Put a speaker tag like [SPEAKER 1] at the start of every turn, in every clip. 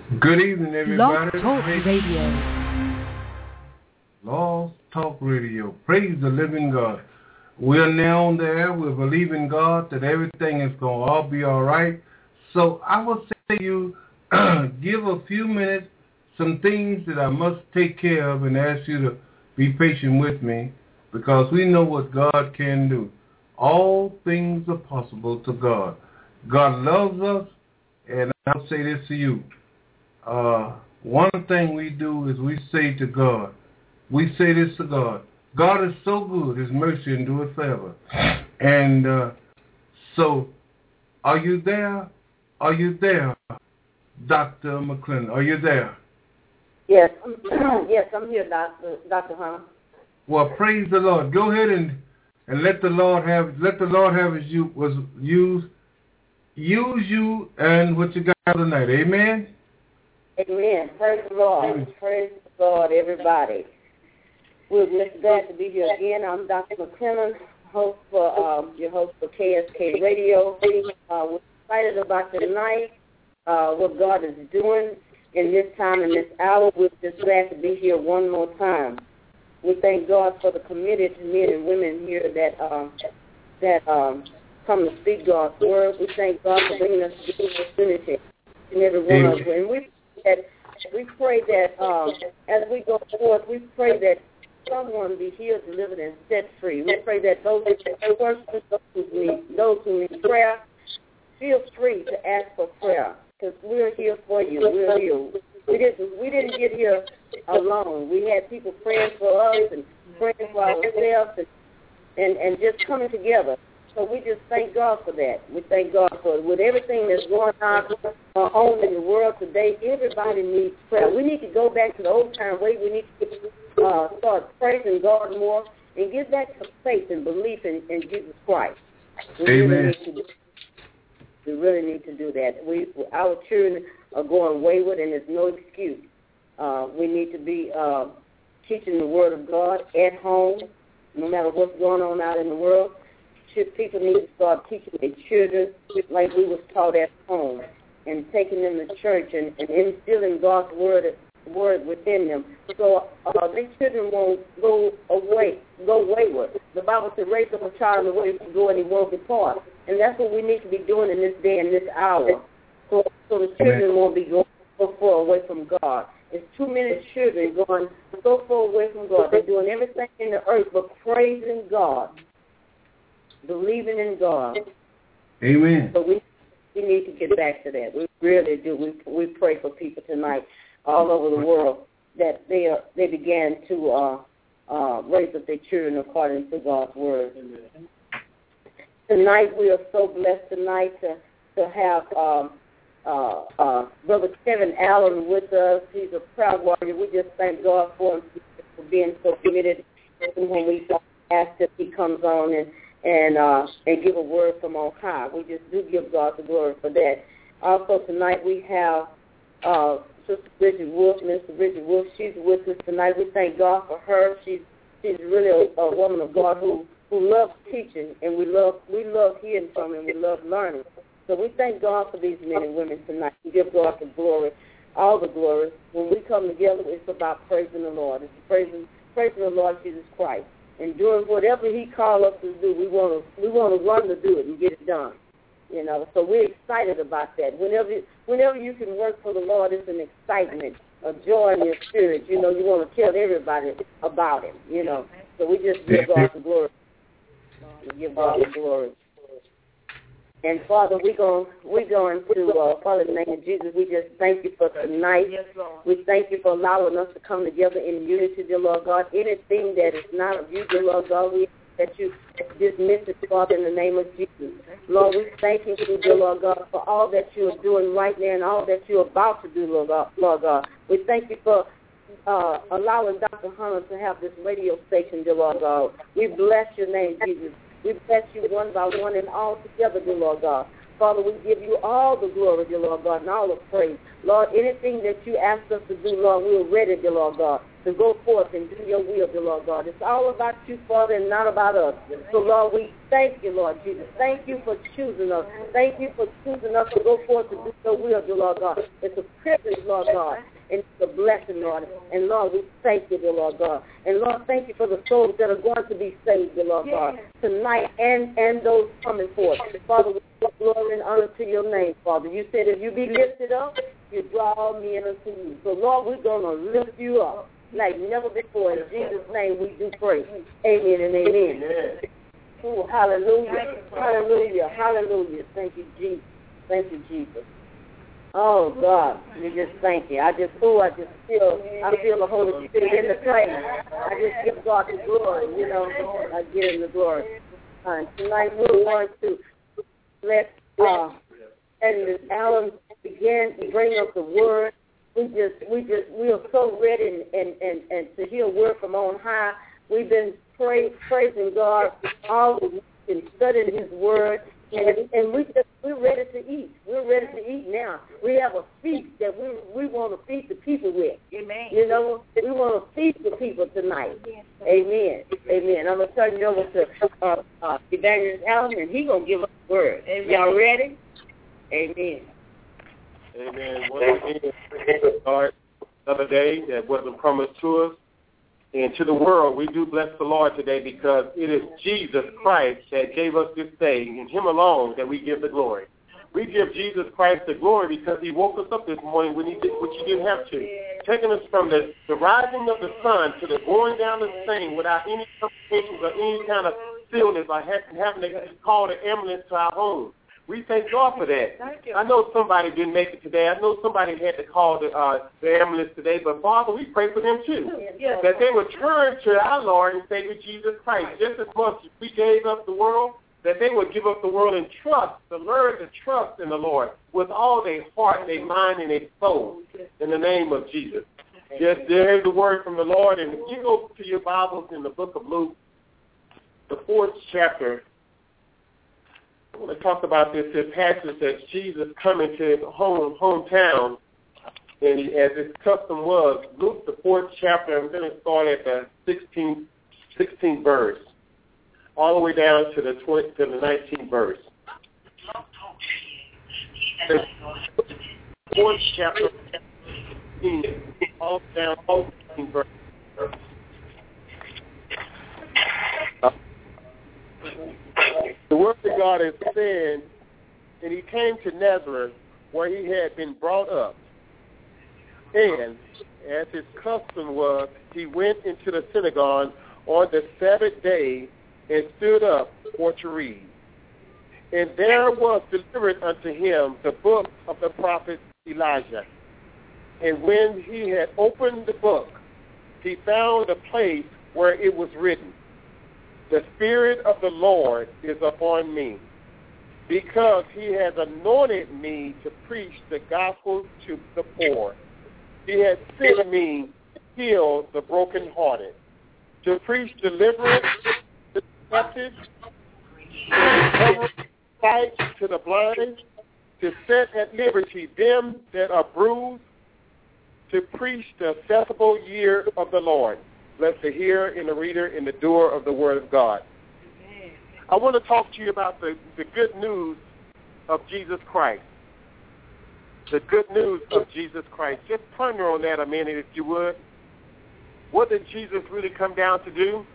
[SPEAKER 1] Good evening, everybody.
[SPEAKER 2] Blog Talk Radio.
[SPEAKER 1] Blog Talk Radio. Praise the living God. We're now on the air. We're believing God that everything is going to all be all right. So I will say to you, give a few minutes, some things that I must take care of, and ask you to be patient with me, because we know what God can do. All things are possible to God. God loves us, and I'll say this to you. One thing we do is we say to God, we say this to God, God is so good, His mercy endures forever. And so, are you there? Are you there, Dr. McClendon? Are you there?
[SPEAKER 3] Yes, yes, I'm here, Dr. Hunter.
[SPEAKER 1] Well, praise the Lord. Go ahead and let the Lord have His use you and what you got tonight. Amen.
[SPEAKER 3] Amen. Praise the Lord. Amen. Praise the Lord, everybody. We're just glad to be here again. I'm Dr. McClendon, your host for KSK Radio. We're excited about tonight, what God is doing in this time and this hour. We're just glad to be here one more time. We thank God for the committed men and women here that come to speak God's word. We thank God for bringing us to this opportunity in every one of us. And we pray that as we go forth, we pray that someone be healed, delivered, and set free. We pray that those who need prayer, feel free to ask for prayer, because we're here for you. We're here. We didn't get here alone. We had people praying for us and praying for ourselves and just coming together. So we just thank God for that. We thank God for it. With everything that's going on in the world today, everybody needs prayer. We need to go back to the old time way. We need to start praising God more and get back to faith and belief in Jesus Christ.
[SPEAKER 1] Amen.
[SPEAKER 3] We really need to do that. Our children are going wayward, and there's no excuse. We need to be teaching the Word of God at home, no matter what's going on out in the world. People need to start teaching their children like we was taught at home, and taking them to church and instilling God's word within them, so these children won't go wayward. The Bible says, raise up a child in the way to go and he won't depart. And that's what we need to be doing in this day and this hour, so the children won't be going so far away from God. There's too many children going so far away from God. They're doing everything in the earth but praising God, believing in God.
[SPEAKER 1] Amen.
[SPEAKER 3] So we need to get back to that. We really do. We pray for people tonight all over the world that they began to raise up their children according to God's word. Amen. Tonight we are so blessed tonight to have Brother Kevin Allen with us. He's a proud warrior. We just thank God for him for being so committed. And when we ask that he comes on and give a word from on high, we just do give God the glory for that. Also tonight we have Sister Bridget Wolf, Mr. Bridget Wolf. She's with us tonight. We thank God for her. She's really a woman of God who loves teaching, and we love hearing from him. We love learning. So we thank God for these men and women tonight. We give God the glory, all the glory. When we come together, it's about praising the Lord. It's praising the Lord Jesus Christ. And doing whatever he called us to do, we want to run to do it and get it done. You know, so we're excited about that. Whenever you can work for the Lord, it's an excitement, a joy in your spirit. You know, you want to tell everybody about him, you know. So we just give God the glory. We give God the glory. And Father, we're going to, Father, in the name of Jesus, we just thank you for tonight. We thank you for allowing us to come together in unity, dear Lord God. Anything that is not of you, dear Lord God, we that you dismiss it, Father, in the name of Jesus. Lord, we thank you, dear Lord God, for all that you are doing right now and all that you're about to do, Lord God. We thank you for allowing Dr. Hunter to have this radio station, dear Lord God. We bless your name, Jesus. We bless you one by one and all together, dear Lord God. Father, we give you all the glory, dear Lord God, and all the praise. Lord, anything that you ask us to do, Lord, we're ready, dear Lord God. to go forth and do your will, dear Lord God. It's all about you, Father, and not about us. So, Lord, we thank you, Lord Jesus. Thank you for choosing us. Thank you for choosing us to go forth and do your will, dear Lord God. It's a privilege, Lord God. And it's a blessing, Lord. And, Lord, we thank you, dear Lord God. And, Lord, thank you for the souls that are going to be saved, dear Lord God, tonight and those coming forth. Father, we give glory and honor to your name, Father. You said if you be lifted up, you draw all men unto you. So, Lord, we're going to lift you up like never before. In Jesus' name we do pray. Amen and amen. Oh, hallelujah. Hallelujah. Hallelujah. Thank you, Jesus. Thank you, Jesus. Oh, God, we just thank you. I feel the Holy Spirit in the place. I just give God the glory, I give him the glory. Tonight we're going to let and Alan begin to bring us the word. We are so ready and to hear a word from on high. We've been praising God all the week and studying his word. And we're ready to eat. We're ready to eat now. We have a feast that we want to feed the people with. Amen. We want to feed the people tonight. Amen. Amen. I'm going to turn you over to Evangelist Allen, and he's going to give us the word. Amen. Y'all ready? Amen.
[SPEAKER 4] Amen. Once again, we start another day that wasn't promised to us. And to the world, we do bless the Lord today because it is Jesus Christ that gave us this day, and him alone that we give the glory. We give Jesus Christ the glory because he woke us up this morning when he did what he didn't have to, taking us from the rising of the sun to the going down of the same without any complications or any kind of stillness or having to call the ambulance to our home. We thank God for that. I know somebody didn't make it today. I know somebody had to call the ambulance today, but Father, we pray for them too, that they would turn to our Lord and Savior Jesus Christ. Just as much as we gave up the world, that they would give up the world and trust, to learn to trust in the Lord with all their heart, their mind, and their soul in the name of Jesus. Just there's the word from the Lord, and if you go to your Bibles in the book of Luke, the 4th chapter, I want to talk about this passage that Jesus coming to his hometown, and as his custom was, Luke, the 4th chapter, I'm going to start at the 16th verse, all the way down to the 19th verse. The 4th chapter, all down, 16th verse. The word of God is saying, and he came to Nazareth, where he had been brought up. And, as his custom was, he went into the synagogue on the Sabbath day and stood up for to read. And there was delivered unto him the book of the prophet Elijah. And when he had opened the book, he found a place where it was written, "The Spirit of the Lord is upon me, because he has anointed me to preach the gospel to the poor. He has sent me to heal the brokenhearted, to preach deliverance to the captives, to recover sight to the blind, to set at liberty them that are bruised, to preach the acceptable year of the Lord." Bless the hearer and the reader and the doer of the word of God. Amen. I want to talk to you about the good news of Jesus Christ. The good news of Jesus Christ. Just ponder on that a minute, if you would. What did Jesus really come down to do?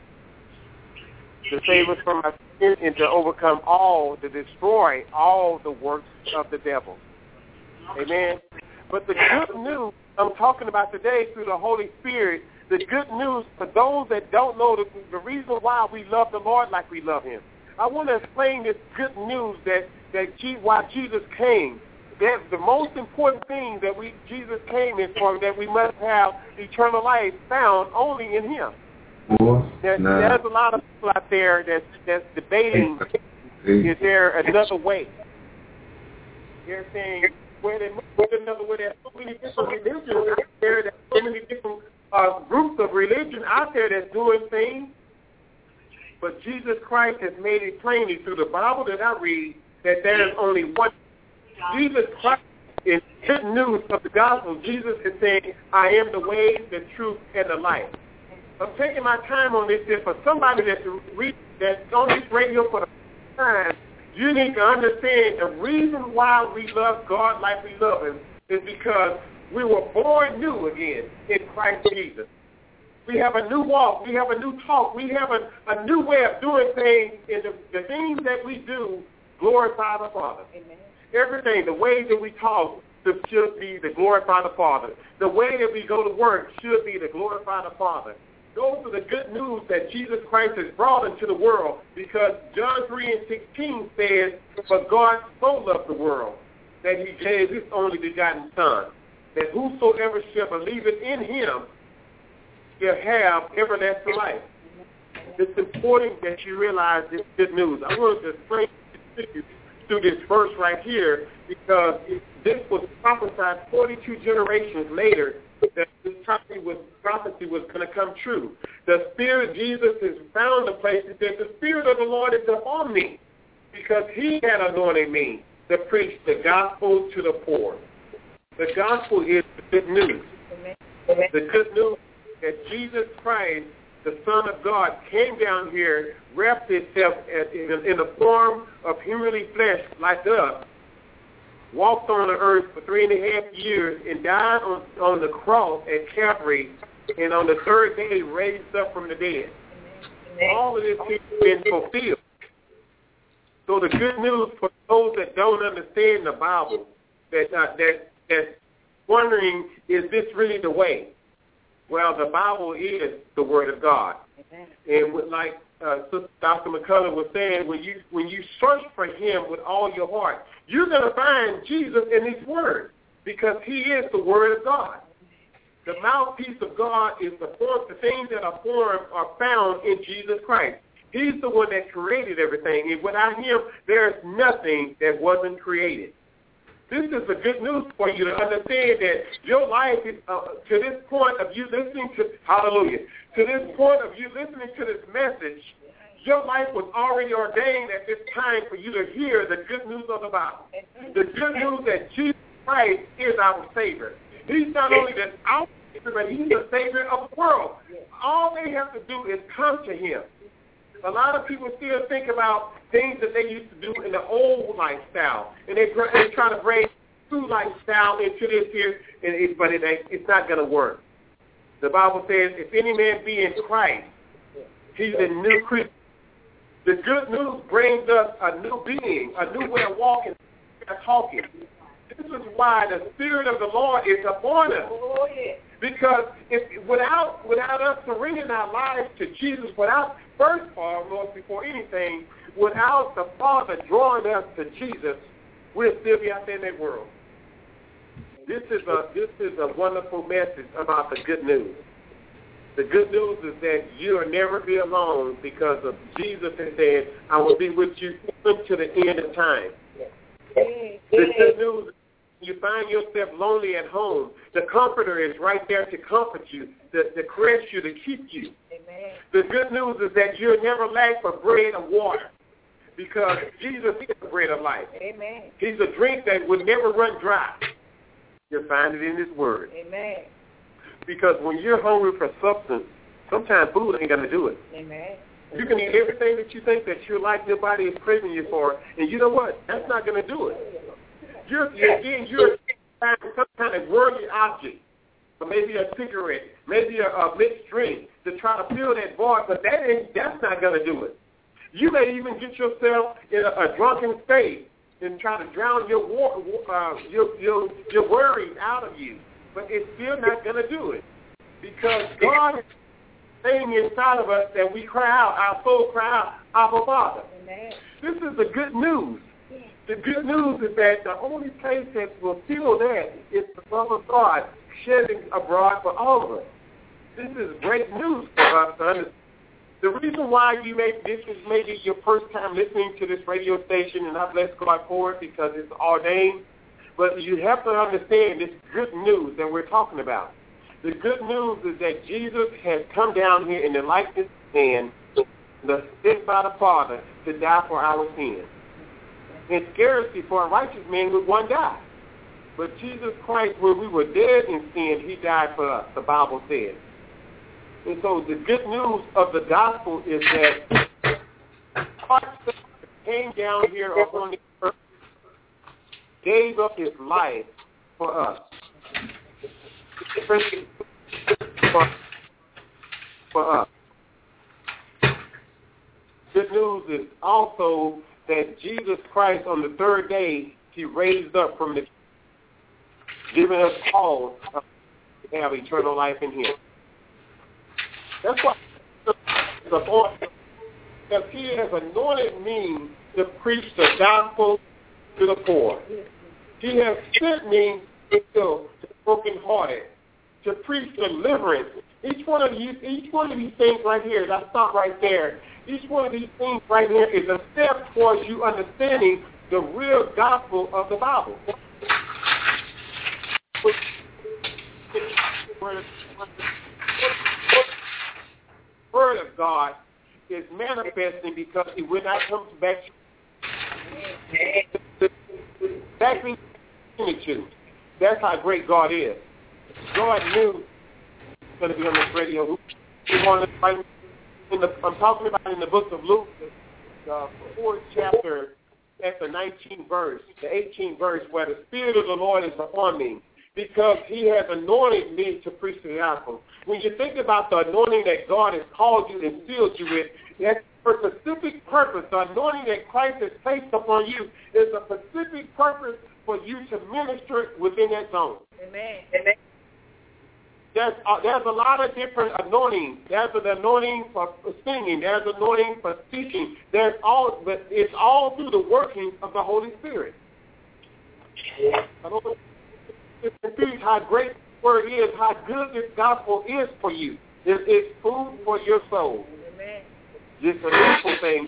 [SPEAKER 4] To save us from our sin and to overcome to destroy all the works of the devil. Amen. But the good news I'm talking about today through the Holy Spirit, the good news for those that don't know the reason why we love the Lord like we love him. I want to explain this good news why Jesus came. That the most important thing that Jesus came in for, that we must have eternal life found only in him. There's a lot of people out there that's debating, is there another way? They're saying, there's another way. There's so many different religions out there. There's so many different groups of religion out there that's doing things. But Jesus Christ has made it plainly through the Bible that I read that there is only one. Jesus Christ In good news of the gospel, Jesus is saying, I am the way, the truth, and the life. I'm taking my time on this. For somebody that's on this radio for the first time, you need to understand the reason why we love God like we love Him is because we were born new again in Christ Jesus. We have a new walk. We have a new talk. We have a new way of doing things, and the things that we do glorify the Father. Amen. Everything, the way that we talk should be to glorify the Father. The way that we go to work should be to glorify the Father. Those are the good news that Jesus Christ has brought into the world, because John 3:16 says, for God so loved the world that He gave His only begotten Son, that whosoever shall believe in Him shall have everlasting life. It's important that you realize this good news. I want to explain to you through this verse right here, because this was prophesied 42 generations later that this prophecy was going to come true. The Spirit of Jesus has found a place that says, the Spirit of the Lord is upon me, because He had anointed me to preach the gospel to the poor. The gospel is the good news. The good news that Jesus Christ, the Son of God, came down here, wrapped Himself in the form of humanly flesh like us, walked on the earth for 3.5 years, and died on the cross at Calvary, and on the third day raised up from the dead. All of this has been fulfilled. So the good news for those that don't understand the Bible, that's wondering, is this really the way? Well, the Bible is the Word of God. And like Sister Dr. McCullough was saying, when you search for Him with all your heart, you're going to find Jesus in His Word, because He is the Word of God. The mouthpiece of God is the things that are formed are found in Jesus Christ. He's the one that created everything, and without Him, there's nothing that wasn't created. This is the good news for you to understand that your life is, to this point of you listening to, hallelujah, to this point of you listening to this message, your life was already ordained at this time for you to hear the good news of the Bible. The good news that Jesus Christ is our Savior. He's not only our Savior, but He's the Savior of the world. All they have to do is come to Him. A lot of people still think about things that they used to do in the old lifestyle, and they try to bring new lifestyle into this here, but it's not going to work. The Bible says, if any man be in Christ, he's a new creature. The good news brings us a new being, a new way of walking and talking. This is why the Spirit of the Lord is upon us. Because without us surrendering our lives to Jesus, first of all, before anything, without the Father drawing us to Jesus, we'll still be out there in that world. This is a wonderful message about the good news. The good news is that you will never be alone, because of Jesus has said, I will be with you to the end of time. The good news is you find yourself lonely at home, the Comforter is right there to comfort you, to caress you, to keep you. Amen. The good news is that you'll never lack for bread or water, because Jesus is the bread of life. Amen. He's a drink that will never run dry. You'll find it in His Word. Amen. Because when you're hungry for substance, sometimes food ain't going to do it. Amen. You can eat everything that you think that your body is craving you for, and you know what? That's not going to do it. You're finding some kind of worldly object, or maybe a cigarette, maybe a mixed drink, to try to fill that void, but that's not going to do it. You may even get yourself in a drunken state and try to drown your worries out of you, but it's still not going to do it, because God is saying inside of us that we cry out, our soul cry out, Abba Father. Amen. This is the good news. The good news is that the only place that will feel that is the love of God shedding abroad for all of us. This is great news for us to understand. The reason why this is maybe your first time listening to this radio station, and I bless God for it because it's ordained, but you have to understand this good news that we're talking about. The good news is that Jesus has come down here in the likeness of man, sent by the Father, to die for our sins. And scarcely for a righteous man would one die. But Jesus Christ, when we were dead in sin, he died for us, the Bible says. And so the good news of the gospel is that God came down here upon the earth, gave up his life for us. For us. Good news is also that Jesus Christ on the third day, he raised up from the dead, giving us all to have eternal life in him. That's why the Lord, because he has anointed me to preach the gospel to the poor. He has sent me to the brokenhearted, to preach deliverance. Each one of these things right here, and I stop right there. Each one of these things right here is a step towards you understanding the real gospel of the Bible. The word of God is manifesting because it will not come back exactly to. That's how great God is. God knew he's going to be on this radio. I'm talking about in the book of Luke, the 4th chapter, at the 19th verse, the 18th verse, where the Spirit of the Lord is upon me, because he has anointed me to preach the gospel. When you think about the anointing that God has called you and sealed you with, that's for a specific purpose. The anointing that Christ has placed upon you is a specific purpose for you to minister within that zone.
[SPEAKER 3] Amen.
[SPEAKER 4] There's a lot of different anointings. There's an anointing for singing. There's an anointing for teaching. But it's all through the working of the Holy Spirit. It's confused how great the word is, how good this gospel is for you. It's food for your soul.
[SPEAKER 3] Amen.
[SPEAKER 4] Just a simple thing.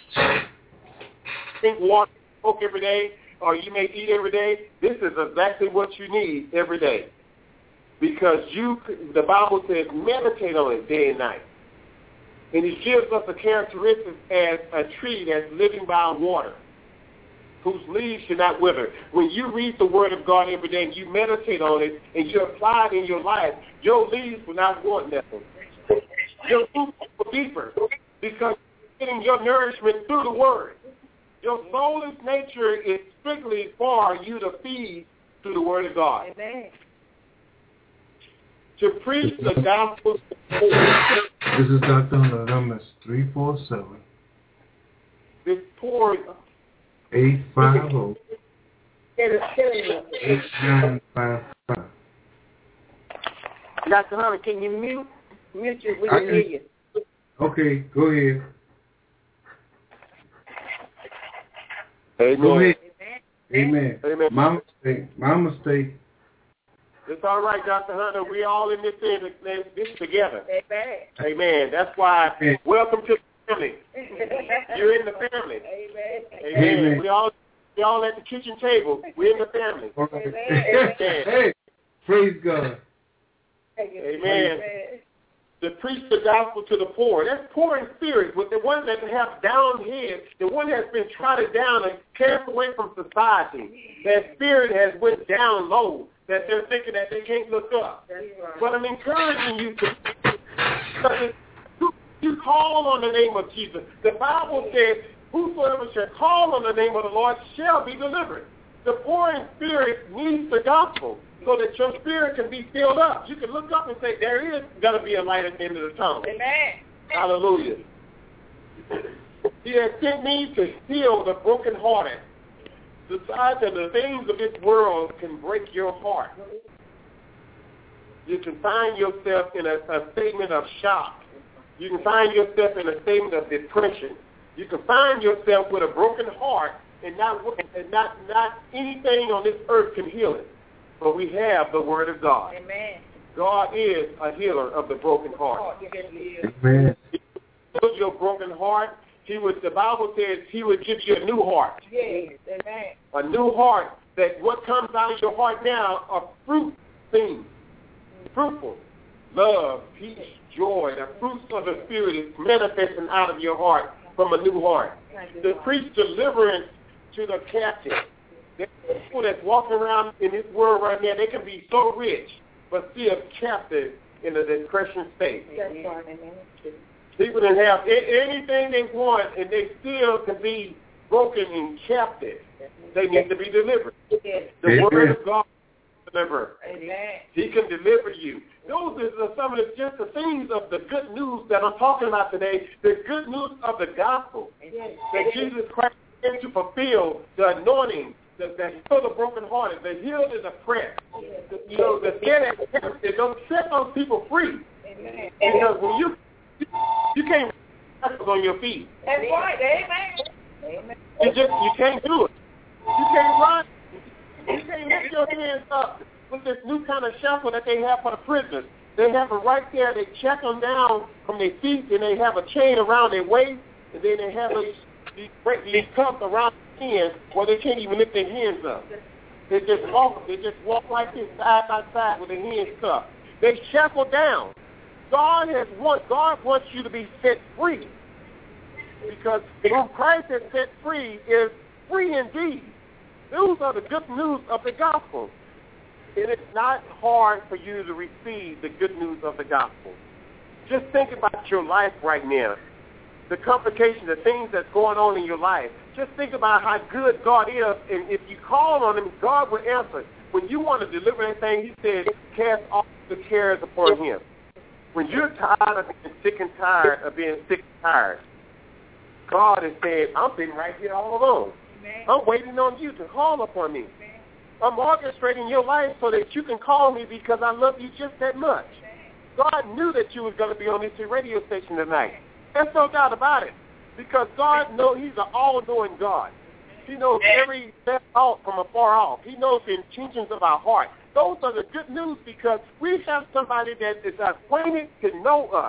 [SPEAKER 4] Drink water, smoke every day, or you may eat every day. This is exactly what you need every day. Because the Bible says, meditate on it day and night. And it gives us a characteristic as a tree that's living by water, whose leaves should not wither. When you read the Word of God every day and you meditate on it and you apply it in your life, your leaves will not want nothing. Your roots will be deeper because you're getting your nourishment through the Word. Your soulless nature is strictly for you to feed through the Word of God.
[SPEAKER 3] Amen.
[SPEAKER 4] To preach the gospel.
[SPEAKER 1] This is Dr. Hunter. Number 347.
[SPEAKER 4] This poor
[SPEAKER 1] 850
[SPEAKER 3] Dr.
[SPEAKER 1] 8955.
[SPEAKER 3] Hunter, can you mute you? We can hear you.
[SPEAKER 1] Okay, go ahead.
[SPEAKER 4] Amen.
[SPEAKER 1] Go ahead.
[SPEAKER 3] Amen.
[SPEAKER 1] Amen.
[SPEAKER 4] Amen.
[SPEAKER 1] My mistake.
[SPEAKER 4] It's all right, Dr. Hunter. We all in this together.
[SPEAKER 3] Amen.
[SPEAKER 4] Amen. That's why, welcome to the family. You're in the family.
[SPEAKER 3] Amen.
[SPEAKER 4] Amen. We all at the kitchen table. We're in the family.
[SPEAKER 1] All right.
[SPEAKER 4] Amen.
[SPEAKER 1] Hey, praise God.
[SPEAKER 4] Amen. To preach the gospel to the poor. That's poor in spirit, with the one that have down heads, the one that's been trodden down and cast away from society. That spirit has went down low, that they're thinking that they can't look up.
[SPEAKER 3] That's right.
[SPEAKER 4] But I'm encouraging you to you call on the name of Jesus. The Bible says, whosoever shall call on the name of the Lord shall be delivered. The poor in spirit needs the gospel so that your spirit can be filled up. You can look up and say, there is going to be a light at the end of the tunnel.
[SPEAKER 3] Amen.
[SPEAKER 4] Hallelujah. He has sent me to heal the brokenhearted. The size of the things of this world can break your heart. You can find yourself in a statement of shock. You can find yourself in a statement of depression. You can find yourself with a broken heart, and not anything on this earth can heal it. But we have the Word of God.
[SPEAKER 3] Amen.
[SPEAKER 4] God is a healer of the broken heart.
[SPEAKER 1] Amen.
[SPEAKER 4] He heals your broken heart. The Bible says he would give you a new heart.
[SPEAKER 3] Yes. Amen.
[SPEAKER 4] A new heart, that what comes out of your heart now are fruit things. Fruitful. Love, peace, joy. The fruits of the Spirit is manifesting out of your heart from a new heart. To preach deliverance to the captive. There's People that's walking around in this world right now, they can be so rich, but still captive in a depression state. People that have anything they want, and they still can be broken and captive. They need to be delivered. The Word of God can deliver. He can deliver you. Those are some of the things of the good news that I'm talking about today. The good news of the gospel that Jesus Christ came to fulfill the anointing, that heal the brokenhearted, that heal the oppressed. The dead don't set those people free. Because when you can't rest on your feet.
[SPEAKER 5] That's right. Amen.
[SPEAKER 4] You can't do it. You can't run. You can't lift your hands up with this new kind of shuffle that they have for the prisoners. They have it right there. They check them down from their feet, and they have a chain around their waist, and then they have these cuffs around their hands where they can't even lift their hands up. They just walk like this, side by side with their hands cuffed. They shackle down. God wants you to be set free, because whom Christ has set free is free indeed. Those are the good news of the gospel. And it's not hard for you to receive the good news of the gospel. Just think about your life right now, the complications, the things that's going on in your life. Just think about how good God is, and if you call on Him, God will answer. When you want to deliver anything, He said, cast all the cares upon Him. When you're tired of being sick and tired of being sick and tired, God is saying, I've been right here all along. I'm waiting on you to call upon me. I'm orchestrating your life so that you can call me because I love you just that much. God knew that you was going to be on this radio station tonight. There's no doubt about it, because God knows He's an all-knowing God. He knows every thought from afar off. He knows the intentions of our heart. Those are the good news, because we have somebody that is acquainted to know us.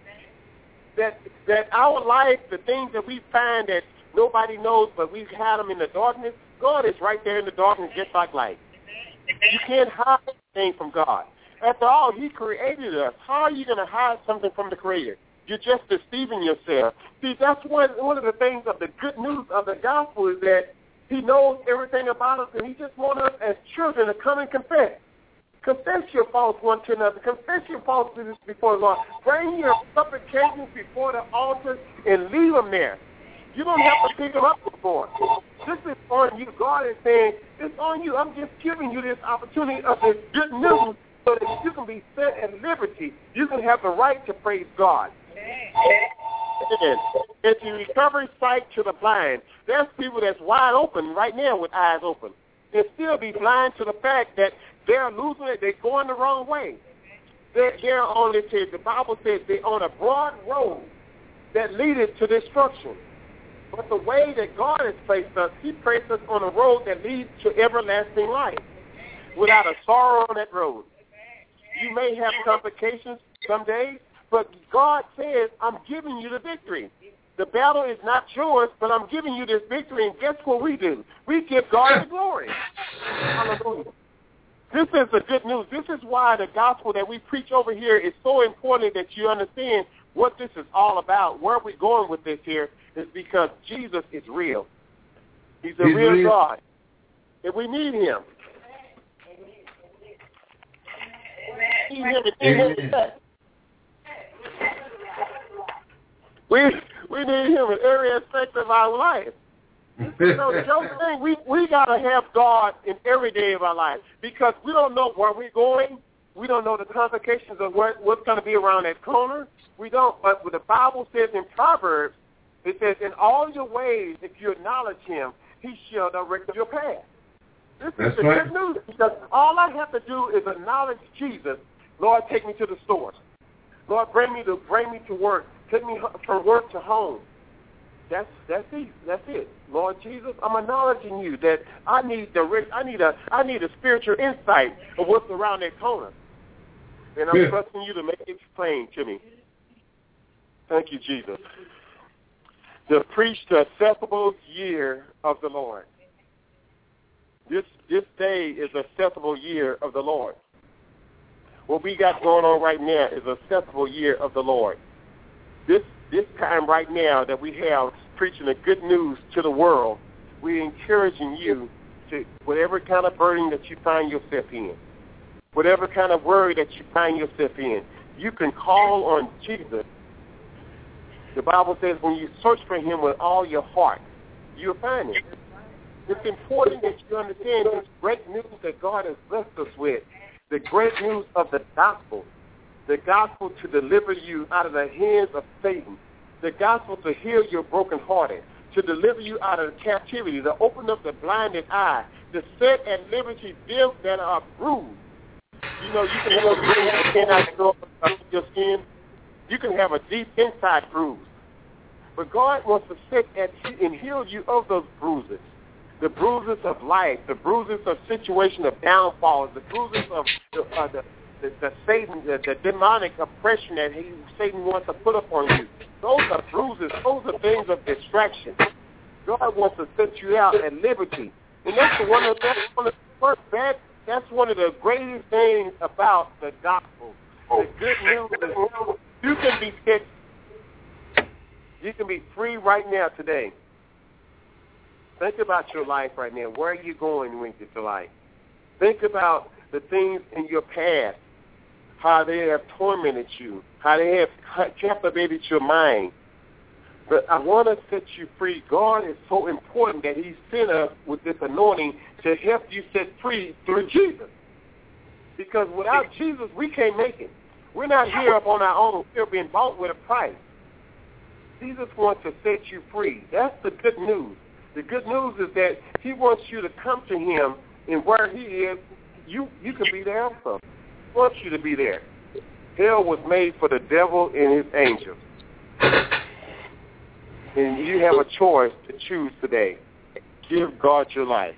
[SPEAKER 4] That our life, the things that we find that nobody knows, but we've had them in the darkness, God is right there in the darkness just like light. You can't hide anything from God. After all, He created us. How are you going to hide something from the Creator? You're just deceiving yourself. See, that's one of the things of the good news of the gospel is that He knows everything about us, and He just wants us as children to come and confess. Confess your faults one to another. Confess your faults before the Lord. Bring your supplications before the altar and leave them there. You don't have to pick them up before. This is on you. God is saying, it's on you. I'm just giving you this opportunity of this good news so that you can be set at liberty. You can have the right to praise God. If you recover sight to the blind, there's people that's wide open right now with eyes open. They'll still be blind to the fact that they're losing it. They're going the wrong way. They're on the Bible says they're on a broad road that leadeth to destruction. But the way that God has placed us, He placed us on a road that leads to everlasting life without a sorrow on that road. You may have complications some days, but God says, I'm giving you the victory. The battle is not yours, but I'm giving you this victory, and guess what we do? We give God the glory. Hallelujah. This is the good news. This is why the gospel that we preach over here is so important, that you understand what this is all about. Where we're going with this here is because Jesus is real. He's a real God. And we need Him. We need Him in every aspect of our life. We got to have God in every day of our life, because we don't know where we're going. We don't know the complications of what's going to be around that corner. We don't. But what the Bible says in Proverbs, it says, in all your ways, if you acknowledge Him, He shall direct your path. This is the good news, because all I have to do is acknowledge Jesus. Lord, take me to the source. Lord, bring me to work. Take me from work to home. That's it. Lord Jesus, I'm acknowledging you that I need a spiritual insight of what's around that corner. And I'm trusting you to make it plain to me. Thank you, Jesus. To preach the acceptable year of the Lord. This day is the acceptable year of the Lord. What we got going on right now is the acceptable year of the Lord. This time right now that we have preaching the good news to the world, we're encouraging you to whatever kind of burden that you find yourself in, whatever kind of worry that you find yourself in. You can call on Jesus. The Bible says when you search for him with all your heart, you'll find him. It's important that you understand this great news that God has blessed us with, the great news of the gospel to deliver you out of the hands of Satan, the gospel to heal your brokenhearted, to deliver you out of captivity, to open up the blinded eye, to set at liberty them that are bruised. You know, you can have a bruise that cannot go up your skin. You can have a deep inside bruise. But God wants to set and heal you of those bruises. The bruises of life, the bruises of situation of downfalls, the bruises of the Satan, the demonic oppression that Satan wants to put upon you. Those are bruises. Those are things of distraction. God wants to set you out at liberty. And that's one of the greatest things about the gospel. The good news is you can be set. You can be free right now today. Think about your life right now. Where are you going with your life? Think about the things in your past, how they have tormented you, how they have captivated your mind. But I want to set you free. God is so important that he sent us with this anointing to help you set free through Jesus. Because without Jesus, we can't make it. We're not here up on our own. We're being bought with a price. Jesus wants to set you free. That's the good news. The good news is that he wants you to come to him, and where he is, you can be there also. He wants you to be there. Hell was made for the devil and his angels. And you have a choice to choose today. Give God your life.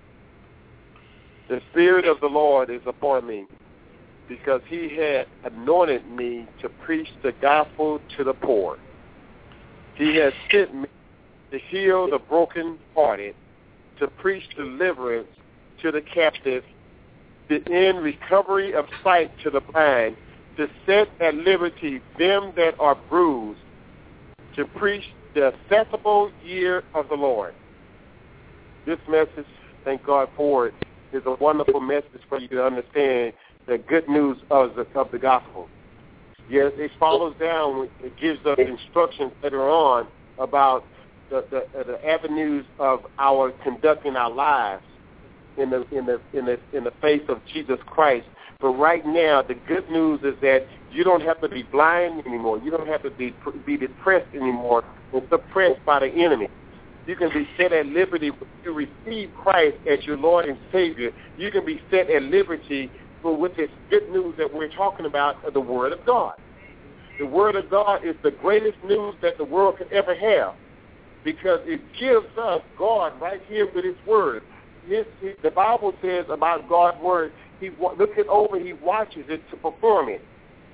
[SPEAKER 4] The Spirit of the Lord is upon me because he had anointed me to preach the gospel to the poor. He has sent me to heal the brokenhearted, to preach deliverance to the captive, to end recovery of sight to the blind, to set at liberty them that are bruised, to preach the acceptable year of the Lord. This message, thank God for it, is a wonderful message for you to understand the good news of the gospel. Yes, it follows down. It gives us instructions later on about the avenues of our conducting our lives in the face of Jesus Christ. But right now, the good news is that you don't have to be blind anymore. You don't have to be depressed anymore and suppressed by the enemy. You can be set at liberty when you receive Christ as your Lord and Savior. You can be set at liberty with this good news that we're talking about of the Word of God. The Word of God is the greatest news that the world could ever have because it gives us God right here with his Word. The Bible says about God's Word, he looks it over, he watches it to perform it.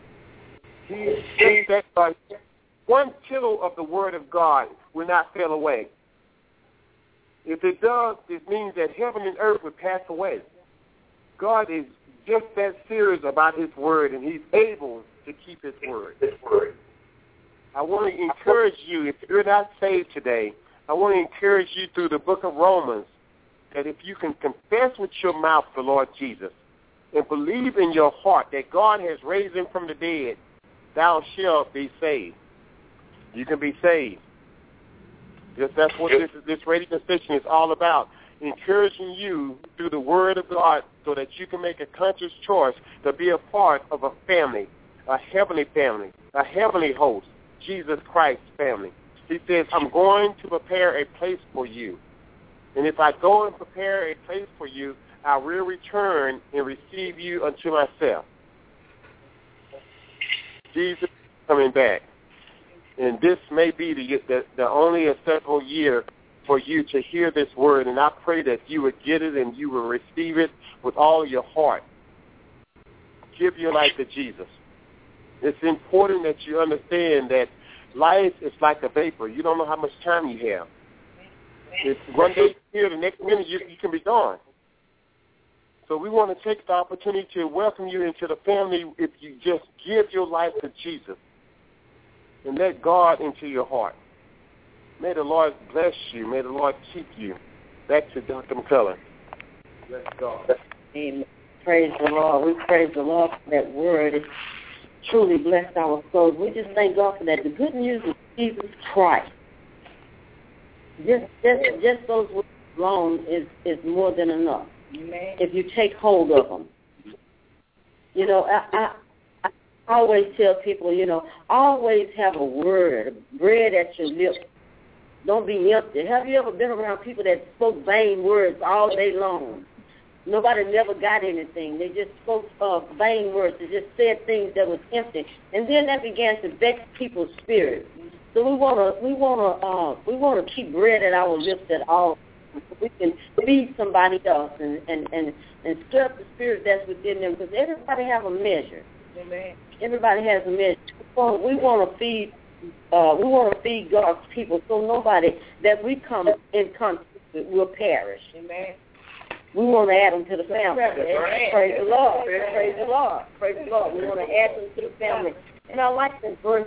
[SPEAKER 4] He says that 1 tittle of the Word of God will not fail away. If it does, it means that heaven and earth will pass away. God is just that serious about his Word, and he's able to keep his word. I want to encourage you, if you're not saved today, I want to encourage you through the book of Romans that if you can confess with your mouth the Lord Jesus and believe in your heart that God has raised him from the dead, thou shalt be saved. You can be saved. Because that's what this radio station is all about, encouraging you through the Word of God so that you can make a conscious choice to be a part of a family, a heavenly family, a heavenly host, Jesus Christ's family. He says, I'm going to prepare a place for you. And if I go and prepare a place for you, I will return and receive you unto myself. Jesus is coming back. And this may be the only acceptable year for you to hear this word. And I pray that you would get it and you will receive it with all your heart. Give your life to Jesus. It's important that you understand that life is like a vapor. You don't know how much time you have. If one day here, the next minute you can be gone. So we want to take the opportunity to welcome you into the family if you just give your life to Jesus and let God into your heart. May the Lord bless you. May the Lord keep you. Back to Dr. McCullough.
[SPEAKER 1] Let's go.
[SPEAKER 3] Amen. Praise the Lord. We praise the Lord for that word. It's truly blessed our souls. We just thank God for that. The good news of Jesus Christ. Just those words alone is more than enough.
[SPEAKER 5] Amen.
[SPEAKER 3] If you take hold of them. You know, I always tell people, you know, always have a word, bread at your lips. Don't be empty. Have you ever been around people that spoke vain words all day long? Nobody never got anything. They just spoke vain words. They just said things that was empty, and then that began to vex people's spirit. So we wanna keep bread at our lips at all. We can feed somebody else and stir up the spirit that's within them, because everybody has a measure.
[SPEAKER 5] Amen.
[SPEAKER 3] Everybody has a measure. We want to feed God's people, so nobody that we come in contact with will perish.
[SPEAKER 5] Amen.
[SPEAKER 3] We want to add them to the family.
[SPEAKER 5] Right.
[SPEAKER 3] Praise the Lord. Praise the Lord. Praise the Lord. We want to add them to the family. And I like this verse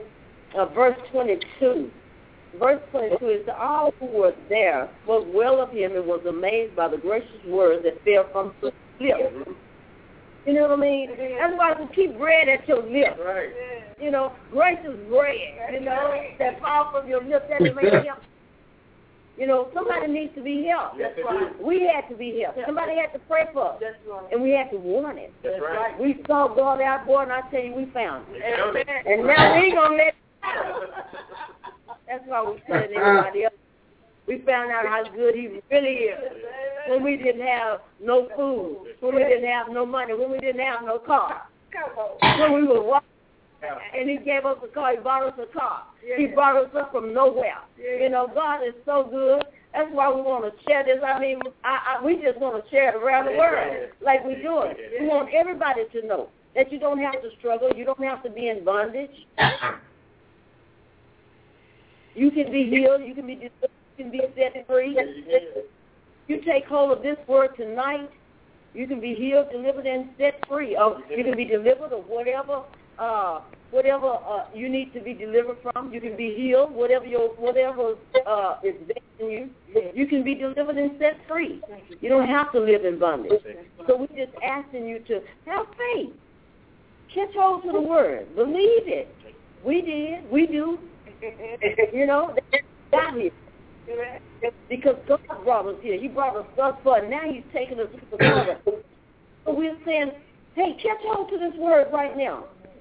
[SPEAKER 3] 22. Verse 22 is, all who were there spoke well of him and was amazed by the gracious words that fell from his lips. You know what I mean? That's why we keep bread at your lips.
[SPEAKER 1] Right.
[SPEAKER 3] You know, grace is bread, you know, that falls from your lips, that it may help. You know, somebody needs to be helped.
[SPEAKER 1] That's right.
[SPEAKER 3] We had to be helped. Somebody had to pray for us.
[SPEAKER 5] That's right.
[SPEAKER 3] And we had to want it.
[SPEAKER 1] That's right.
[SPEAKER 3] We saw God out, boy, and I tell you, we found it.
[SPEAKER 5] Amen.
[SPEAKER 3] And now we ain't going to let it out. That's why we're telling everybody else. We found out how good he really is. When we didn't have no food, when we didn't have no money, when we didn't have no car, when we were walking, and he gave us a car, he bought us a car. He brought us up from nowhere. You know, God is so good. That's why we want to share this. I mean, we just want to share it around the world like we do it. We want everybody to know that you don't have to struggle. You don't have to be in bondage. You can be healed. You can be set free. You take hold of this word tonight, you can be healed, delivered, and set free. Or you can be delivered of whatever you need to be delivered from. You can be healed, whatever is vexing you. You can be delivered and set free. You don't have to live in bondage. So we're just asking you to have faith. Catch hold to the word. Believe it. We did. We do. You know, they got here. Because God brought us here. He brought us thus far. Now he's taking us further. So we're saying, hey, catch hold to this word right now.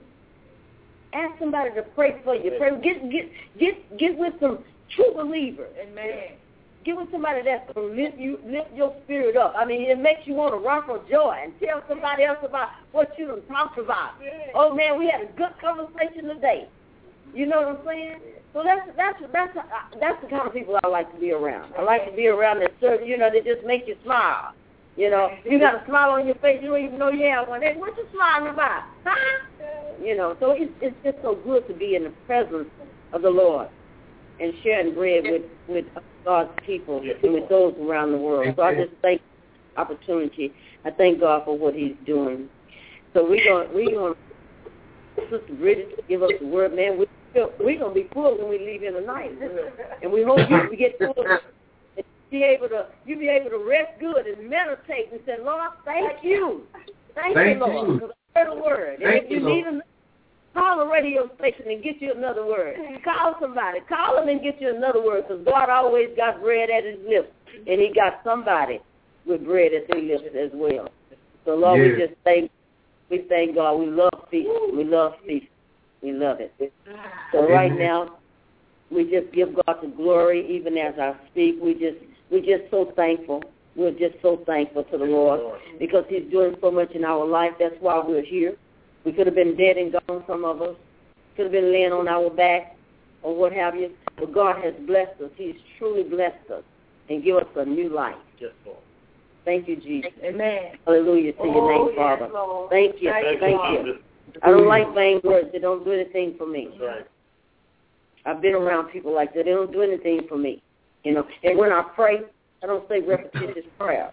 [SPEAKER 3] Ask somebody to pray for you. Pray. Get with some true believers.
[SPEAKER 5] Amen.
[SPEAKER 3] Get with somebody that's going to lift your spirit up. I mean, it makes you want to run for joy and tell somebody else about what you done talked about. Oh man, we had a good conversation today. You know what I'm saying? So that's the kind of people I like to be around. I like to be around that serve. You know, they just make you smile. You know, you got a smile on your face. You don't even know you have one. Hey, what you smiling about? Huh? You know, so it's just so good to be in the presence of the Lord and sharing bread with God's people and with those around the world. So I just thank the opportunity. I thank God for what He's doing. So we're going Sister Bridget give us the word, man. We're going to be full when we leave here tonight. And we hope you get full and be able to rest good and meditate and say, Lord, thank you. Thank you, Lord, for the word. And if you need another, call the radio station and get you another word. Call somebody. Call them and get you another word, because God always got bread at his lips, and he got somebody with bread at their lips as well. So, Lord, we thank God. We love feast. We love feast. We love it. So right now, we just give God the glory even as I speak. We're just so thankful. We're just so thankful to the Lord because he's doing so much in our life. That's why we're here. We could have been dead and gone, some of us. Could have been laying on our back or what have you. But God has blessed us. He's truly blessed us and given us a new life. Thank you, Jesus.
[SPEAKER 5] Amen.
[SPEAKER 3] Hallelujah to your name, Father. Thank you. Thank you. I don't like vain words. They don't do anything for me.
[SPEAKER 1] Right.
[SPEAKER 3] I've been around people like that. They don't do anything for me. You know, and when I pray, I don't say repetitious prayer.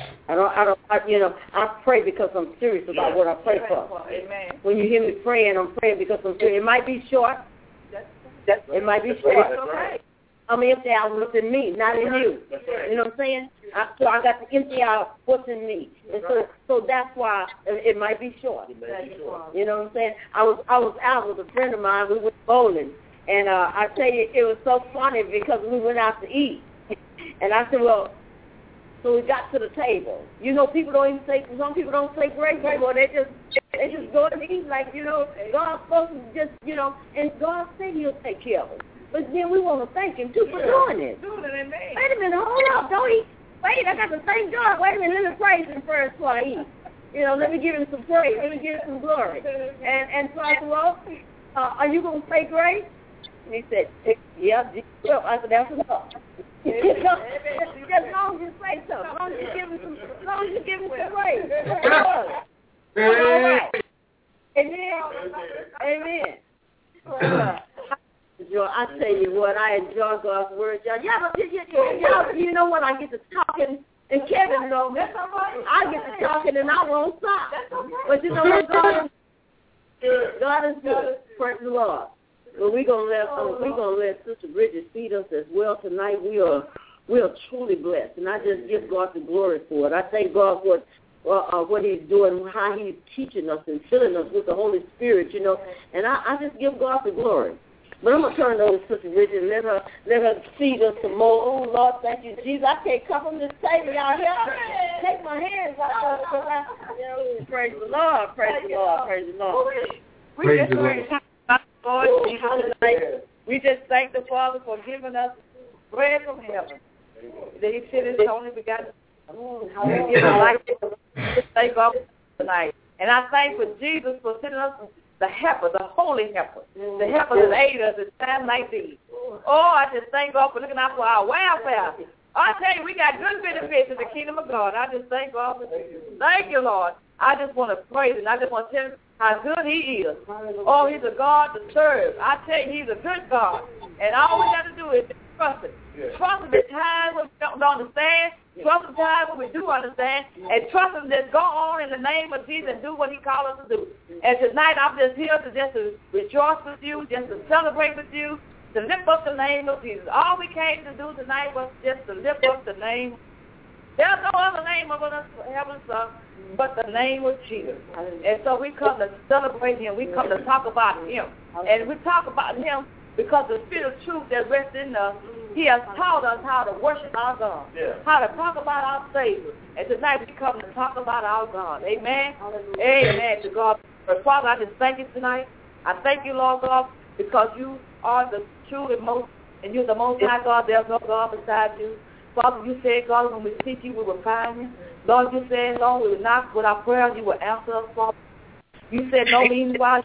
[SPEAKER 3] I pray because I'm serious about what I pray for.
[SPEAKER 5] Amen.
[SPEAKER 3] When you hear me praying, I'm praying because I'm serious. It might be short. It might be short.
[SPEAKER 5] That's right.
[SPEAKER 3] empty out what's in me, not in you. You know what I'm saying? So I got to empty out what's in me. And so that's why it might be short. You know what I'm saying? I was out with a friend of mine. We went bowling. And I tell you, it was so funny because we went out to eat. And I said, well, so we got to the table. You know, people don't even say, some people don't say grace anymore. They just go and eat like, you know, God's supposed to just, you know, and God said he'll take care of us. But then we want to thank him, too, for doing it. Wait a minute, hold up, don't eat. Wait, I got to thank God. Wait a minute, let me praise him first before I eat. You know, let me give him some praise. Let me give him some glory. And so I said, well, are you going to say grace? And he said, yeah. I said, that's enough. Just as long as you say so. As long as you give him some praise. All right. Amen. I tell you what, I enjoy God's word, y'all. Y'all, you know what? I get to talking, and Kevin knows me. I get to talking, and I won't stop. But you know what? God is good. Praise the Lord. Well, we're gonna let Sister Bridget feed us as well tonight. We are truly blessed, and I just give God the glory for it. I thank God for what he's doing, how he's teaching us and filling us with the Holy Spirit, you know. And I just give God the glory. But I'm going to turn it over to Sister Bridget and let her feed us some more. Oh, Lord, thank you, Jesus. I can't come from this table, y'all here. Take my hands out of praise the Lord, praise the Lord, praise the Lord.
[SPEAKER 1] Praise the Lord.
[SPEAKER 5] We just thank the Father for giving us bread from heaven. That he sent his only begotten. We give him life. Just thank God tonight. And I thank for Jesus for sending us the helper, the holy helper, the helper that aid us in times like these. Oh, I just thank God for looking out for our welfare. I tell you, we got good benefits in the kingdom of God. I just thank God for this. Thank you, Lord. I just want to praise him. I just want to tell him how good he is. Oh, he's a God to serve. I tell you, he's a good God. And all we got to do is trust him. Trust him at times when we don't understand. Trust him at times when we do understand. And trust him to go on in the name of Jesus and do what he called us to do. And tonight I'm just here to rejoice with you, just to celebrate with you, to lift up the name of Jesus. All we came to do tonight was just to lift up the name. There's no other name of us, Heavenly Son, but the name of Jesus. And so we come to celebrate him. We come to talk about him. And we talk about him because the spirit of truth that rests in us, he has taught us how to worship our God, how to talk about our Savior. And tonight we come to talk about our God. Amen? Amen to God. But Father, I just thank you tonight. I thank you, Lord God, because you are the true and most, and you're the most high God. There's no God beside you. Father, you said, God, when we seek you, we will find you. Lord, you said, Lord, we will knock with our prayers, you will answer us, Father. You said, no means why,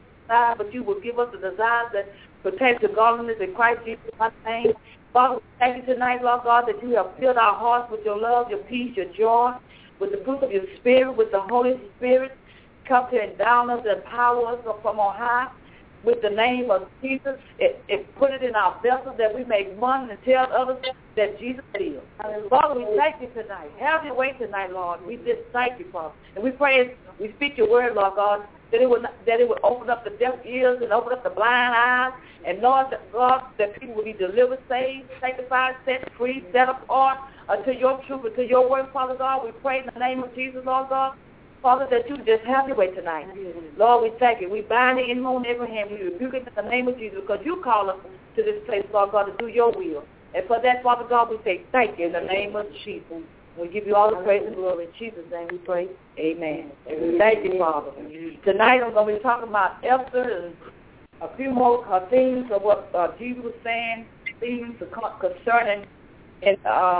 [SPEAKER 5] but you will give us the desires that pertain to godliness in Christ Jesus' name. Father, we thank you tonight, Lord God, that you have filled our hearts with your love, your peace, your joy, with the fruit of your Spirit, with the Holy Spirit. Come to endow us and empower us from on high. With the name of Jesus, it put it in our vessels that we may run and tell others that Jesus is. Father, we thank you tonight. Have your way tonight, Lord. We just thank you, Father. And we pray, we speak your word, Lord God, that it would open up the deaf ears and open up the blind eyes. And Lord, God, that people will be delivered, saved, sanctified, set free, set apart unto your truth, unto your word, Father God. We pray in the name of Jesus, Lord God. Father, that you just have your way tonight. Lord, we thank you. We bind the enemy on every hand. We rebuke it in the name of Jesus because you call us to this place, Lord God, to do your will. And for that, Father God, we say thank you in the name of Jesus. We give you all the praise and glory. In Jesus' name we pray. Amen. Thank you, Father. Tonight I'm going to be talking about Esther and a few more things of what Jesus was saying, things concerning and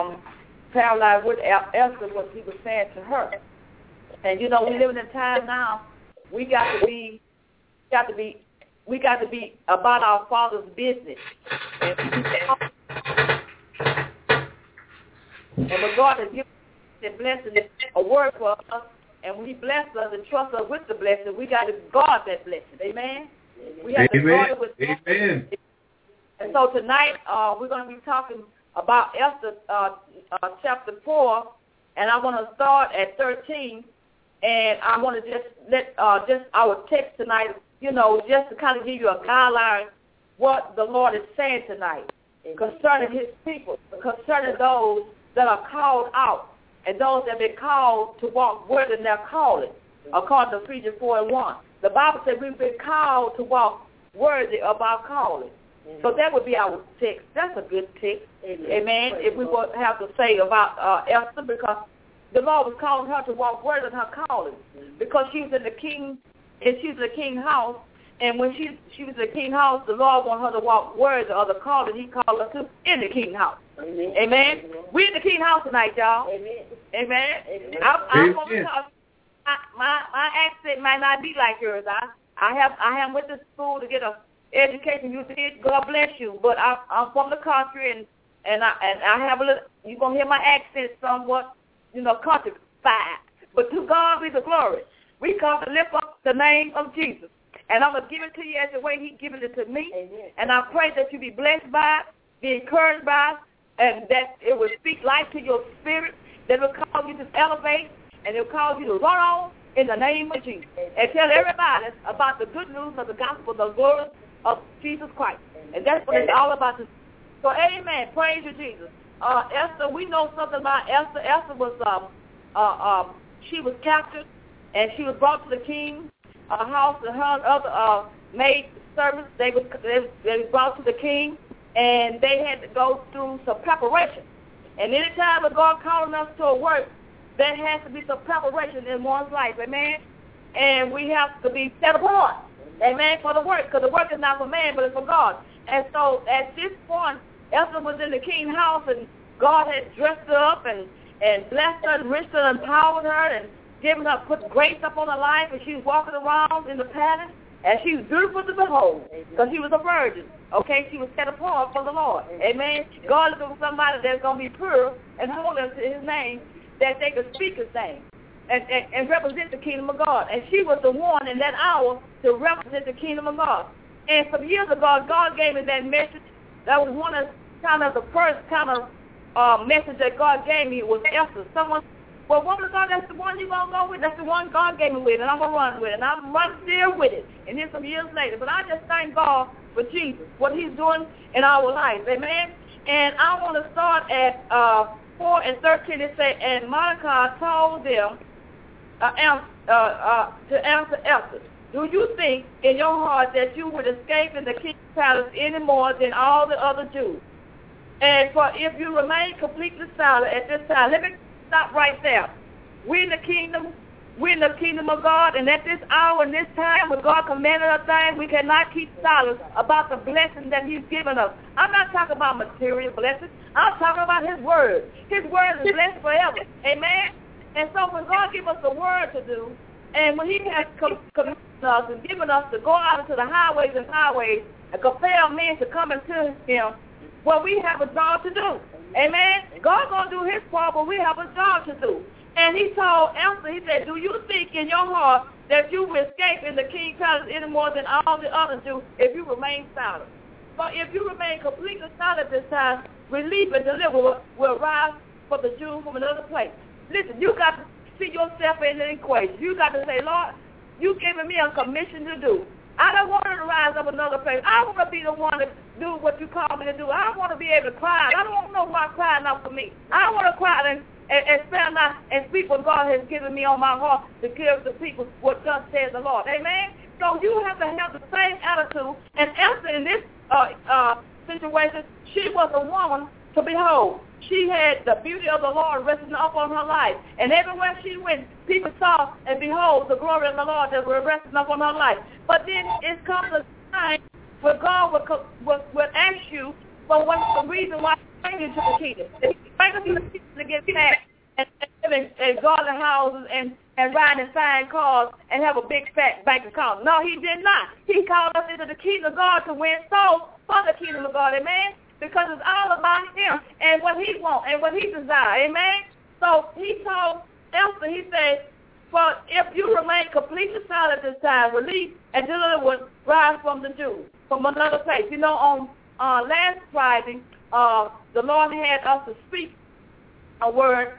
[SPEAKER 5] parallel with Esther, what he was saying to her. And you know, we live in a time now. We got to be about our Father's business. And when God has given us a blessing, a word for us, and when He blesses us and trusts us with the blessing, we got to guard that blessing. Amen. We have to guard it with Amen. And so tonight we're going to be talking about Esther chapter 4, and I want to start at 13. And I want to just let just our text tonight, you know, just to kind of give you a guideline what the Lord is saying tonight. concerning his people, concerning those that are called out, and those that have been called to walk worthy in their calling, according to Ephesians 4:1. The Bible says we've been called to walk worthy of our calling. So that would be our text. That's a good text. Amen. If we would have to say about Esther, because the Lord was calling her to walk worthy in her calling, because she was in the king, and she's in the king's house. And when she was in the king's house, the Lord wanted her to walk worthy of the calling He called her to in the king's house. Amen. Amen. We're in the king's house tonight, y'all. Amen. Amen. I'm going to talk. My accent might not be like yours. I have went to school to get a education. You did. God bless you. But I'm from the country, and I have a little. You're gonna hear my accent somewhat, country fied. But to God be the glory. We come to lift up the name of Jesus. And I'm going to give it to you as the way He's given it to me. Amen. And I pray that you be blessed by it, be encouraged by it, and that it will speak life to your spirit, that it will cause you to elevate, and it will cause you to run on in the name of Jesus. Amen. And tell everybody about the good news of the gospel, the glory of Jesus Christ. Amen. And that's what it's all about. So, amen. Praise you, Jesus. Esther, we know something about Esther. Esther was, she was captured, and she was brought to the king. House and her other maid servants, they was brought to the king, and they had to go through some preparation. And any time that God calling us to a work, there has to be some preparation in one's life, amen. And we have to be set apart, amen, for the work, because the work is not for man, but it's for God. And so at this point, Esther was in the king's house, and God had dressed her up and blessed her, enriched her, empowered her, and giving her, put grace up on her life, and she was walking around in the palace, and she was beautiful to behold, because she was a virgin. Okay, she was set apart for the Lord. Amen. God is looking for somebody that's going to be pure and holy to His name, that they could speak His name and represent the kingdom of God. And she was the one in that hour to represent the kingdom of God. And some years ago, God gave me that message. That was one of the first message that God gave me was Esther. Someone. Well, woman of God, that's the one you're going to go with. That's the one God gave me with, and I'm going to run with it. And I'm running still with it. And then some years later. But I just thank God for Jesus, what He's doing in our lives. Amen? And I want to start at 4:13. It says, and Mordecai told them to answer Esther, do you think in your heart that you would escape in the king's palace any more than all the other Jews? And for if you remain completely silent at this time, let me stop right there. We're in the kingdom of God, and at this hour and this time, when God commanded us things, we cannot keep silent about the blessing that He's given us. I'm not talking about material blessings. I'm talking about His word. His word is blessed forever. Amen? And so when God gives us the word to do, and when He has commanded us and given us to go out into the highways and byways and compel men to come into Him, well, we have a job to do. Amen? God's going to do His part, but we have a job to do. And He told Esther, He said, do you think in your heart that you will escape in the king's palace any more than all the others do if you remain silent? But if you remain completely silent this time, relief and deliverance will rise for the Jews from another place. Listen, you got to see yourself in the equation. You got to say, Lord, you've given me a commission to do. I don't want to rise up another place. I want to be the one to do what you call me to do. I want to be able to cry. I don't want to know why crying out for me. I want to cry and stand out and speak what God has given me on my heart to give the people what thus says the Lord. Amen? So you have to have the same attitude. And Esther, in this situation, she was a woman to behold. She had the beauty of the Lord resting up on her life. And everywhere she went, people saw and behold the glory of the Lord that was resting up on her life. But then it comes a time where God will ask you for what's the reason why He bring you to the kingdom. He bring you to the kingdom to get fat and live in garden houses and ride in fine cars and have a big fat bank account. No, He did not. He called us into the kingdom of God to win souls for the kingdom of God. Amen? Because it's all about Him and what He wants and what He desires. Amen? So He told Esther, He said, for if you remain completely silent this time, relief and deliverance rise from the Jews, from another place. You know, on last Friday, the Lord had us to speak a word.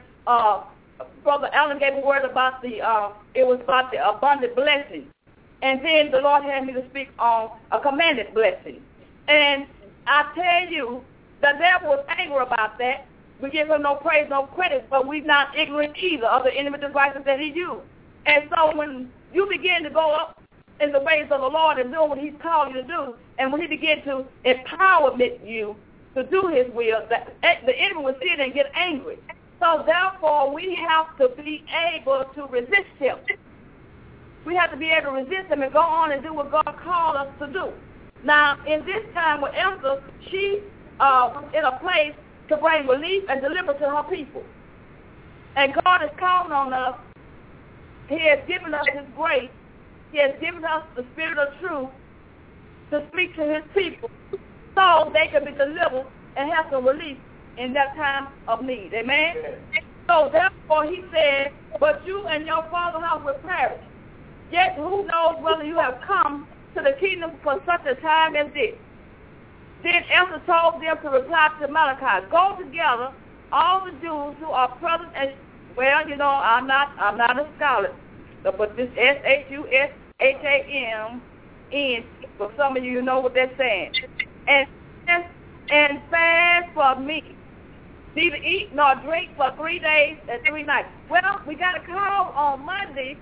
[SPEAKER 5] Brother Allen gave a word about it was about the abundant blessing. And then the Lord had me to speak on a commanded blessing. And I tell you The devil was angry about that. We give him no praise, no credit, but we're not ignorant either of the enemy devices that he used. And so when you begin to go up in the ways of the Lord and doing what he's called you to do, and when he begin to empower you to do his will, the enemy will see it and get angry. So therefore, we have to be able to resist him. We have to be able to resist him and go on and do what God called us to do. Now, in this time with Esther, she was in a place to bring relief and deliverance to her people. And God is calling on us. He has given us his grace. He has given us the spirit of truth to speak to his people so they can be delivered and have some relief in that time of need. Amen? So therefore he said, but you and your father's house will perish. Yet who knows whether you have come to the kingdom for such a time as this. Then Esther told them to reply to Malachi, go together, all the Jews who are present, and well, you know, I'm not a scholar, but this SHUSHAMN, for some of you know what they're saying, and fast for me, neither eat nor drink for 3 days and 3 nights. Well, we got a call on Monday.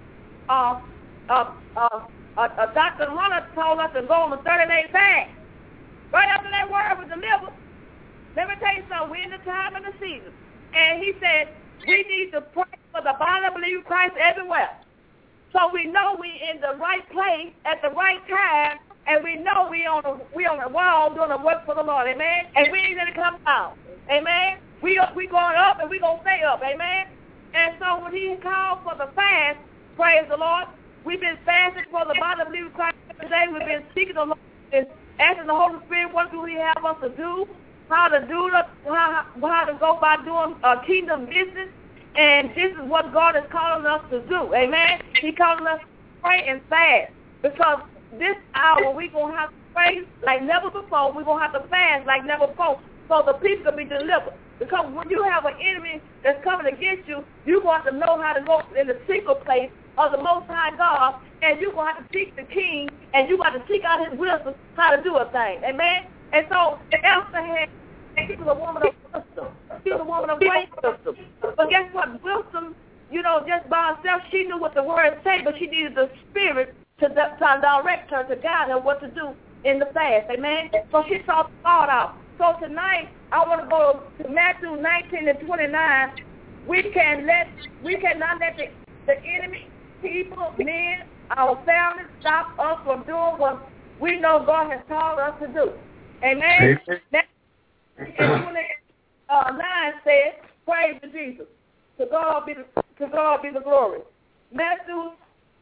[SPEAKER 5] Dr. Hunter told us to go on a 30-day fast. Right after that word was delivered, let me tell you something, we're in the time and the season. And he said, we need to pray for the body of believing Christ everywhere. So we know we in the right place at the right time, and we know we on the wall doing the work for the Lord, amen? And we ain't going to come down, amen? We going up and we going to stay up, amen? And so when he called for the fast, praise the Lord, we've been fasting for the body of believing Christ every day. We've been seeking the Lord and asking the Holy Spirit, what do he have us to do? How to do how to go by doing kingdom business, and this is what God is calling us to do. Amen. He's calling us to pray and fast, because this hour we're gonna have to pray like never before. We're gonna have to fast like never before, so the people can be delivered. Because when you have an enemy that's coming against you, you're going to know how to go in the secret place of the Most High God, and you're going to have to seek the King, and you're going to seek out his wisdom how to do a thing. Amen. And so Esther had. She was a woman of wisdom. She was a woman of great wisdom. But guess what? Wisdom, you know, just by herself, she knew what the word said, but she needed the Spirit to direct her, to guide her what to do in the fast. Amen? So she sought God out. So tonight, I want to go to Matthew 19 and 29. We cannot let the enemy, people, men, our families stop us from doing what we know God has called us to do. Amen? And 29 says, praise to Jesus. To God be the glory. Matthew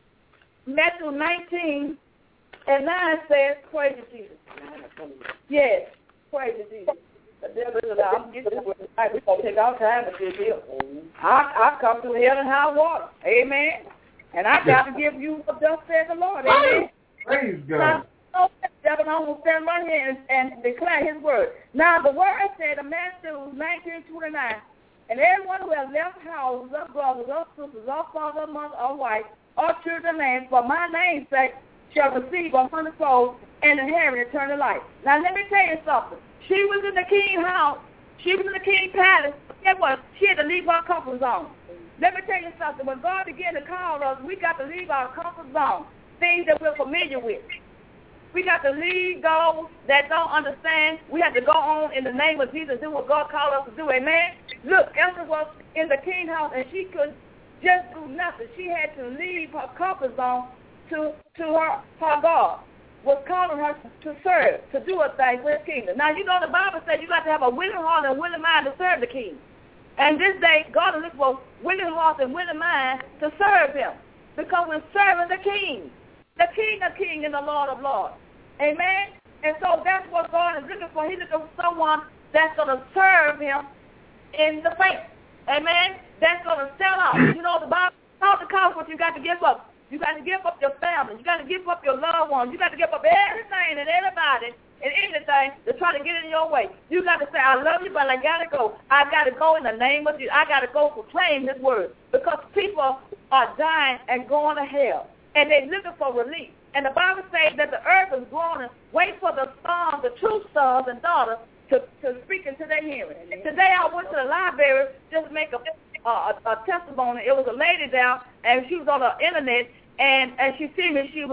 [SPEAKER 5] 19 and 9 says, praise to Jesus. Yes, praise to Jesus. The devil is I'm getting this word. We're going to take our time with this here. I come to hell and high water. Amen. And I got to give you what thus says the Lord. Amen.
[SPEAKER 1] Praise God.
[SPEAKER 5] I'm going to stand right here and declare his word. Now, the word said in Matthew 19:29, and everyone who has left houses, or brothers, or sisters, or father, or mother, or wife, or children, land, for my name's sake, shall receive 100-fold and inherit eternal life. Now, let me tell you something. She was in the king's house. She was in the king's palace. Guess what? She had to leave her comfort zone. Let me tell you something. When God began to call us, we got to leave our comfort zone, things that we're familiar with. We got to leave those that don't understand. We have to go on in the name of Jesus, do what God called us to do. Amen? Look, Esther was in the king's house, and she could just do nothing. She had to leave her comfort zone to her God. Was calling her to serve, to do a thing for his kingdom. Now, you know the Bible says you got to have a willing heart and willing mind to serve the king. And this day, God is looking for willing hearts and willing mind to serve him. Because we're serving the King of kings and the Lord of lords. Amen? And so that's what God is looking for. He's looking for someone that's going to serve him in the faith. Amen? That's going to sell out. You know, the Bible tells the cost what you got to give up. You got to give up your family. You got to give up your loved ones. You got to give up everything and everybody and anything to try to get in your way. You got to say, I love you, but I got to go. I got to go in the name of Jesus. I got to go proclaim his word, because people are dying and going to hell, and they're looking for relief. And the Bible says that the earth is groaning, wait for the sons, the true sons and daughters, to speak into their hearing. Today I went to the library just to make a testimony. It was a lady there, and she was on the internet, and she see me. She's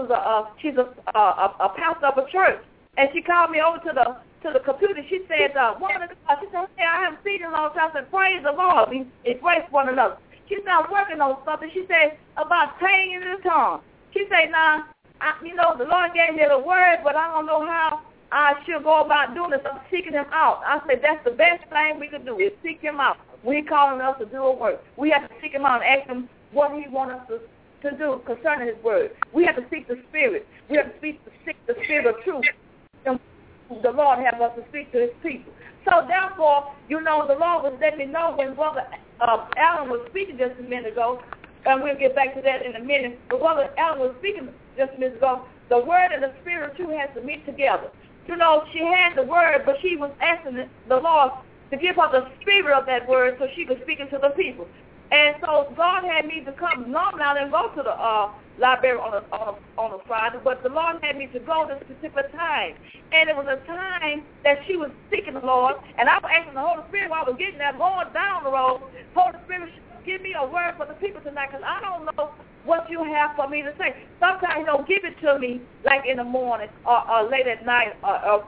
[SPEAKER 5] a pastor of a church, and she called me over to the computer. She said, woman of God, she said, hey, I haven't seen you in a long time. I said, praise the Lord. We embrace one another. She said, I'm working on something. She said, about praying in the tongue. She said, now, the Lord gave me the word, but I don't know how I should go about doing this. I'm seeking him out. I said, that's the best thing we could do is seek him out. We're calling us to do a work. We have to seek him out and ask him what he wants us to do concerning his word. We have to seek the spirit. We have to seek the spirit of truth. And the Lord has us to speak to his people. So therefore, the Lord was letting me know when Brother Allen was speaking just a minute ago, and we'll get back to that in a minute, but Brother Allen was speaking just a minute ago, the word and the spirit of truth has to meet together. She had the word, but she was asking the Lord to give her the spirit of that word so she could speak it to the people. And so God had me to come. Normally I didn't go to the library on a Friday, but the Lord had me to go this particular time. And it was a time that she was seeking the Lord, and I was asking the Holy Spirit while I was getting there, going down the road, Holy Spirit, give me a word for the people tonight, because I don't know what you have for me to say. Sometimes you don't give it to me like in the morning or late at night or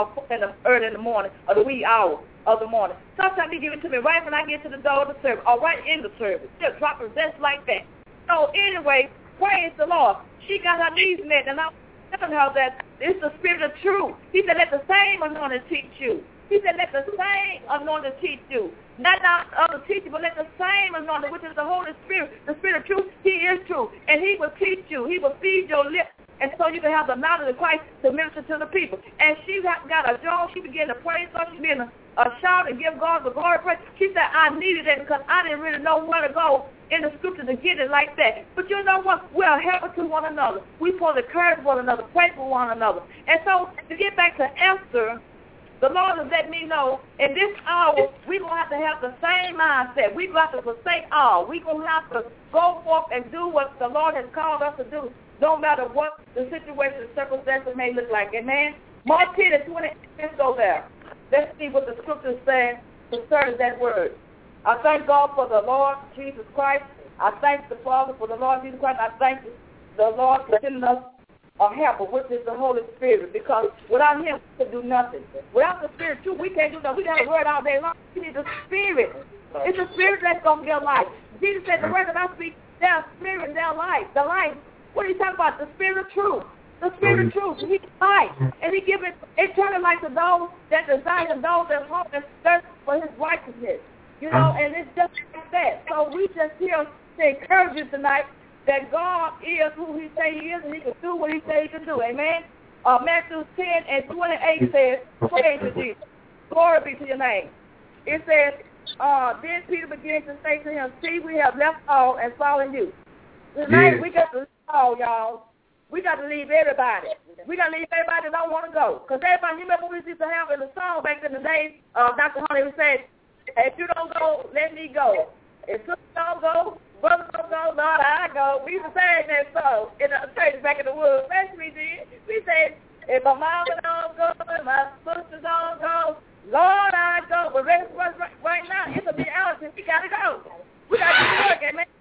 [SPEAKER 5] early in the morning or the wee hour of the morning. Sometimes you give it to me right when I get to the door of the service or right in the service. Just drop it just like that. So anyway, praise the Lord. She got her needs met, and I was telling her that it's the spirit of truth. He said, let the same anointing teach you. He said, let the same anointing teach you. Not other teaching, but let the same anointing, which is the Holy Spirit, the spirit of truth, he is truth. And he will teach you. He will feed your lips. And so you can have the knowledge of Christ to minister to the people. And she got a joy. She began to praise God. She began to shout and give God the glory. Praise. She said, I needed it because I didn't really know where to go in the scripture to get it like that. But you know what? We're helping to one another. We're supposed to encourage one another, pray for one another. And so to get back to Esther, the Lord has let me know in this hour we're going to have the same mindset. We're going to have to forsake all. We're going to have to go forth and do what the Lord has called us to do, no matter what the situation and circumstances may look like. Amen? Mark 10 and 20, let's go there. Let's see what the scripture says concerning that word. I thank God for the Lord Jesus Christ. I thank the Father for the Lord Jesus Christ. I thank the Lord for sending us a helper, which is the Holy Spirit, because without him we can do nothing. Without the Spirit too, we can't do nothing. We got a word all day long. We need the Spirit. It's the Spirit that's going to give life. Jesus said, the word that I speak, their spirit and their life. The life. What are you talking about? The Spirit of truth. The Spirit of truth. He gives life. And he gives eternal life to those that desire him, those that hope and thirst for his righteousness. And it's just like that. So we just here to encourage you tonight that God is who he say he is, and he can do what he say he can do. Amen? Matthew 10 and 28 says, praise you, Jesus. Glory be to your name. It says, then Peter began to say to him, see, we have left all and followed you. Tonight we got to leave all, y'all. We got to leave everybody. We got to leave everybody that don't want to go. Because everybody, you remember we used to have in the song back in the days, Dr. Honey would say, if you don't go, let me go. If you don't go, brother don't go, Lord, I go. We used to sing that song in the church back in the woods. That's what we did. We said, if my mama don't go, and my sisters don't go, Lord, I go. But right now, it's a reality. We got to go. We got to do work, amen.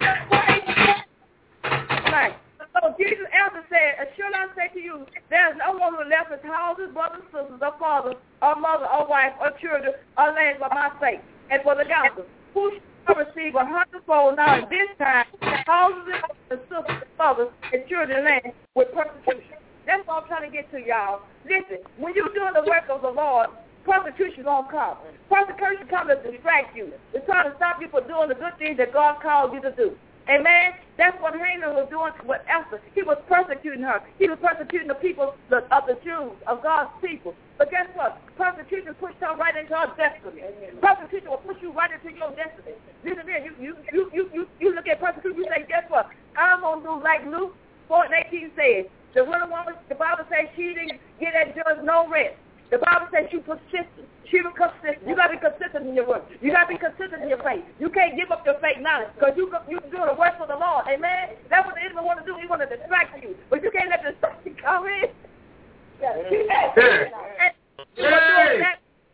[SPEAKER 5] Right. So Jesus answered said, surely I say to you, there is no one who left his houses, brothers, sisters, or fathers, or mother, or wife, or children, or lands for my sake, and for the gospel, who shall receive 100-fold now in this time, houses, and sisters, fathers, and children, and lands with persecution. That's what I'm trying to get to, y'all. Listen, when you're doing the work of the Lord, persecution going to come. Persecution comes to distract you. It's trying to stop you from doing the good things that God called you to do. Amen? That's what Haman was doing with Esther. He was persecuting her. He was persecuting the people of the Jews, of God's people. But guess what? Persecution pushed her right into her destiny. Persecution will push you right into your destiny. Listen here, you look at persecution, you say, guess what? I'm going to do like Luke 4:18 says. The widow woman, the Bible says she didn't get that judge no rest. The Bible says she persistent. She was consistent. You got to be consistent in your work. You got to be consistent in your faith. You can't give up your faith now because you doing the work for the Lord. Amen? That's what the enemy want to do. He want to distract you. But you can't let the distraction come in.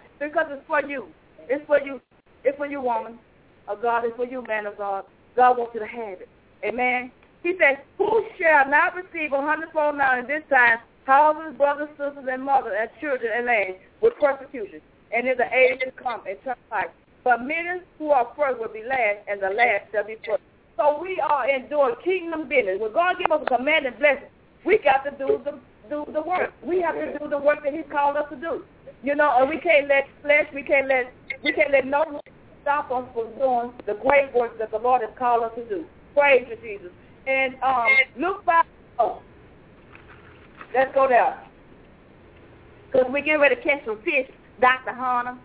[SPEAKER 5] because it's for you. It's for you. It's for you, woman of God. It's for you, man of God. God wants you to have it. Amen. He says, who shall not receive 100-fold now in this time, houses, brothers, sisters, and mothers, and children, and land, with persecution, and in the age to come, eternal life. But many who are first will be last, and the last shall be first. So we are doing kingdom business. When God gives us a command and blessing, we got to do the work. We have to do the work that He's called us to do. You know, and we can't let flesh, we can't let no one stop us from doing the great work that the Lord has called us to do. Praise you, Jesus. And Luke 5. Let's go there. Because we're getting ready to catch some fish, Dr. Hunter.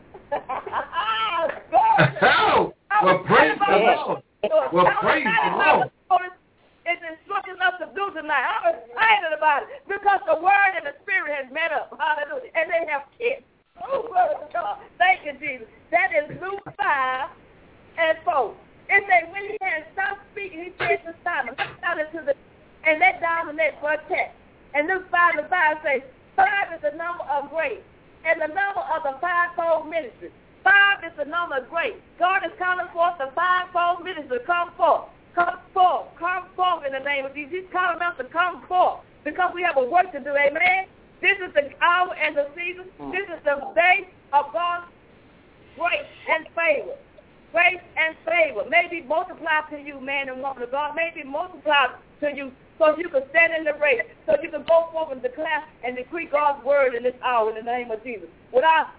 [SPEAKER 1] Well, praise the Lord. Well, praise the Lord.
[SPEAKER 5] It's instructing us to do tonight. I'm excited about it because the Word and the Spirit has met up. Hallelujah. And they have kids. Oh, God. Thank you, Jesus. That is Luke 5 and 4. It says, when he had stopped speaking, he said to Simon, and let down the net for a text. And Luke 5 and 5 says, 5 is the number of grace, and the number of the fivefold ministry. 5 is the number of grace. God is calling forth the fivefold ministry to come forth. Come forth in the name of Jesus. He's calling us to come forth because we have a work to do, amen? This is the hour and the season. This is the day of God's grace and favor. Grace and favor may be multiplied to you, man and woman of God, may be multiplied to you so you can stand in the race, so you can go forth and declare and decree God's word in this hour in the name of Jesus. Without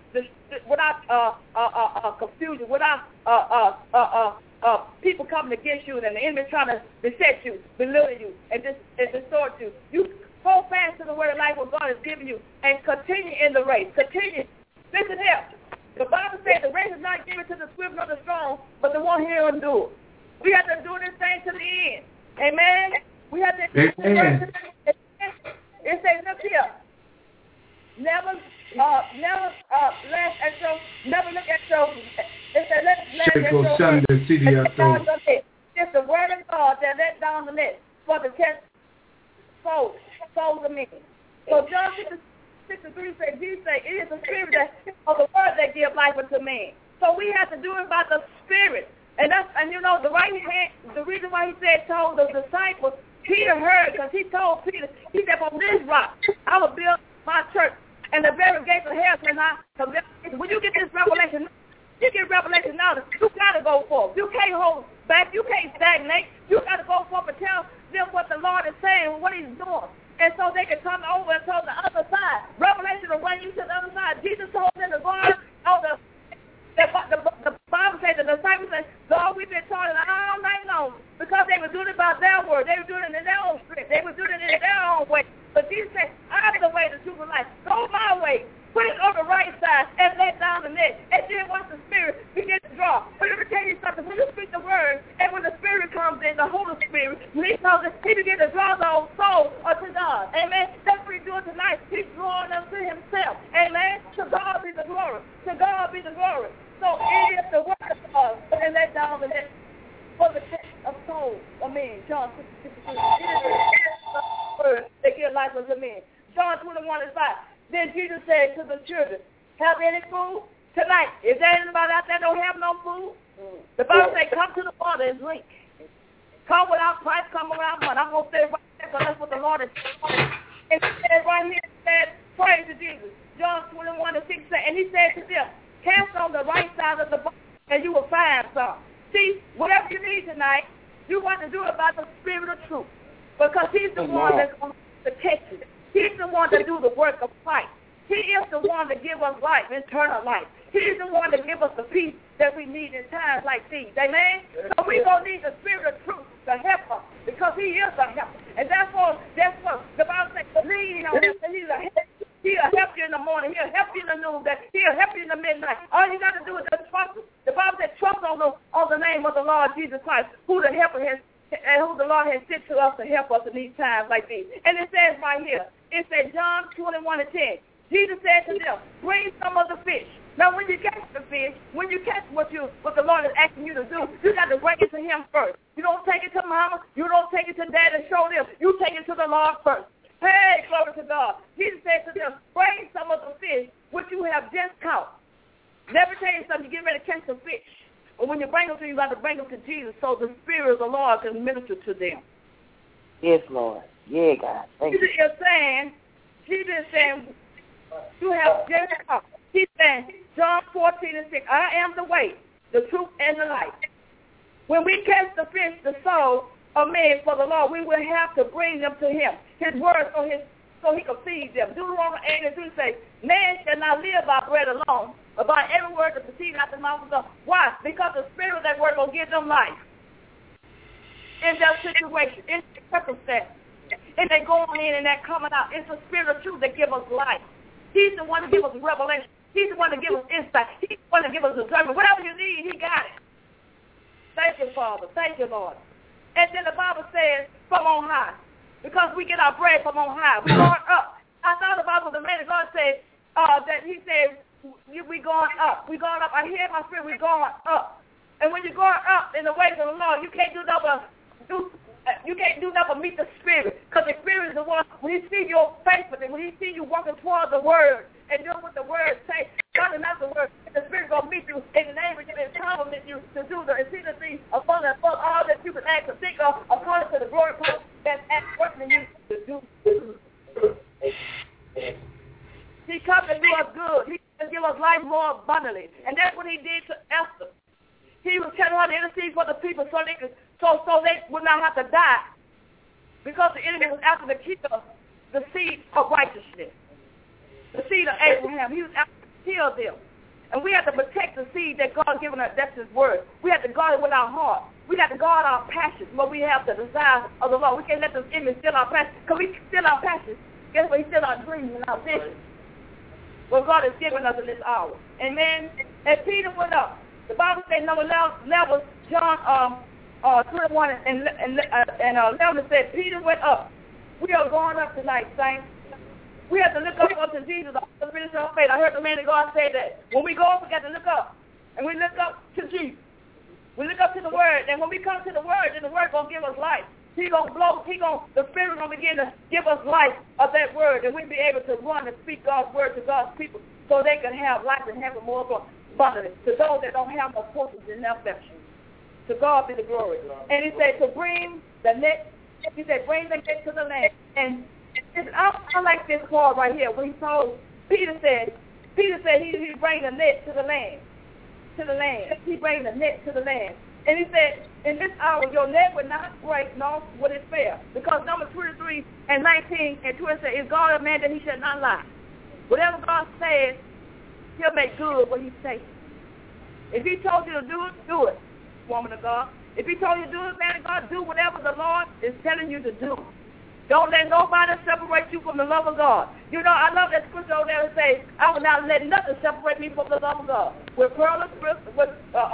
[SPEAKER 5] confusion, without people coming against you and the enemy trying to beset you, belittle you, and distort you. You hold fast to the word of life what God has given you and continue in the race. Continue. Listen here. The Bible says the race is not given to the swift nor the strong, but the one here endure. We have to do this thing to the end. Amen? We have to do this thing to the end. It says, look here. Never look at your it says, let it's the word of God that let down the net for the test souls of men. So John 6:63 says, Jesus said, it is the spirit of the word that gives life unto man. So we have to do it by the spirit. And you know, the reason why he told the disciples, Peter heard, because he told Peter, he said, on this rock, I will build my church, and the very gates of hell cannot condemn. When you get this revelation, you get revelation now, you got to go forth. You can't hold back. You can't stagnate. You got to go forth and tell them what the Lord is saying, what He's doing. And so they can come over and tell the other side. Revelation will run you to the other side. Jesus told them to go on the Bible says, the disciples said, Lord, we've been toiling all night long because they were doing it by their word. They were doing it in their own strength. They were doing it in their own way. But Jesus said, I'm the way, the truth, and life. Go my way. Put it on the right side and let down the net. And then once the Spirit begins to draw. But let me tell you something. When you speak the word, and when the Spirit comes in, the Holy Spirit, when He begins to draw those souls unto God. Amen. That's what He's doing tonight. He's drawing them to Himself. Amen. To God be the glory. To God be the glory. So it is the word of God and let down the net for the test of souls. John 6:63. It is the word that gives life unto men. John 21:5. Then Jesus said to the children, have any food tonight? Is there anybody out there that don't have no food? The Bible says, come to the water and drink. Come without price, come without money. I'm going to say right there because that's what the Lord is saying. And He said right here, He said, praise to Jesus. John 21:6 said, and He said to them, cast on the right side of the boat and you will find some. See, whatever you need tonight, you want to do it by the Spirit of truth. Because He's the one that's going to catch you. He's the one that do the work of Christ. He is the one that give us life, eternal life. He's the one that give us the peace that we need in times like these. Amen? So we're going to need the Spirit of truth to help us because He is a helper. And that's what the Bible says, believe on Him. He'll help you in the morning. He'll help you in the noonday. He'll help you in the midnight. All you got to do is just trust Him. The Bible says, trust on the name of the Lord Jesus Christ, who the helper has and who the Lord has sent to us to help us in these times like these. And it says right here, it says John 21:10. Jesus said to them, bring some of the fish. Now when you catch the fish, when you catch what the Lord is asking you to do, you got to bring it to Him first. You don't take it to mama. You don't take it to dad and show them. You take it to the Lord first. Hey, glory to God. Jesus said to them, bring some of the fish which you have just caught. Let me tell you something. You get ready to catch some fish. But when you bring them to you, you got to bring them to Jesus so the Spirit of the Lord can minister to them.
[SPEAKER 6] Yes, Lord. Yeah, God. Thank you.
[SPEAKER 5] Jesus is saying, you have just come. He's saying, John 14:6, I am the way, the truth, and the life. When we catch the fish, the soul of man for the Lord, we will have to bring them to him, his word, so he can feed them. Deuteronomy 8:3 says, man shall not live by bread alone, but by every word that proceeds out the mouth of God. Why? Because the Spirit of that word will give them life in their situation, in their circumstance, and they going in and they're coming out. It's the Spirit of truth that gives us life. He's the one that gives us revelation. He's the one that gives us insight. He's the one that gives us discernment. Whatever you need, he got it. Thank you, Father. Thank you, Lord. And then the Bible says, from on high, because we get our bread from on high. We're going up. I thought about what the man of God said, that he said, we going up. We're going up. I hear my spirit, we're going up. And when you're going up in the ways of the Lord, you can't do nothing but meet the Spirit. Because the Spirit is the one, when he see your faithfulness, when he see you walking toward the Word and doing what the Word says, God is not the Word, and the Spirit is going to meet you in the name of Jesus and compliment you to do and see the things above all that you can ask or think of according to the glory power that's at work in you to do. He comes to do us good. He can give us life more abundantly. And that's what he did to Esther. He was telling her to intercede for the people so they would not have to die, because the enemy was after to kill the seed of righteousness, the seed of Abraham. He was after to kill them. And we have to protect the seed that God has given us. That's his word. We have to guard it with our heart. We got to guard our passions, what we have the desire of the Lord. We can't let this enemy steal our passions, because we steal our passions. Guess what? He steal our dreams and our visions. What God has given us in this hour. Amen. And Peter went up. The Bible says number 11, John 21 and 11 said, Peter went up. We are going up tonight, saints. We have to look up unto Jesus, the finisher of faith. I heard the man of God say that. When we go up, we got to look up. And we look up to Jesus. We look up to the Word. And when we come to the Word, then the Word going to give us life. He's going to blow. The Spirit going to begin to give us life of that Word. And we'll be able to run and speak God's Word to God's people so they can have life and have it more abundantly. To those that don't have no forces in their affection. To God be the glory. And he said to bring the net. He said bring the net to the land. And I like this part right here. When he told Peter said he bring the net to the land. To the land. He bring the net to the land. And he said, in this hour your net will not break, nor will it fail. Because Numbers 23 and 19 and 20 said, is God a man that he shall not lie? Whatever God says, he'll make good what he says. If he told you to do it, woman of God. If he told you to do it, man of God, do whatever the Lord is telling you to do. Don't let nobody separate you from the love of God. You know, I love that scripture over there that says, I will not let nothing separate me from the love of God. With perilous, with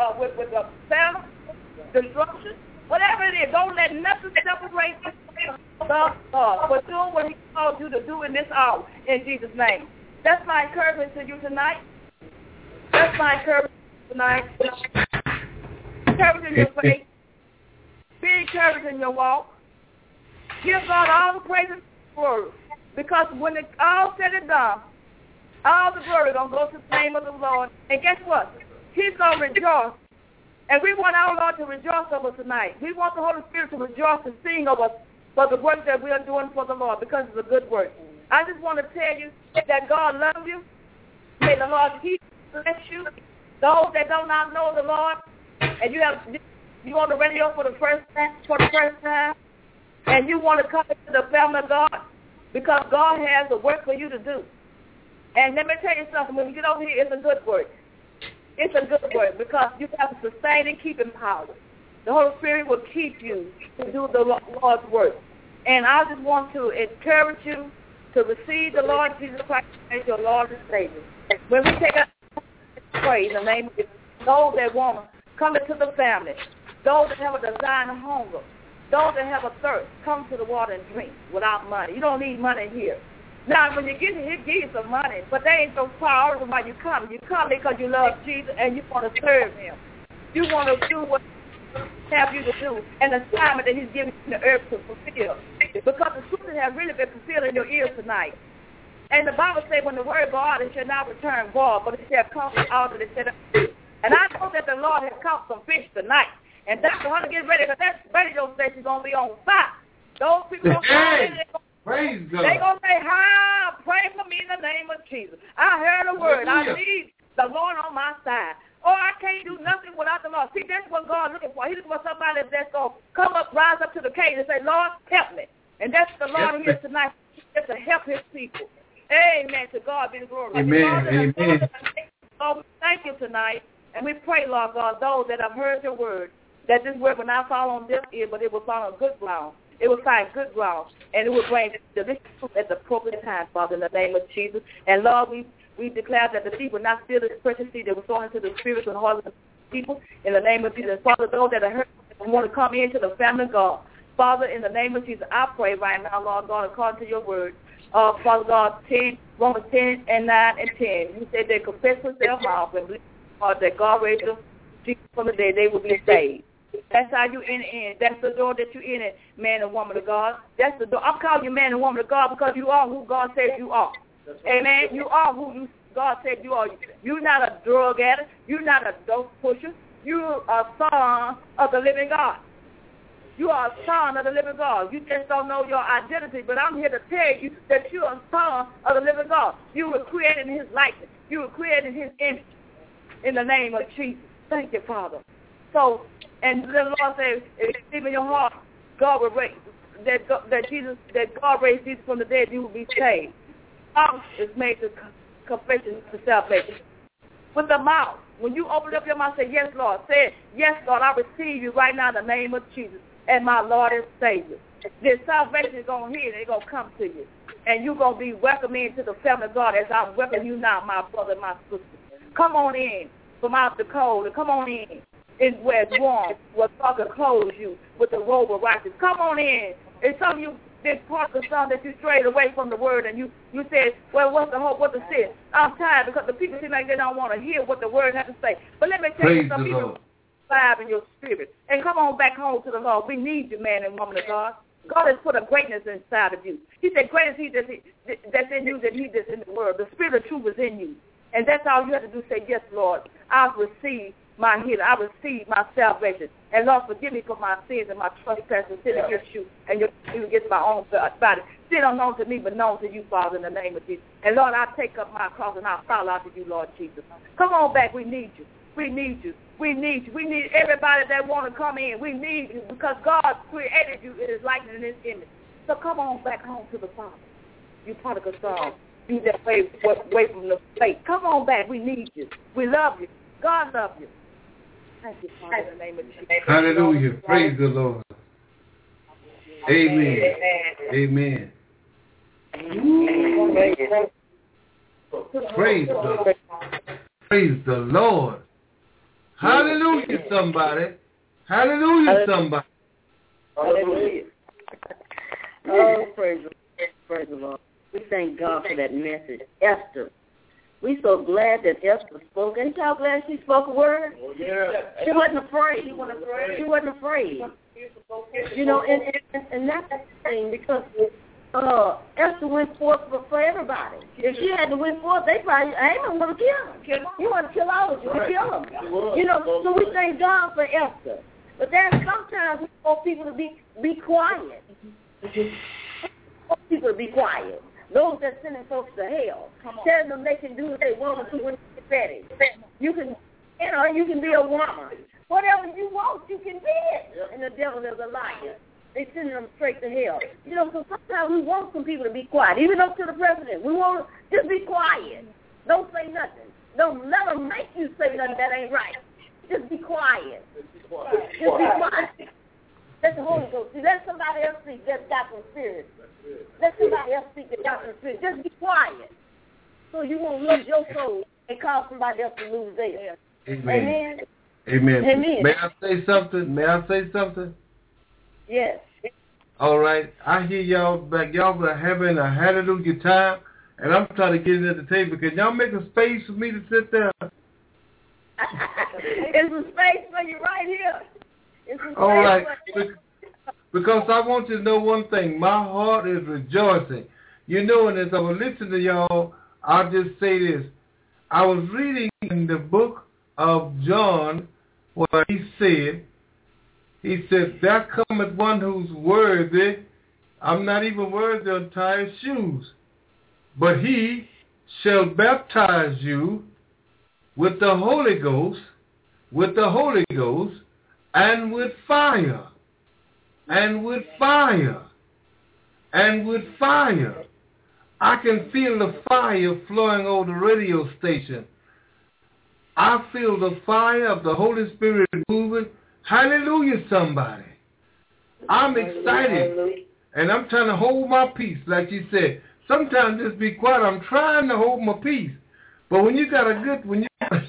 [SPEAKER 5] famine, destruction, whatever it is, don't let nothing separate you from the love of God. But do what he called you to do in this hour, in Jesus' name. That's my encouragement to you tonight. That's my encouragement tonight. Encourage in your faith. Be encouraged in your walk. Give God all the praise and glory. Because when it's all said and done, all the glory is going to go to the name of the Lord. And guess what? He's going to rejoice. And we want our Lord to rejoice over us tonight. We want the Holy Spirit to rejoice and sing over us for the work that we are doing for the Lord, because it's a good work. I just want to tell you that God loves you. May the Lord keep bless you. Those that do not know the Lord, and you on the radio for the first time, and you want to come into the family of God, because God has a work for you to do. And let me tell you something, when you get over here, it's a good work. It's a good work, because you have to sustain and keep in power. The Holy Spirit will keep you to do the Lord's work. And I just want to encourage you to receive the Lord Jesus Christ as your Lord and Savior. When we take our praise in the name of Jesus, those that want to come into the family, those that have a desire and hunger, those that have a thirst, come to the water and drink without money. You don't need money here. Now, when you get here, he'll give you some money, but that ain't no priority why you come. You come because you love Jesus and you want to serve him. You want to do what he have you to do, and the assignment that he's giving you the earth to fulfill. Because the truth has really been fulfilled in your ears tonight. And the Bible says when the word go out, it shall not return void, but it shall accomplish all that it said. And I know that the Lord has caught some fish tonight. And that's going to get ready, because that radio station is going to be on fire. Those people going to come in,
[SPEAKER 1] praise God.
[SPEAKER 5] They're going to say, pray for me in the name of Jesus. I heard a word. I need the Lord on my side. Oh, I can't do nothing without the Lord. See, that's what God's looking for. He's looking for somebody that's going to come up, rise up to the occasion and say, Lord, help me. And that's the Lord here tonight, just to help his people. Amen. To God be the glory.
[SPEAKER 1] Amen. Amen.
[SPEAKER 5] Lord, we thank you tonight. And we pray, Lord God, those that have heard your word, that this word will not fall on deaf ear, but it will fall on good ground. It will find good ground, and it will bring delicious fruit at the appropriate time, Father, in the name of Jesus. And, Lord, we declare that the people not steal this precious seed that was sown into the spirits and hearts of the people, in the name of Jesus. Father, those that have heard and want to come into the family of God, Father, in the name of Jesus, I pray right now, Lord God, according to your word, Father God, Romans 10 and 9 and 10. You said they confess with their mouth and believe that God raised Jesus from the dead, they will be saved. That's how you enter in. That's the door that you enter, man and woman of God. That's the door. I'm calling you man and woman of God because you are who God says you are. Amen. You are who God said you are. You're not a drug addict. You're not a dope pusher. You're a son of the living God. You are a son of the living God. You just don't know your identity, but I'm here to tell you that you're a son of the living God. You were created in his likeness. You were created in his image. In the name of Jesus. Thank you, Father. So, and the Lord says, if you believe in your heart, God will raise that God raised Jesus from the dead, you will be saved. Mouth is made to confession to salvation. With the mouth, when you open up your mouth, say, yes, Lord. Say, yes, Lord, I receive you right now in the name of Jesus and my Lord and Savior. This salvation is going to hit and it's going to come to you. And you're going to be welcomed into the family of God as I welcome you now, my brother and my sister. Come on in from out the cold and come on in where it's warm, where God can clothe you with the robe of righteousness. Come on in. And some of you, this part of the song that you strayed away from the word and you said, well, what's the hope, what's the sin? I'm tired because the people seem like they don't want to hear what the word has to say. But let me tell you, some people vibe in your spirit. And come on back home to the Lord. We need you, man and woman of God. God has put a greatness inside of you. He said, great is he that's in you than he that's in the world. The spirit of truth is in you. And that's all you have to do, say, yes, Lord, I've received my healing. I received my salvation. And, Lord, forgive me for my sins and my trespasses, sin against you and you against my own body. Sin unknown to me, but known to you, Father, in the name of Jesus. And, Lord, I take up my cross and I follow after you, Lord Jesus. Come on back. We need you. We need you. We need you. We need everybody that want to come in. We need you because God created you in his likeness and his image. So come on back home to the Father. You prodigal son. Be that way from the faith. Come on back. We need you. We love you. God loves you. Thank you, Father, in the name of Jesus.
[SPEAKER 1] Hallelujah. Praise the Lord. Amen. Amen. Praise God. Praise the Lord. Hallelujah, somebody. Hallelujah, somebody.
[SPEAKER 3] Hallelujah. Oh, praise the Lord. We thank God for that message. Esther. We're so glad that Esther spoke. Ain't y'all glad she spoke a word?
[SPEAKER 4] Oh, yeah.
[SPEAKER 3] She wasn't afraid. She wasn't afraid. You know, and that's the thing because Esther went forth for everybody. If she had to went forth, they probably Haman would have killed her. He wanted to kill all of you. Right. Kill them. You know, so we thank God for Esther. But there's sometimes we want people to be quiet. We want people to be quiet. Those that sending folks to hell, telling them they can do what they want to when they get ready. You can be a woman. Whatever you want, you can be it. Yep. And the devil is a liar. They send them straight to hell. You know, so sometimes we want some people to be quiet. Even up to the president, we want to just be quiet. Don't say nothing. Don't let them make you say nothing that ain't right. Just be quiet. Just be quiet. Let the Holy Ghost see. Let somebody else speak that's got some spirit. Let somebody else speak that got some spirit. Just be quiet. So you won't lose your soul and cause somebody else to lose theirs.
[SPEAKER 1] Amen. Amen. May I say something?
[SPEAKER 3] Yes.
[SPEAKER 1] All right. I hear y'all back. Y'all been having a hallelujah time, and I'm trying to get in at the table. Can y'all make a space for me to sit there?
[SPEAKER 3] There's a space for you right here.
[SPEAKER 1] All right. Because I want you to know one thing. My heart is rejoicing. You know, and as I was listening to y'all, I'll just say this. I was reading in the book of John where he said, there cometh one who's worthy. I'm not even worthy to untie his shoes. But he shall baptize you with the Holy Ghost, and with fire, and with fire, and with fire. I can feel the fire flowing over the radio station. I feel the fire of the Holy Spirit moving. Hallelujah, somebody. I'm excited. And I'm trying to hold my peace, like you said. Sometimes just be quiet. I'm trying to hold my peace. But when you got a good, when you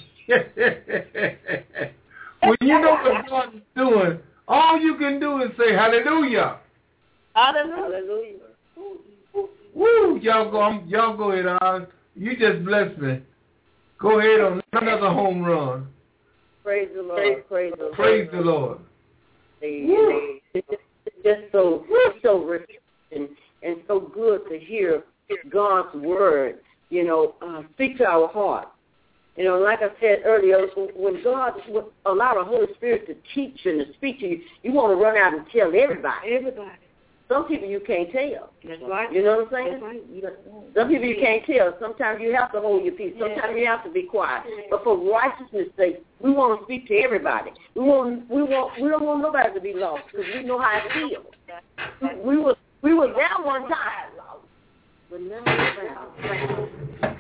[SPEAKER 1] know what God is doing, all you can do is say hallelujah.
[SPEAKER 5] Hallelujah.
[SPEAKER 1] Woo! Y'all go ahead. You just blessed me. Go ahead on another home run.
[SPEAKER 3] Praise the Lord.
[SPEAKER 1] Praise the Lord.
[SPEAKER 3] It's just so rich and so good to hear God's word, speak to our heart. Like I said earlier, when God would allow the Holy Spirit to teach you and to speak to you, you want to run out and tell everybody. Some people you can't tell.
[SPEAKER 5] That's right.
[SPEAKER 3] You know what I'm saying?
[SPEAKER 5] That's right.
[SPEAKER 3] Some people you can't tell. Sometimes you have to hold your peace. Sometimes you have to be quiet. But for righteousness' sake, we want to speak to everybody. We don't want nobody to be lost because we know how it feels. We were there one time, but now we're found.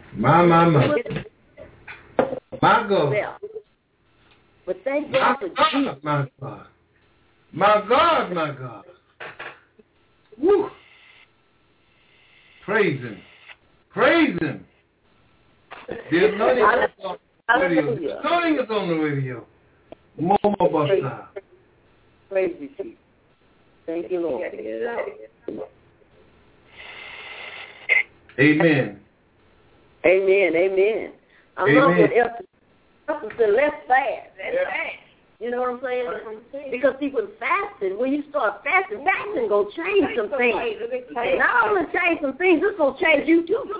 [SPEAKER 1] My God.
[SPEAKER 3] But thank God for Jesus.
[SPEAKER 1] My God. Woo. Praise him. The anointing is on the radio. The anointing is on the radio. More basta.
[SPEAKER 3] Praise you, Jesus. Thank you, Lord.
[SPEAKER 1] Amen.
[SPEAKER 3] I love what Elton said, let's fast. You know what I'm saying? Because people fasting, when you start fasting going to change some things. Not only change some things, it's going to change you too.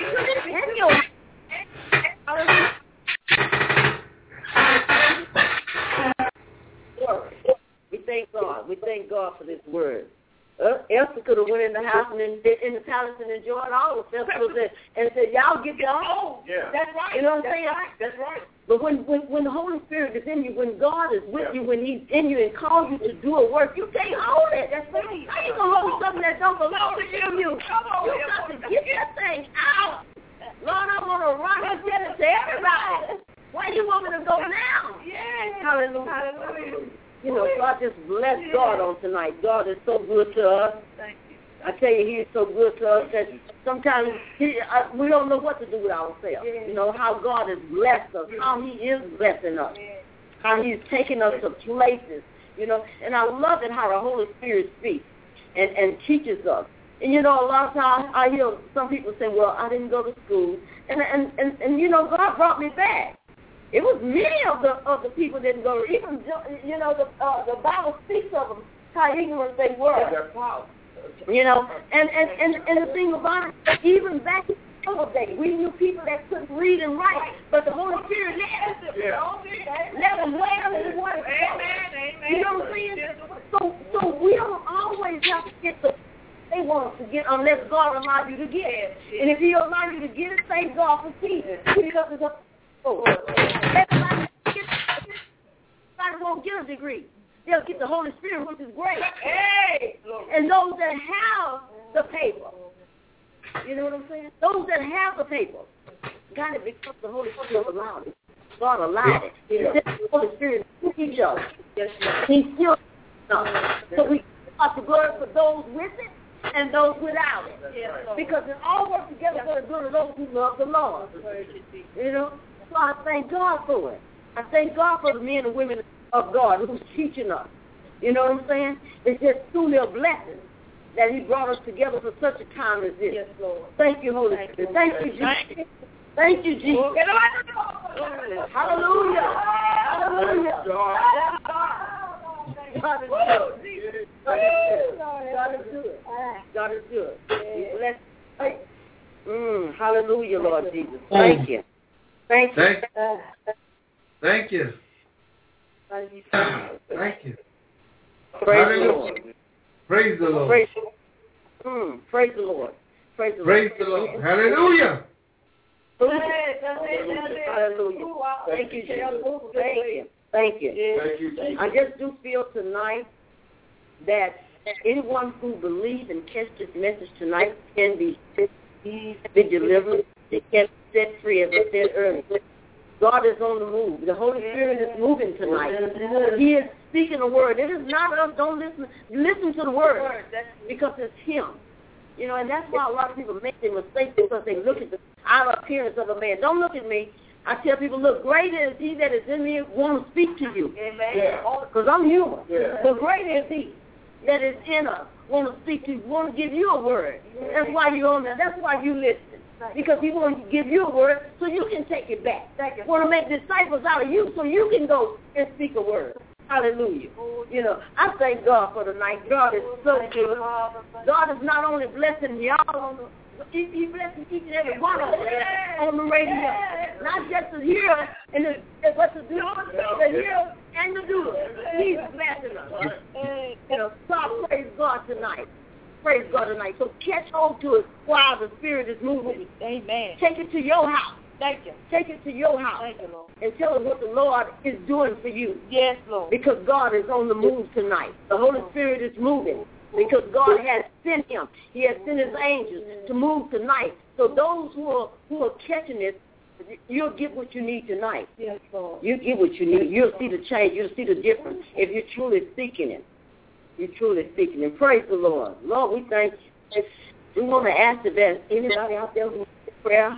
[SPEAKER 3] We thank God for this word. Esther could have went in the house and in the palace and enjoyed all the festivals and said, y'all get your own.
[SPEAKER 4] Yeah.
[SPEAKER 3] That's right. You know what I'm saying?
[SPEAKER 4] That's right.
[SPEAKER 3] But when the Holy Spirit is in you, when God is with you, when he's in you and calls you to do a work, you can't hold it. That's right. How you going to hold something that don't belong to you? You got to get that thing out. Lord, I want to run and tell it to everybody. Why you want me to go now?
[SPEAKER 5] Yes.
[SPEAKER 3] Hallelujah. So I just bless God on tonight. God is so good to us.
[SPEAKER 5] Thank you.
[SPEAKER 3] I tell you, he is so good to us that sometimes we don't know what to do with ourselves. Yeah. How God has blessed us, how he is blessing us, how he's taking us to places, And I love it how the Holy Spirit speaks and teaches us. And, a lot of times I hear some people say, well, I didn't go to school. And God brought me back. It was many of the people didn't go. Even the Bible speaks of them how ignorant they were. And the thing about it, even back in the old days, we knew people that couldn't read and write, but the Holy Spirit let them well in the word.
[SPEAKER 5] Amen.
[SPEAKER 3] You know what I'm saying? So we don't always have to get the they want us to get unless God allows you to get it. And if he allows you to get it, thank God for Jesus because it's a everybody won't get a degree. They'll get the Holy Spirit, which is great.
[SPEAKER 5] Hey!
[SPEAKER 3] And those that have the paper, you know what I'm saying? Those that have the paper, got it because the Holy Spirit allowed it. God allowed it. The Holy Spirit teach us. He still so we got the glory for those with it and those without it. Yes, because it all works together for the good of those who love the Lord. So I thank God for it. I thank God for the men and women of God who's teaching us. You know what I'm saying? It's just truly a blessing that he brought us together for such a time as this.
[SPEAKER 5] Yes, Lord.
[SPEAKER 3] Thank you, Holy Spirit. Thank you, Jesus. Thank you, Jesus. Hallelujah. Hallelujah. God is good. God is good. God is good. He bless Hallelujah, Lord Jesus. Thank you. Thank you.
[SPEAKER 1] Thank you. Thank you.
[SPEAKER 3] Praise the Lord.
[SPEAKER 1] Praise the Lord.
[SPEAKER 3] Praise the Lord. Praise the Lord.
[SPEAKER 1] Praise the Lord. Hallelujah.
[SPEAKER 3] Hallelujah. Thank you, Jesus. Thank you. I just do feel tonight that anyone who believes and catch this message tonight can be delivered. They can be set free, as I said earlier. God is on the move. The Holy Spirit is moving tonight. He is speaking a word. It is not us. Don't listen. Listen to the word because it's Him. You know, and that's why a lot of people make their mistakes because they look at the outer appearance of a man. Don't look at me. I tell people, look, greater is He that is in me want to speak to you. Amen. Because I'm human. But greater is He that is in us want to speak to you, want to give you a word. That's why you're on there. That's why you listen. Because He wants to give you a word so you can take it back. Want to make disciples out of you so you can go and speak a word. Hallelujah. You know, I thank God for the night. God is so good. God is not only blessing y'all, He's blessing each and every one of us on the radio. Not just to hear, but to do the hear and to do it. He's blessing us. You know, so praise God tonight. Praise God tonight. So catch hold to it while the Spirit is moving. Amen. Take it to your house. Thank you. Take it to your house. Thank you, Lord. And tell them what the Lord is doing for you. Yes, Lord. Because God is on the move tonight. The Holy Spirit is moving because God has sent Him. He has sent His angels to move tonight. So those who are catching this, you'll get what you need tonight. Yes, Lord. You get what you need. You'll see the change. You'll see the difference if you're truly seeking it. You're truly seeking it. Praise the Lord. Lord, we thank you. We want to ask if there's anybody out there who needs prayer.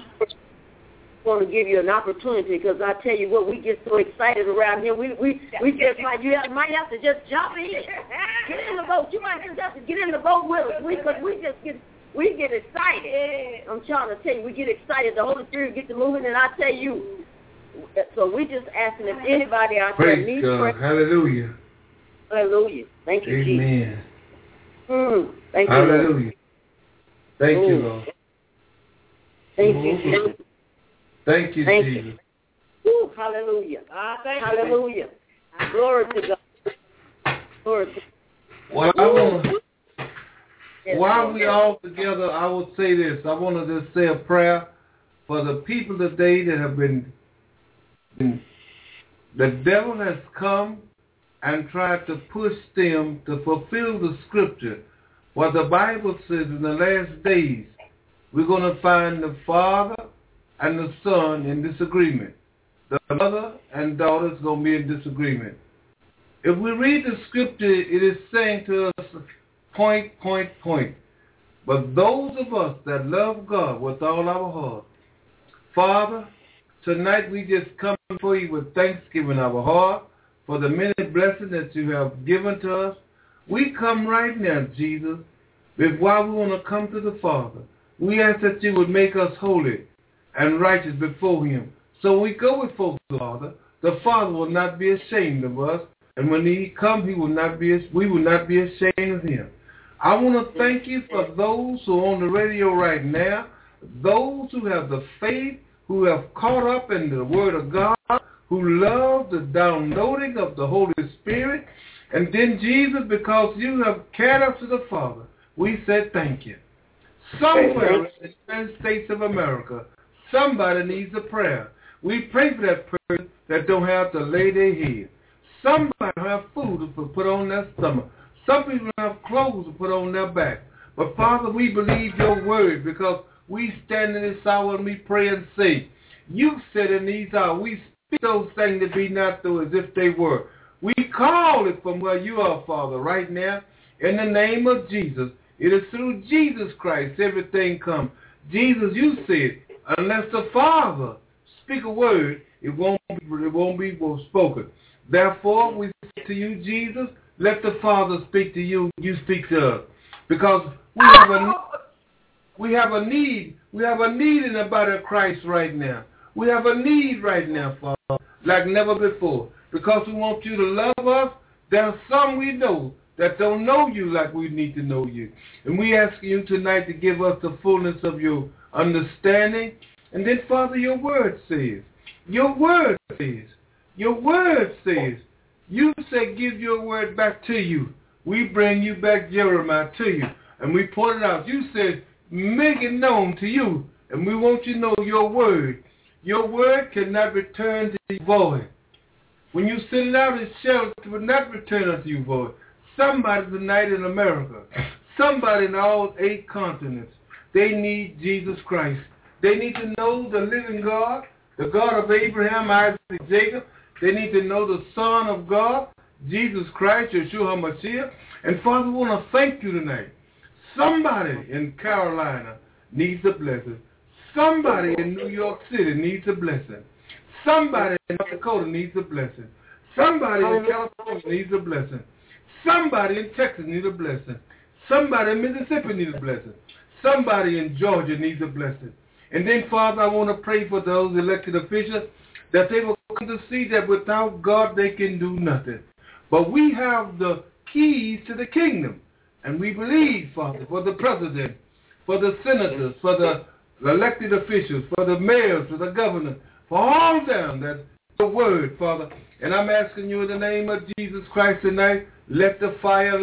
[SPEAKER 3] Want to give you an opportunity because I tell you what, we get so excited around here. We just might have to just jump in, get in the boat. You might just have to get in the boat with us because we get excited. I'm trying to tell you, we get excited. The Holy Spirit gets to moving, and I tell you. So we just asking if anybody out there needs prayer.
[SPEAKER 1] Hallelujah.
[SPEAKER 3] Hallelujah. Thank you,
[SPEAKER 1] Amen.
[SPEAKER 3] Jesus. Thank you,
[SPEAKER 1] Hallelujah.
[SPEAKER 3] Lord.
[SPEAKER 1] Thank you, Lord.
[SPEAKER 3] Thank you, Jesus.
[SPEAKER 1] Thank you, Jesus.
[SPEAKER 3] Ooh, hallelujah. Hallelujah. Glory to God. Glory to God.
[SPEAKER 1] While we all together, I will say this. I want to just say a prayer for the people today that have been, the devil has come and tried to push them to fulfill the scripture. What the Bible says in the last days, we're going to find the Father and the Son in disagreement. The mother and daughter is going to be in disagreement. If we read the scripture, it is saying to us, point. But those of us that love God with all our heart, Father, tonight we just come before you with thanksgiving in our heart for the many blessings that you have given to us. We come right now, Jesus, but while we want to come to the Father, we ask that you would make us holy and righteous before Him. So we go before the Father will not be ashamed of us, and when He comes, we will not be ashamed of Him. I want to thank you for those who are on the radio right now, those who have the faith, who have caught up in the Word of God, who love the downloading of the Holy Spirit, and then Jesus, because you have carried us to the Father, we said thank you. Somewhere in the United States of America, somebody needs a prayer. We pray for that person that don't have to lay their head. Somebody don't have food to put on their stomach. Some people don't have clothes to put on their back. But Father, we believe your word because we stand in this hour and we pray and say, you said in these hours, we speak those things that be not though as if they were. We call it from where you are, Father, right now, in the name of Jesus. It is through Jesus Christ everything comes. Jesus, you said, unless the Father speak a word, it won't be spoken. Therefore, we say to you, Jesus, let the Father speak to you, you speak to us. Because we have a need in the body of Christ right now. We have a need right now, Father, like never before. Because we want you to love us. There are some we know that don't know you like we need to know you. And we ask you tonight to give us the fullness of your understanding. And then, Father, your word says, you said give your word back to you. We bring you back Jeremiah to you. And we point it out. You said, make it known to you. And we want you to know your word. Your word cannot return to you void. When you send it out, it shall not return unto you void. Somebody tonight in America, somebody in all 8 continents, they need Jesus Christ. They need to know the living God, the God of Abraham, Isaac, and Jacob. They need to know the Son of God, Jesus Christ, Yeshua HaMashiach. And Father, we want to thank you tonight. Somebody in Carolina needs a blessing. Somebody in New York City needs a blessing. Somebody in North Dakota needs a blessing. Somebody in California needs a blessing. Somebody in Texas needs a blessing. Somebody in Mississippi needs a blessing. Somebody in Georgia needs a blessing. And then, Father, I want to pray for those elected officials that they will come to see that without God they can do nothing. But we have the keys to the kingdom. And we believe, Father, for the president, for the senators, for the elected officials, for the mayors, for the governor, for all of them, that the word, Father. And I'm asking you in the name of Jesus Christ tonight, let the fire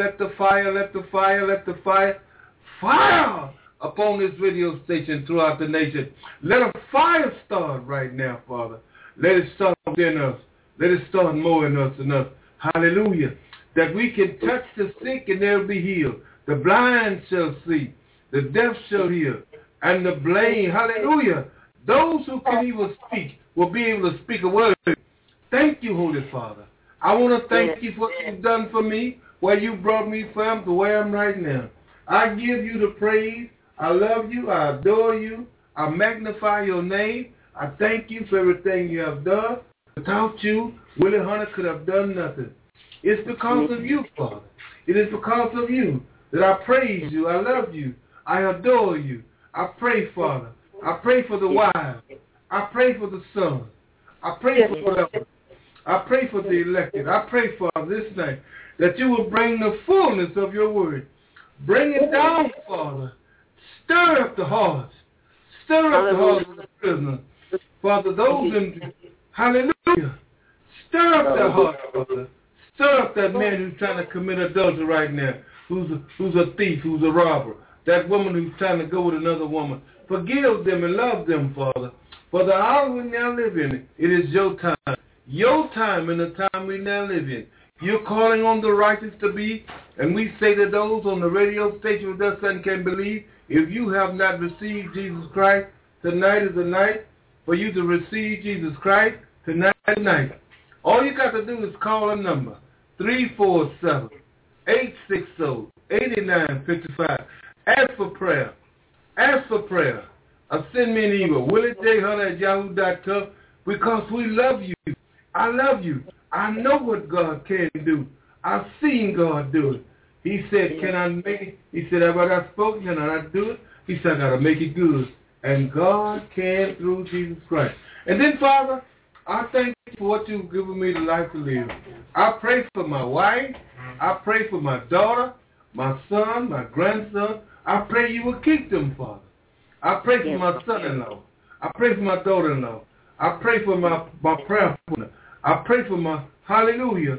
[SPEAKER 1] upon this radio station throughout the nation. Let a fire start right now, Father. Let it start within us. Let it start more in us enough. Hallelujah. That we can touch the sick and they'll be healed. The blind shall see. The deaf shall hear. And the blind, hallelujah. Those who can even speak will be able to speak a word. Thank you, Holy Father. I want to thank you for what you've done for me, where you brought me from to where I'm right now. I give you the praise. I love you. I adore you. I magnify your name. I thank you for everything you have done. Without you, Willie Hunter could have done nothing. It's because of you, Father. It is because of you that I praise you. I love you. I adore you. I pray, Father. I pray for the wives. I pray for the sons. I pray for whatever. I pray for the elected. I pray, Father, this night, that you will bring the fullness of your word. Bring it down, Father. Stir up the hearts. Stir up the hearts of the prisoners. Father, those in, hallelujah. Stir up their hearts, Father. Stir up that man who's trying to commit adultery right now, who's a thief, who's a robber. That woman who's trying to go with another woman. Forgive them and love them, Father. For the hour we now live in, it is your time. Your time and the time we now live in. You're calling on the righteous to be, and we say to those on the radio station with us and can believe, if you have not received Jesus Christ, tonight is the night for you to receive Jesus Christ. Tonight is the night. All you got to do is call a number, 347-860-8955. Ask for prayer. Ask for prayer. Or send me an email, williejhunter@yahoo.com, because we love you. I love you. I know what God can do. I've seen God do it. He said, can I make it? He said, have I not spoken? Can I not do it? He said, I got to make it good. And God can through Jesus Christ. And then, Father, I thank you for what you've given me the life to live. I pray for my wife. I pray for my daughter, my son, my grandson. I pray you will keep them, Father. I pray for my son-in-law. I pray for my daughter-in-law. I pray for my prayer partner. I pray for my, hallelujah,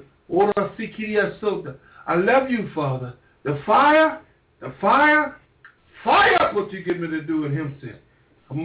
[SPEAKER 1] I love you, Father. The fire, fire what you get me to do in him, said. And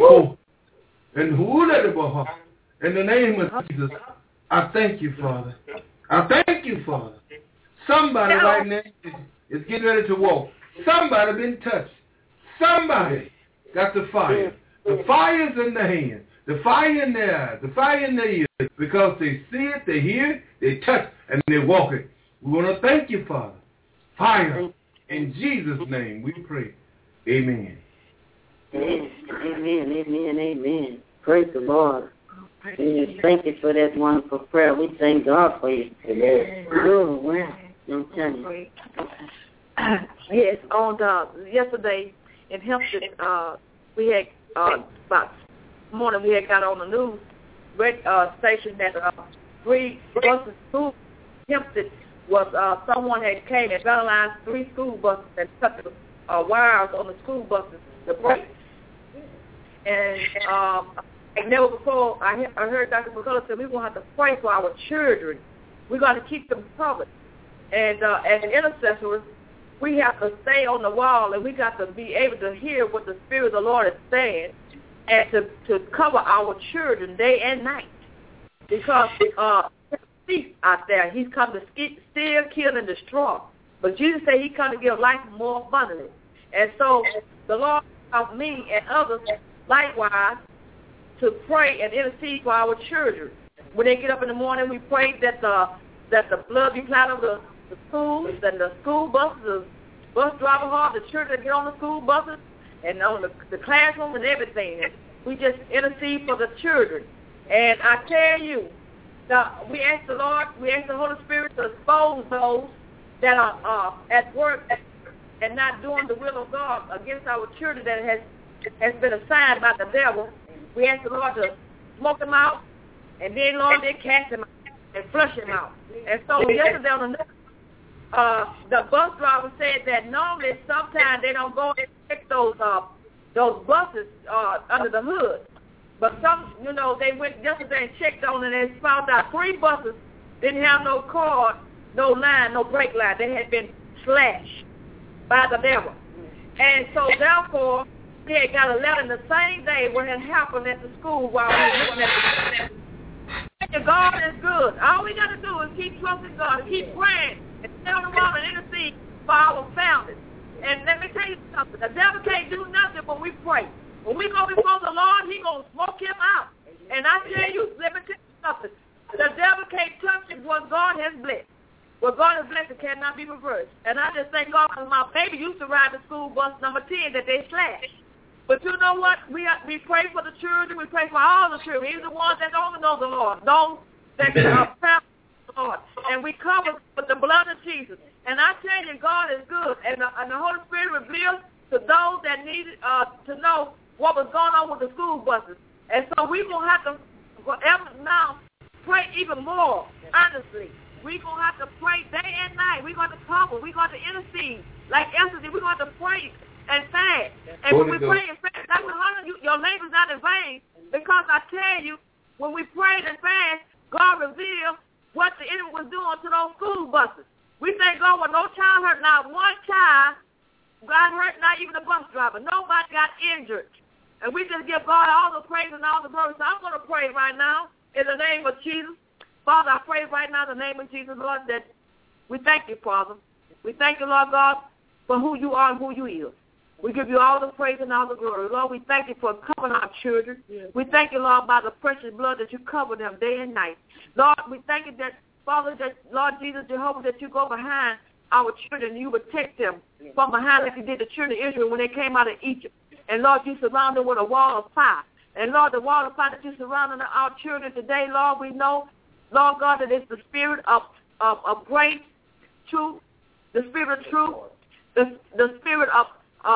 [SPEAKER 1] who let it go? In the name of Jesus, I thank you, Father. I thank you, Father. Somebody right now is getting ready to walk. Somebody been touched. Somebody got the fire. The fire's in the hand. The fire in their eyes. The fire in their ears. Because they see it, they hear it, they touch it, and they walk it. We want to thank you, Father. Fire. In Jesus' name we pray. Amen.
[SPEAKER 6] Amen. Praise the Lord. Amen. Thank you for that wonderful prayer. We thank God for you. Amen. Oh, wow. I'm telling you.
[SPEAKER 5] Yes, on yesterday in Hempstead, we had about morning we had got on the news station that 3 buses to Hempstead was someone had came and vandalized 3 school buses and cut the wires on the school buses, the brakes. And like never before, I heard Dr. McCullough say we're going to have to pray for our children. We're going to keep them covered. And as intercessors, we have to stay on the wall, and we got to be able to hear what the Spirit of the Lord is saying, and to cover our children day and night. Because thief out there, he's come to steal, kill, and destroy. But Jesus said he come to give life more abundantly. And so the Lord taught me and others likewise to pray and intercede for our children. When they get up in the morning, we pray that the blood be cleared of the schools and the school buses, the bus driver hall, the children that get on the school buses and on the classroom and everything. And we just intercede for the children. And I tell you, we ask the Lord, we ask the Holy Spirit to expose those that are at work and not doing the will of God against our children that has been assigned by the devil. We ask the Lord to smoke them out, and then, Lord, they cast them out and flush them out. And so yesterday on the bus driver said that normally sometimes they don't go and check those buses under the hood. But some, they went yesterday and checked on it and found out 3 buses didn't have no cord, no line, no brake line. They had been slashed by the devil. And so therefore, he had got a letter the same day when it happened at the school while we were looking at the God is good. All we got to do is keep trusting God and keep praying and tell the Lord and intercede for our families. And let me tell you something. The devil can't do nothing but we pray. When we go before the Lord, he's going to smoke him out. And I tell you, let me tell you something. The devil can't touch it what God has blessed. What God has blessed, it cannot be reversed. And I just thank God for my baby used to ride the school bus number 10 that they slashed. But you know what? We pray for the children. We pray for all the children, even the ones that don't know the Lord, those that are found the Lord. And we cover with the blood of Jesus. And I tell you, God is good. And the Holy Spirit reveals to those that needed to know what was going on with the school buses. And so we're going to have to forever now pray even more, honestly. We're going to have to pray day and night. We're going to cover. We're going to intercede. Like Esther did, we're going to pray and fast. And when we pray and fast, Dr. Hunter, your labor's not in vain, because I tell you, when we prayed and fast, God revealed what the enemy was doing to those school buses. We thank God when no child hurt, not one child got hurt, not even the bus driver. Nobody got injured. And we just give God all the praise and all the glory. So I'm going to pray right now in the name of Jesus. Father, I pray right now in the name of Jesus, Lord, that we thank you, Father. We thank you, Lord God, for who you are and who you is. We give you all the praise and all the glory. Lord, we thank you for covering our children. Yes. We thank you, Lord, by the precious blood that you cover them day and night. Lord, we thank you that, Father, that, Lord Jesus, Jehovah, that you go behind our children and you protect them from behind like you did the children of Israel when they came out of Egypt. And, Lord, you surround them with a wall of fire. And, Lord, the wall of fire that you surround our children today, Lord, we know, Lord God, that it's the spirit of grace, truth, the spirit of truth, the spirit of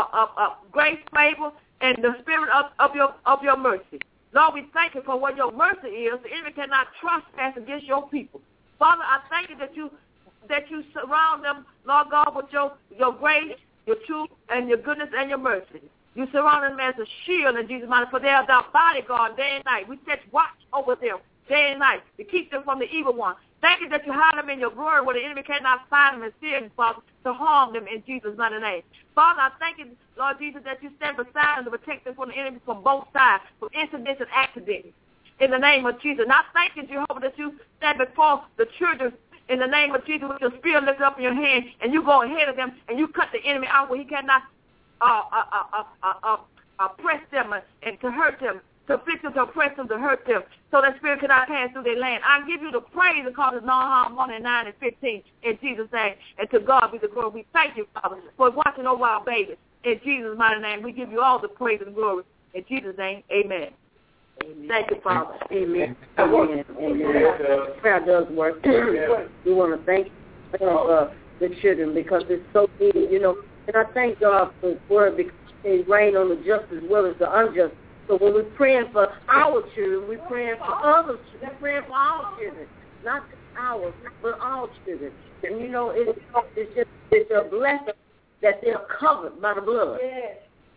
[SPEAKER 5] grace, favor, and the spirit of your mercy. Lord, we thank you for what your mercy is. The enemy cannot trespass against your people. Father, I thank you that you surround them, Lord God, with your grace, your truth, and your goodness and your mercy. You surround them as a shield in Jesus' name, for they are thy bodyguard day and night. We set watch over them day and night to keep them from the evil one. Thank you that you hide them in your glory where the enemy cannot find them and see them, Father, to harm them in Jesus' mighty name. Father, I thank you, Lord Jesus, that you stand beside them to protect them from the enemy from both sides, from incidents and accidents. In the name of Jesus. And I thank you, Jehovah, that you stand before the children in the name of Jesus with your spirit lifted up in your hand, and you go ahead of them, and you cut the enemy out where he cannot oppress them and to hurt them, to afflict them, to oppress them, to hurt them, so that spirit cannot pass through their land. I give you the praise because it's Nahum 1:9-15 in Jesus' name. And to God be the glory. We thank you, Father, for watching over our babies. In Jesus' mighty name, we give you all the praise and glory. In Jesus' name, amen. Amen. Thank you, Father. Amen. Amen. Amen. Prayer does work. We want to thank you for the children because it's so needed, And I thank God for his word because he reign on the just as well as the unjust. So when we're praying for our children, we're praying for others. We're praying for all children, not just ours, but all children. And it's a blessing that they're covered by the blood. Yes.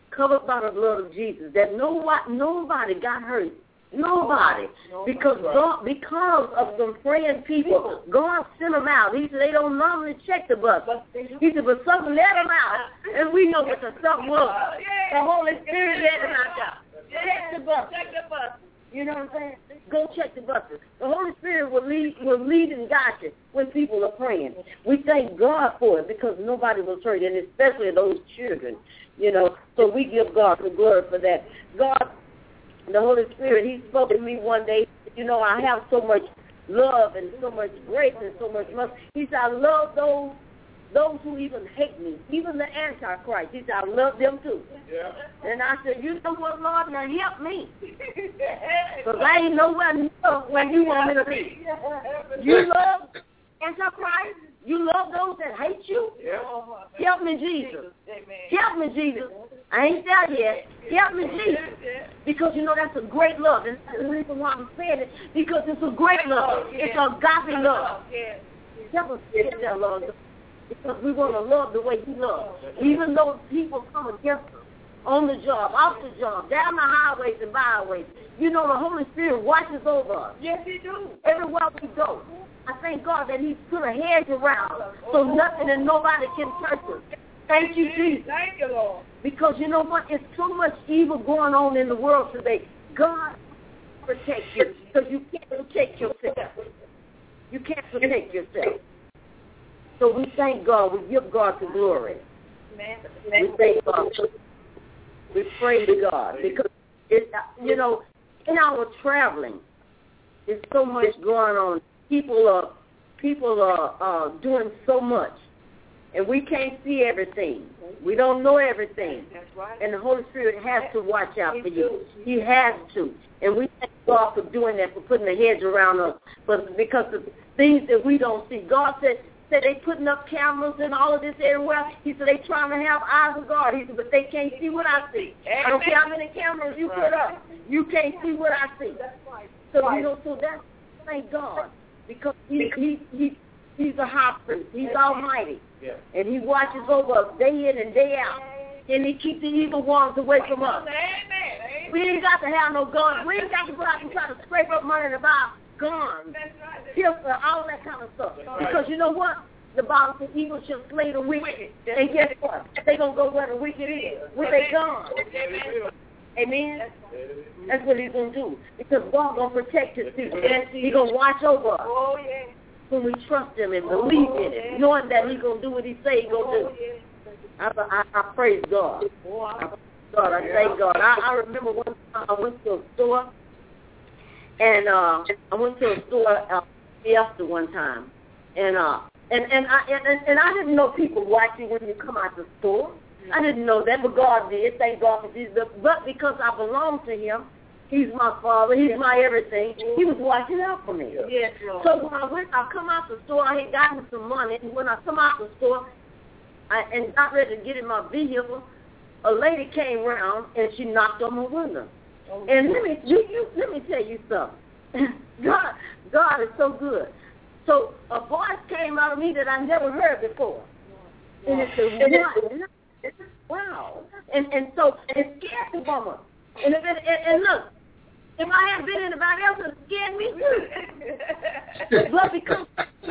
[SPEAKER 6] covered by the blood of Jesus, that nobody got hurt. Nobody. Because of some praying people, God sent them out. He said they don't normally check the bus. He said, but something let them out. And we know what the something was. The Holy Spirit let them out. Check the bus. You know what I'm saying? Go check the buses. The Holy Spirit will lead and guide you when people are praying. We thank God for it because nobody was hurt, and especially those children. You know, so we give God the glory for that. God, the Holy Spirit, He spoke to me one day. You know, I have so much love and so much grace and so much mercy. He said, I love those who even hate me, even the Antichrist. He said, I love them too. Yeah. And I said, you know what, Lord, now help me. Because I ain't nowhere near where you want me to be. You love Antichrist? You love those that hate you? Yeah. Help me, Jesus. Help me, Jesus. I ain't there yet. Help me, Jesus. Because, you know, that's a great love. And that's the reason why I'm saying it, because it's a great love. It's a agape love. Help us get there, Lord. Because we want to love the way He loves. Even though people come against us on the job, off the job, down the highways and byways, you know the Holy Spirit watches over us. Yes, He do. Everywhere we go. I thank God that He's put a hedge around us so nothing and nobody can touch us. Thank you, Jesus. Thank you, Lord. Because you know what? It's so much evil going on in the world today. God protect you because you can't protect yourself. You can't protect yourself. So we thank God. We give God the glory. We thank God. We praise God because you know, in our traveling, there's so much going on. People are doing so much, and we can't see everything. We don't know everything. That's right. And the Holy Spirit has to watch out for you. He has to, and we thank God for doing that, for putting a hedge around us. But because of things that we don't see, God said they putting up cameras and all of this everywhere. He said they trying to have eyes of God. He said, but they can't see what I see. I don't care how many cameras you put up. You can't see what I see. So you know, so that's thank God because he's a high priest. He's almighty, and He watches over us day in and day out, and He keeps the evil ones away from us. We ain't got to have no guns. We ain't got to go out and try to scrape up money to buy guns, pistol, all that kind of stuff. Because you know what? The Bible says evil shall slay the wicked. And guess what? They going to go where the wicked is, with their guns. Amen? That's what He's going to do. Because God going to protect His people. He's going to watch over us. When we trust Him and believe in it, knowing that He's going to do what He say He's going to do. I praise God. I thank God. I remember one time I went to a store. And I went to a store Fiesta one time, and I didn't know people watch you when you come out the store. I didn't know that, but God did. Thank God for Jesus. But because I belong to Him, He's my Father. He's my everything. He was watching out for me. Yes, Lord. So when I come out the store, I had gotten some money, and when I come out the store, and got ready to get in my vehicle, a lady came around and she knocked on my window. And let me tell you something. God is so good. So a voice came out of me that I never heard before. And it said, wow. And so it scared the woman. And look, if I hadn't been anybody else, it would scared me too. But because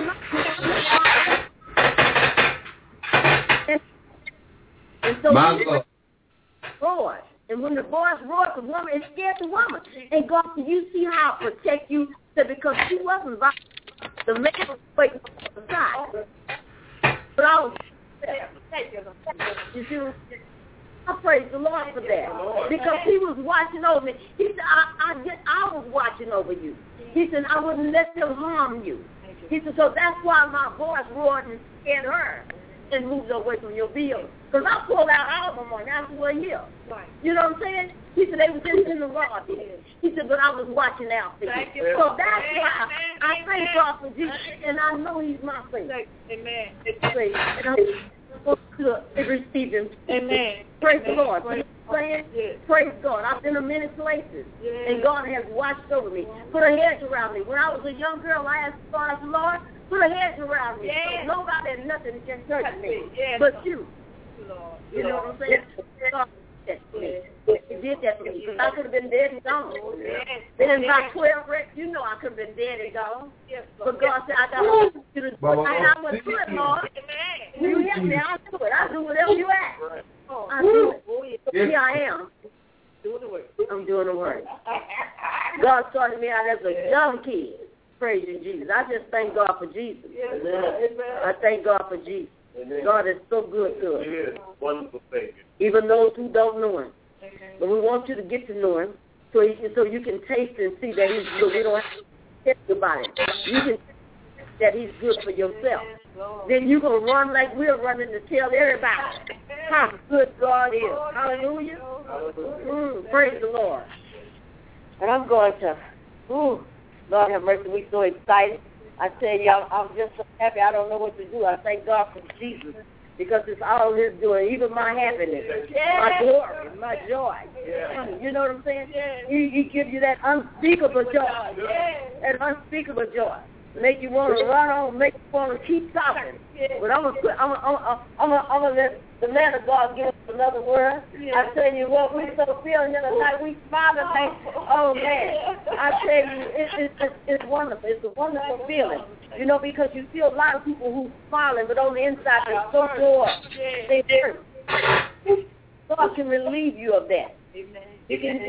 [SPEAKER 6] and so roared. And when the voice roared, the woman, it scared the woman. And God said, you see how I protect you? Said, because she wasn't violent. The man was waiting on the side. But I was you see, I praise the Lord for that. Because He was watching over me. He said, I was watching over you. He said, I wouldn't let them harm you. He said, so that's why my voice roared and scared her and moved away from your vehicle. Because I pulled out all of them on that's what here. You know what I'm saying? He said they were just in the rod. He said, but I was watching out for you. So that's why I thank God for Jesus, and I know He's my faith. Amen. And I'm supposed to receive Him. Amen. Praise the Lord. Praise God. I've been to many places, and God has watched over me. Put a hedge around me. When I was a young girl, I asked God, Lord, put a hedge around me. So nobody and nothing can touch me but you. You know what I'm saying? that for me. He did that for me because I could have been dead and gone. Then by 12 reps, you know I could have been dead and gone. But God said, I got to you to do it. And I went to it, Lord. You help me, I'll do it. I'll do whatever you ask. I'll do it. Here I am. I'm doing the work. God started me out as a young kid. Praise you, Jesus. I just thank God for Jesus. I thank God for Jesus. God is so good to us.
[SPEAKER 4] He is. Wonderful Savior.
[SPEAKER 6] Even those who don't know Him. But we want you to get to know Him so you can taste and see that He's good. We don't have to tell you about it. You can taste that He's good for yourself. Then you're going to run like we're running to tell everybody how good God is. Hallelujah. Praise the Lord. And I'm going to, Lord have mercy, we're so excited. I tell y'all, I'm just so happy I don't know what to do. I thank God for Jesus because it's all His doing, even my happiness, my glory, my joy. You know what I'm saying? He gives you that unspeakable joy, that unspeakable joy. Make you want to run on, make you want to keep talking. But I'm gonna let the man of God give us another word. I tell you what, we so feeling here tonight. We smiling like, oh man. I tell you, it's wonderful. It's a wonderful feeling. You know, because you see a lot of people who smiling, but on the inside they're so sore. They hurt. God can relieve you of that. He can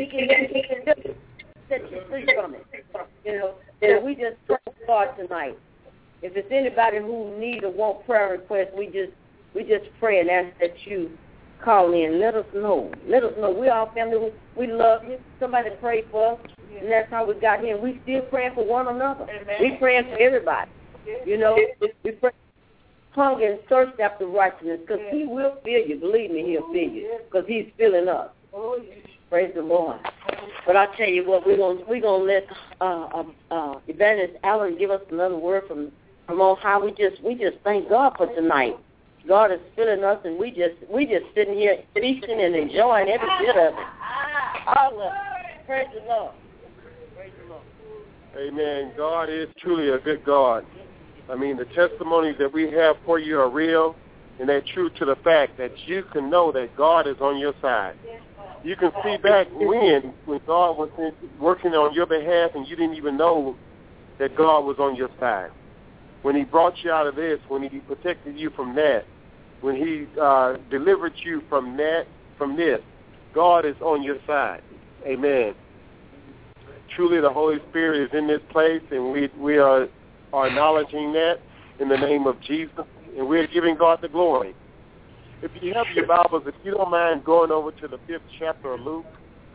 [SPEAKER 6] set you free from it. You know, so we just pray God tonight. If there's anybody who need or want prayer requests, we just pray and ask that you call in. Let us know. Let us know. We all family. We love you. Somebody pray for us, and that's how we got here. We still praying for one another. We praying for everybody. You know, we pray. Hunger and thirst after righteousness, because He will fill you. Believe me, He'll fill you, because He's filling us. Praise the Lord. But I tell you what, we're gonna let Evangelist Allen give us another word from on high. We just thank God for tonight. God is filling us, and we just sitting here feasting and enjoying every bit of it. All of it. Praise the Lord. Praise the Lord.
[SPEAKER 4] Amen. God is truly a good God. I mean, the testimonies that we have for you are real, and they're true to the fact that you can know that God is on your side. You can see back when God was working on your behalf and you didn't even know that God was on your side. When He brought you out of this, when He protected you from that, when He delivered you from this, God is on your side. Amen. Truly, the Holy Spirit is in this place, and we are acknowledging that in the name of Jesus, and we're giving God the glory. If you have your Bibles, if you don't mind going over to the 5th chapter of Luke,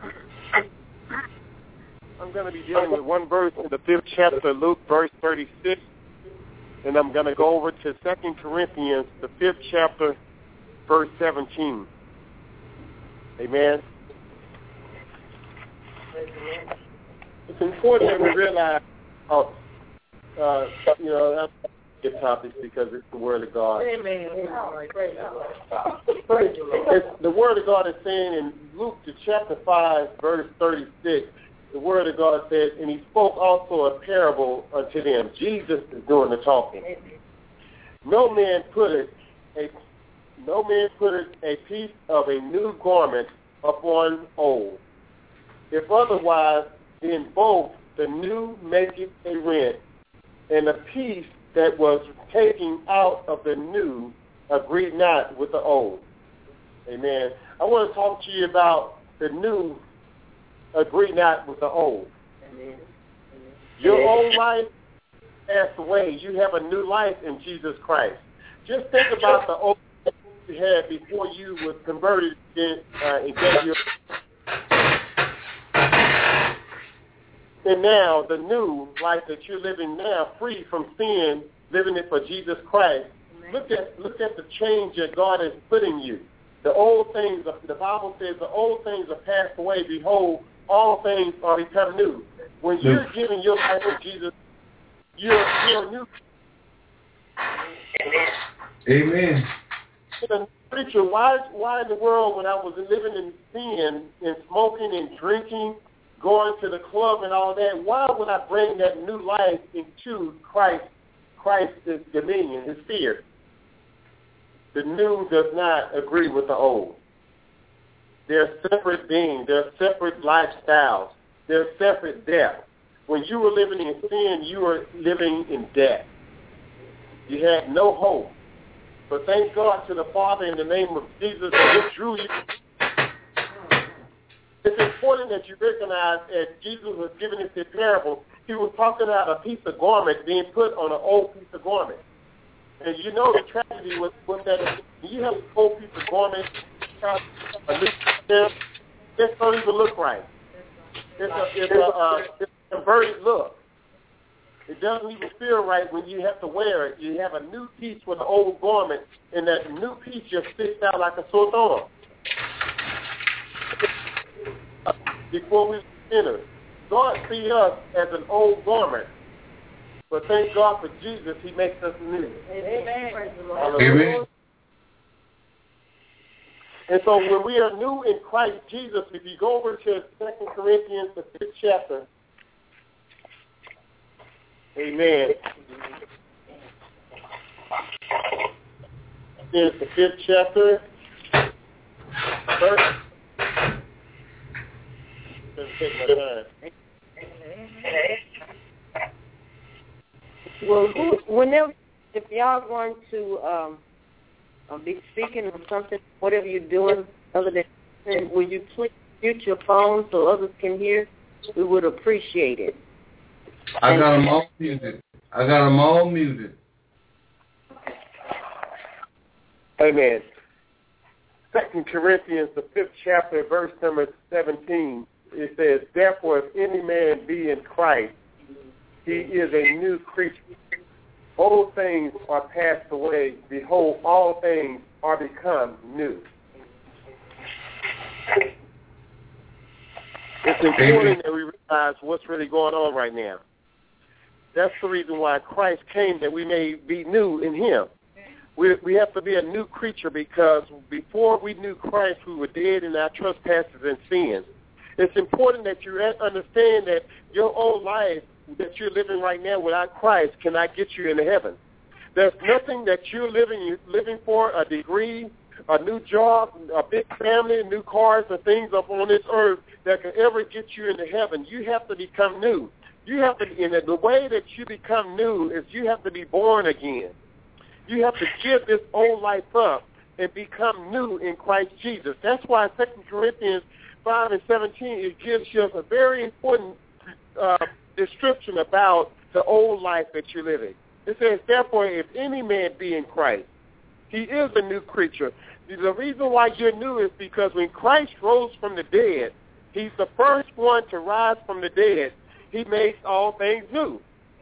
[SPEAKER 4] I'm going to be dealing with one verse in the 5th chapter of Luke, verse 36, and I'm going to go over to 2 Corinthians, the 5th chapter, verse 17. Amen. It's important that we realize, that's a good topic because it's the Word of God.
[SPEAKER 6] Amen.
[SPEAKER 4] The Word of God is saying in Luke chapter 5, verse 36, the Word of God says, and He spoke also a parable unto them. Jesus is doing the talking. No man putteth a piece of a new garment upon old. If otherwise, then both the new maketh a rent, and the piece that was taken out of the new agreed not with the old. Amen. I want to talk to you about the new agree not with the old. Amen. Your old life passed away. You have a new life in Jesus Christ. Just think about the old life you had before you were converted and gave your. And now, the new life that you're living now, free from sin, living it for Jesus Christ. Look at the change that God has put in you. The old things, the Bible says, the old things are passed away. Behold, all things are become new. When you're giving your life to Jesus, you're new.
[SPEAKER 1] Amen.
[SPEAKER 4] Preacher, why in the world, when I was living in sin and smoking and drinking, going to the club and all that, why would I bring that new life into Christ's dominion, His fear? The new does not agree with the old. They're separate beings. They're separate lifestyles. They're separate death. When you were living in sin, you were living in death. You had no hope. But thank God to the Father in the name of Jesus that He drew you. It's important that you recognize as Jesus was giving us this parable, He was talking about a piece of garment being put on an old piece of garment. And you know the tragedy was that you have an old piece of garment, a new step, it don't even look right. It's a converted look. It doesn't even feel right when you have to wear it. You have a new piece with an old garment, and that new piece just sticks out like a sore thumb. Before we enter, God sees us as an old garment, but thank God for Jesus, He makes us new.
[SPEAKER 5] Amen.
[SPEAKER 1] Amen.
[SPEAKER 4] And so when we are new in Christ Jesus, if you go over to 2 Corinthians, the 5th chapter, amen. It's the 5th chapter, verse. Take my time.
[SPEAKER 3] Well, whenever, if y'all going to be speaking or something, whatever you're doing, other than, will you please mute your phone so others can hear? We would appreciate it.
[SPEAKER 1] I got them all muted.
[SPEAKER 4] Amen. 2 Corinthians, the 5th chapter, verse number 17. It says, therefore, if any man be in Christ, he is a new creature. Old things are passed away. Behold, all things are become new. It's important that we realize what's really going on right now. That's the reason why Christ came, that we may be new in Him. We have to be a new creature because before we knew Christ, we were dead in our trespasses and sins. It's important that you understand that your old life that you're living right now without Christ cannot get you into heaven. There's nothing that you're living for, a degree, a new job, a big family, new cars, and things up on this earth that can ever get you into heaven. You have to become new. You have to, and the way that you become new is you have to be born again. You have to give this old life up and become new in Christ Jesus. That's why 2 Corinthians 5 and 17, it gives you a very important description about the old life that you're living. It says, therefore, if any man be in Christ, he is a new creature. The reason why you're new is because when Christ rose from the dead, He's the first one to rise from the dead. He makes all things new.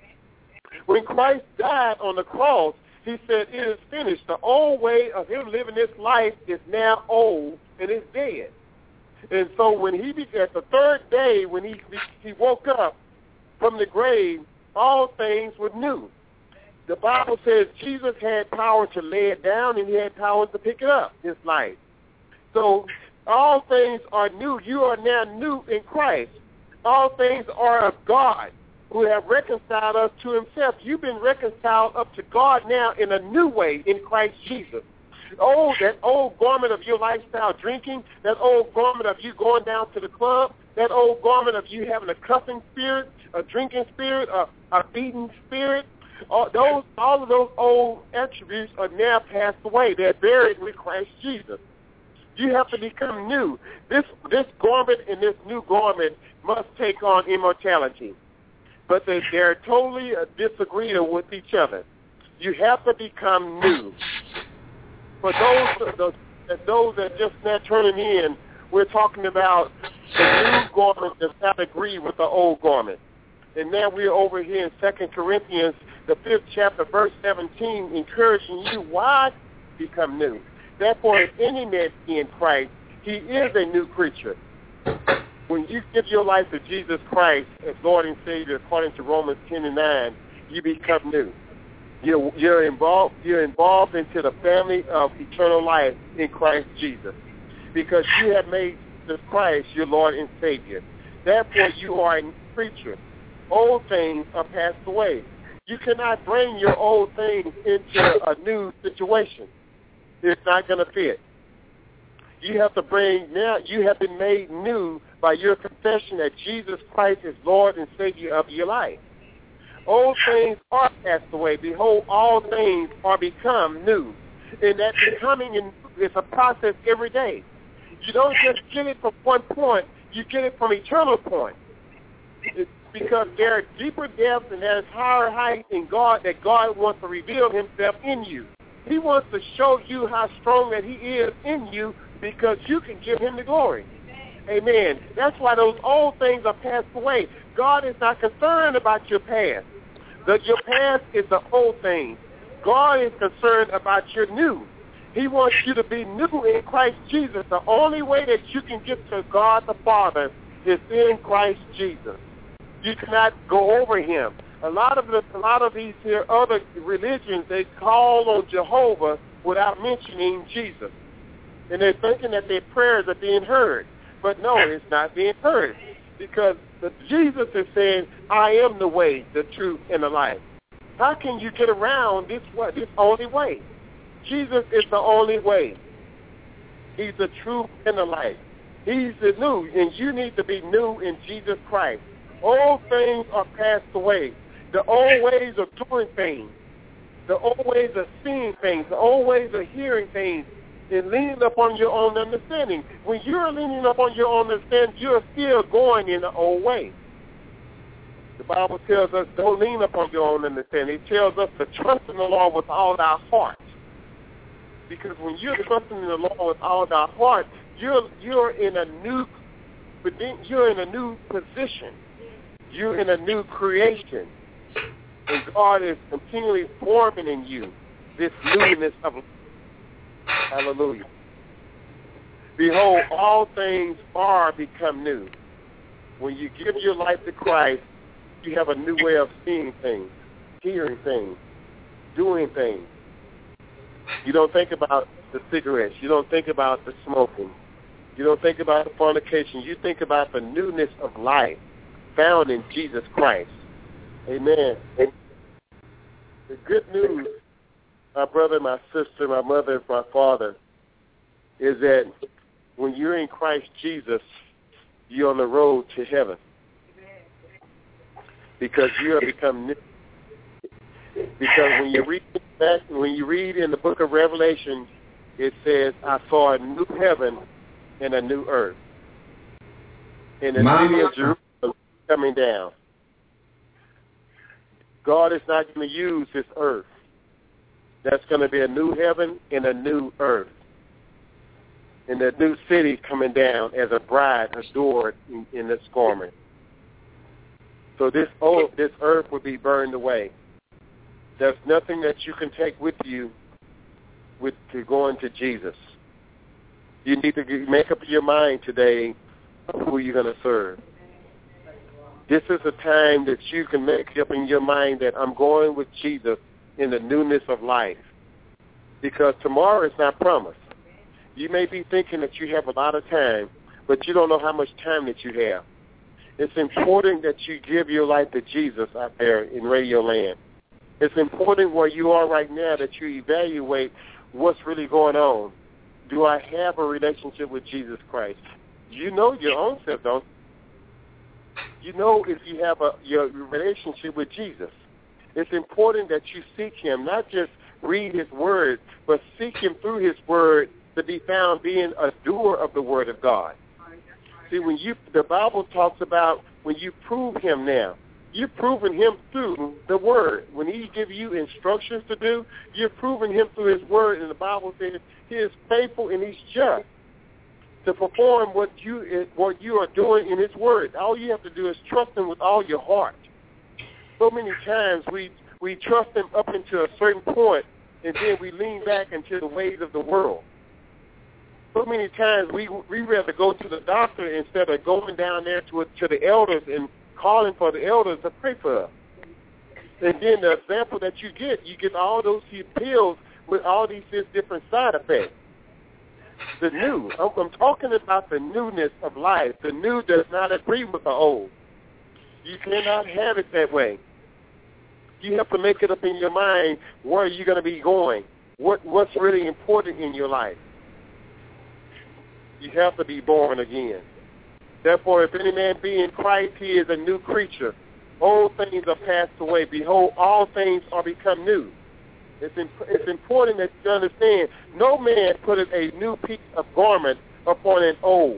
[SPEAKER 4] When Christ died on the cross, He said, it is finished. The old way of Him living this life is now old and is dead. And so when at the third day, when he woke up from the grave, all things were new. The Bible says Jesus had power to lay it down and He had power to pick it up, His life. So all things are new. You are now new in Christ. All things are of God, who have reconciled us to Himself. You've been reconciled up to God now in a new way in Christ Jesus. That old garment of your lifestyle drinking, that old garment of you going down to the club, that old garment of you having a cussing spirit, a drinking spirit, a beating spirit, all of those old attributes are now passed away. They're buried with Christ Jesus. You have to become new. This garment and this new garment must take on immortality. But they're totally disagreeable with each other. You have to become new. For those that just not turning in, we're talking about the new garment does not agree with the old garment. And now we're over here in 2 Corinthians, the 5th chapter, verse 17, encouraging you why become new. Therefore, if any man be in Christ, he is a new creature. When you give your life to Jesus Christ as Lord and Savior, according to Romans 10 and 9, you become new. You're involved into the family of eternal life in Christ Jesus, because you have made Jesus Christ your Lord and Savior. Therefore, you are a new creature. Old things are passed away. You cannot bring your old things into a new situation. It's not going to fit. You have to now you have been made new by your confession that Jesus Christ is Lord and Savior of your life. Old things are passed away. Behold, all things are become new. And that becoming is a process every day. You don't just get it from one point. You get it from eternal point. Because there are deeper depths and there's higher heights in God that God wants to reveal himself in you. He wants to show you how strong that he is in you because you can give him the glory. Amen. That's why those old things are passed away. God is not concerned about your past. Your past is the old thing. God is concerned about your new. He wants you to be new in Christ Jesus. The only way that you can get to God the Father is in Christ Jesus. You cannot go over him. A lot of these here other religions, they call on Jehovah without mentioning Jesus. And they're thinking that their prayers are being heard. But no, it's not being heard. Because Jesus is saying, I am the way, the truth, and the life. How can you get around this only way? Jesus is the only way. He's the truth and the life. He's the new, and you need to be new in Jesus Christ. Old things are passed away. The old ways of doing things, the old ways of seeing things, the old ways of hearing things, and leaning upon your own understanding. When you're leaning upon your own understanding, you're still going in the old way. The Bible tells us don't lean upon your own understanding. It tells us to trust in the Lord with all our heart. Because when you're trusting in the Lord with all our heart, you're in a new position. You're in a new creation. And God is continually forming in you this newness of life. Hallelujah. Behold, all things are become new. When you give your life to Christ, you have a new way of seeing things, hearing things, doing things. You don't think about the cigarettes. You don't think about the smoking. You don't think about the fornication. You think about the newness of life found in Jesus Christ. Amen. And the good news, my brother, my sister, my mother, my father, is that when you're in Christ Jesus, you're on the road to heaven. Because you have become new. Because when you read in the book of Revelation, it says, I saw a new heaven and a new earth. And the city of Jerusalem coming down. God is not going to use this earth. That's going to be a new heaven and a new earth. And the new city coming down as a bride adored in this garment. So this earth will be burned away. There's nothing that you can take with you to going to Jesus. You need to make up your mind today who you're going to serve. This is a time that you can make up in your mind that I'm going with Jesus in the newness of life. Because tomorrow is not promised. You may be thinking that you have a lot of time, but you don't know how much time that you have. It's important that you give your life to Jesus out there in Radio Land. It's important where you are right now that you evaluate what's really going on. Do I have a relationship with Jesus Christ? You know your own self, don't you? You know if you have your relationship with Jesus. It's important that you seek him, not just read his word, but seek him through his word to be found being a doer of the word of God. See, the Bible talks about when you prove him now, you're proving him through the word. When he gives you instructions to do, you're proving him through his word. And the Bible says he is faithful and he's just to perform what you are doing in his word. All you have to do is trust him with all your heart. So many times we trust him up into a certain point, and then we lean back into the ways of the world. So many times we rather go to the doctor instead of going down there to the elders and calling for the elders to pray for us. And then the example that you get all those pills with all these different side effects. The new, I'm talking about the newness of life. The new does not agree with the old. You cannot have it that way. You have to make it up in your mind where you're going to be going, what's really important in your life. You have to be born again. Therefore, if any man be in Christ, he is a new creature. Old things are passed away. Behold, all things are become new. It's important that you understand, no man putteth a new piece of garment upon an old.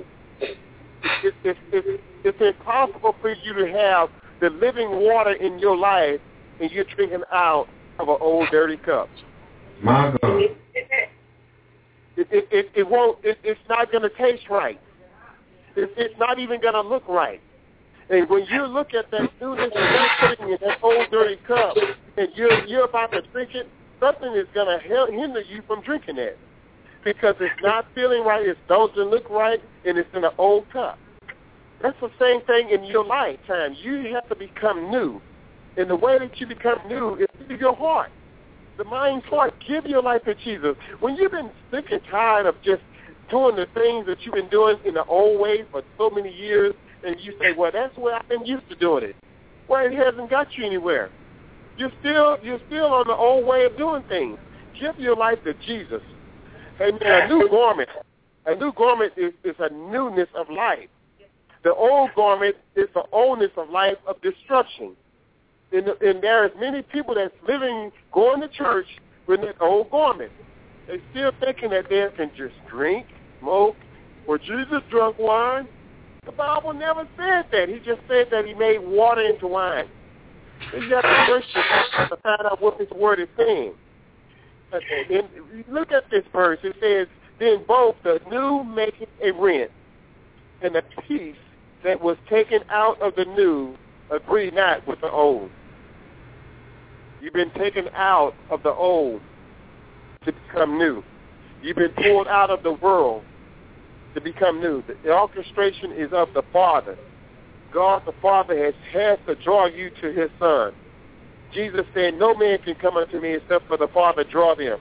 [SPEAKER 4] It's impossible for you to have the living water in your life and you're drinking out of an old dirty cup.
[SPEAKER 1] My God.
[SPEAKER 4] It won't. It's not going to taste right. It's not even going to look right. And when you look at that newness and you're putting in that old dirty cup and you're about to drink it, something is going to hinder you from drinking it because it's not feeling right, it doesn't look right, and it's in an old cup. That's the same thing in your lifetime. You have to become new. And the way that you become new is through your heart. The mind's heart. Give your life to Jesus. When you've been sick and tired of just doing the things that you've been doing in the old way for so many years, and you say, well, that's the way I've been used to doing it. Well, it hasn't got you anywhere. You're still on the old way of doing things. Give your life to Jesus. And a new garment is a newness of life. The old garment is the oldness of life of destruction. And there is many people that's going to church with that old garment. They're still thinking that they can just drink, smoke, or Jesus drunk wine. The Bible never said that. He just said that he made water into wine. You have to search to find out what this word is saying. And look at this verse. It says, then both the new maketh a rent, and the piece that was taken out of the new agree not with the old. You've been taken out of the old to become new. You've been pulled out of the world to become new. The orchestration is of the Father. God the Father has to draw you to his Son. Jesus said, no man can come unto me except for the Father draw them.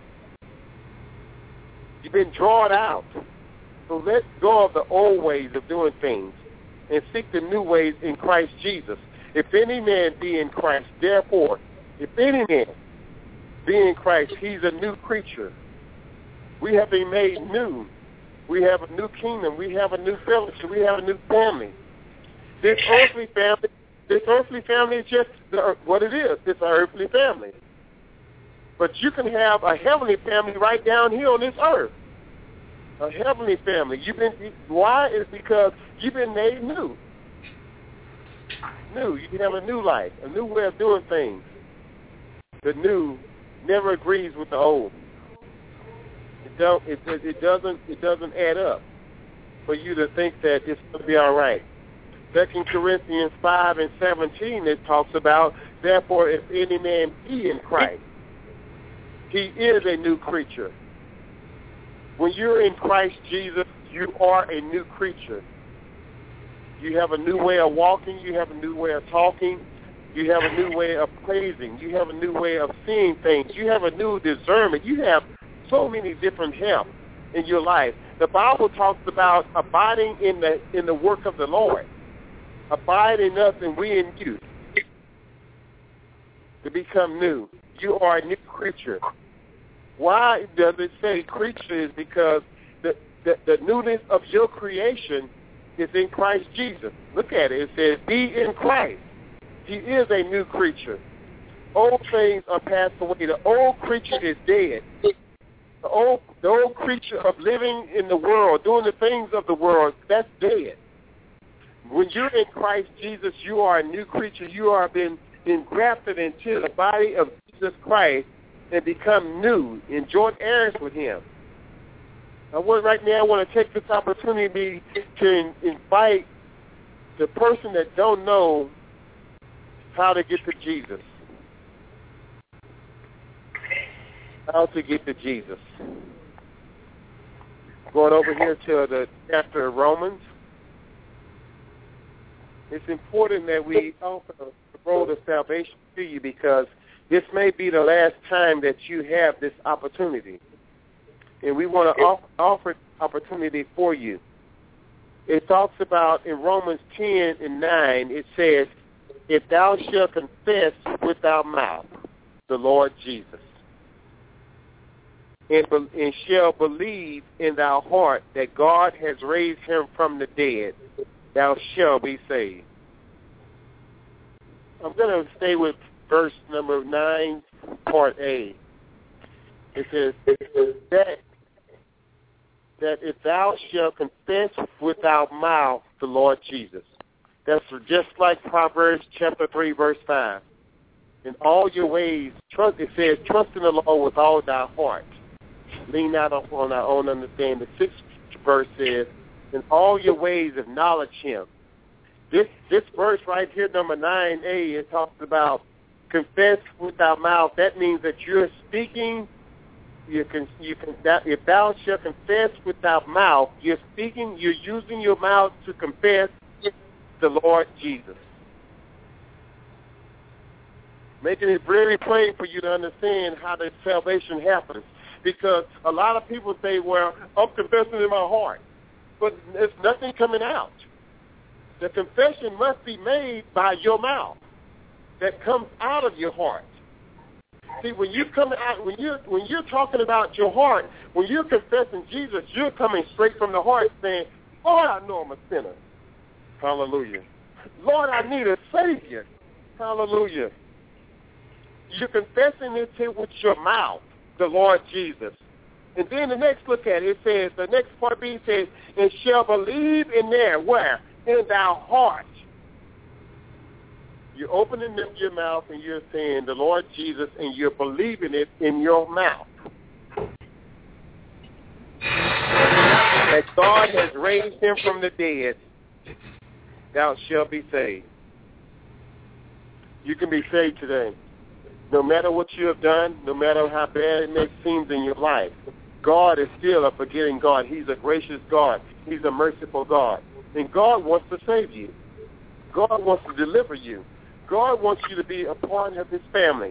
[SPEAKER 4] You've been drawn out. So let go of the old ways of doing things and seek the new ways in Christ Jesus. If any man be in Christ, therefore, if any man be in Christ, he's a new creature. We have been made new. We have a new kingdom. We have a new fellowship. We have a new family. This earthly family is just what it is. It's an earthly family. But you can have a heavenly family right down here on this earth. A heavenly family. Why? Is because you've been made new. New. You can have a new life, a new way of doing things. The new never agrees with the old. It doesn't add up for you to think that it's going to be all right. 2 Corinthians 5:17, it talks about, therefore, if any man be in Christ, he is a new creature. When you're in Christ Jesus, you are a new creature. You have a new way of walking. You have a new way of talking. You have a new way of praising. You have a new way of seeing things. You have a new discernment. You have so many different help in your life. The Bible talks about abiding in the work of the Lord. Abide in us and we in you. To become new. You are a new creature. Why does it say creature? Is because the newness of your creation is in Christ Jesus. Look at it. It says, be in Christ. He is a new creature. Old things are passed away. The old creature is dead. The old creature of living in the world, doing the things of the world, that's dead. When you're in Christ Jesus, you are a new creature. You are been engrafted into the body of Jesus Christ and become new and joint heirs with him. Right now I want to take this opportunity to invite the person that don't know how to get to Jesus. How to get to Jesus. Going over here to the chapter of Romans. It's important that we offer the road of salvation to you because this may be the last time that you have this opportunity. And we want to offer opportunity for you. It talks about in Romans 10:9, it says, if thou shalt confess with thy mouth the Lord Jesus. and shall believe in thy heart that God has raised him from the dead, thou shalt be saved. I'm going to stay with verse number 9, part A. It says that if thou shalt confess with thy mouth the Lord Jesus. That's just like Proverbs chapter 3, verse 5. In all your ways, it says, trust in the Lord with all thy heart. Lean not on our own understanding. The 6th verse says, in all your ways acknowledge him. This verse right here, number 9a, it talks about confess with thy mouth. That means that you're speaking. If thou shalt confess with thy mouth, you're speaking. You're using your mouth to confess the Lord Jesus. Making it very plain for you to understand how the salvation happens. Because a lot of people say, well, I'm confessing in my heart. But there's nothing coming out. The confession must be made by your mouth that comes out of your heart. See, when you come out, when you're talking about your heart, when you're confessing Jesus, you're coming straight from the heart saying, Lord, I know I'm a sinner. Hallelujah. Lord, I need a Savior. Hallelujah. You're confessing it with your mouth, the Lord Jesus. And then the next look at it, it says, the next part B says, and shall believe in there, where? In thy heart. You're opening up your mouth and you're saying the Lord Jesus, and you're believing it in your mouth. That God has raised him from the dead, thou shalt be saved. You can be saved today. No matter what you have done, no matter how bad it may seem in your life, God is still a forgiving God. He's a gracious God. He's a merciful God. And God wants to save you. God wants to deliver you. God wants you to be a part of his family.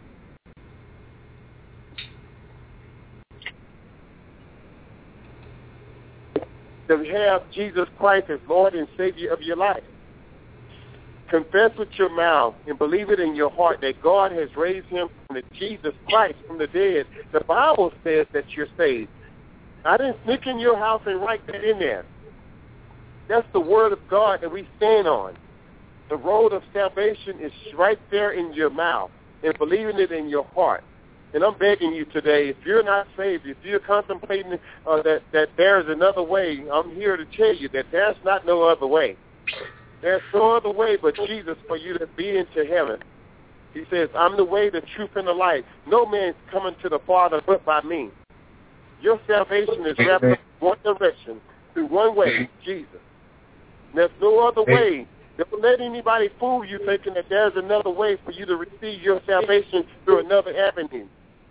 [SPEAKER 4] To have Jesus Christ as Lord and Savior of your life. Confess with your mouth and believe it in your heart that God has raised him from Jesus Christ from the dead. The Bible says that you're saved. I didn't sneak in your house and write that in there. That's the word of God that we stand on. The road of salvation is right there in your mouth and believing it in your heart. And I'm begging you today, if you're not saved, if you're contemplating that there's another way, I'm here to tell you that there's not no other way. There's no other way but Jesus for you to be into heaven. He says, I'm the way, the truth, and the life. No man's coming to the Father but by me. Your salvation is wrapped up in one direction, through one way, Jesus. And there's no other way. Don't let anybody fool you thinking that there's another way for you to receive your salvation through another avenue.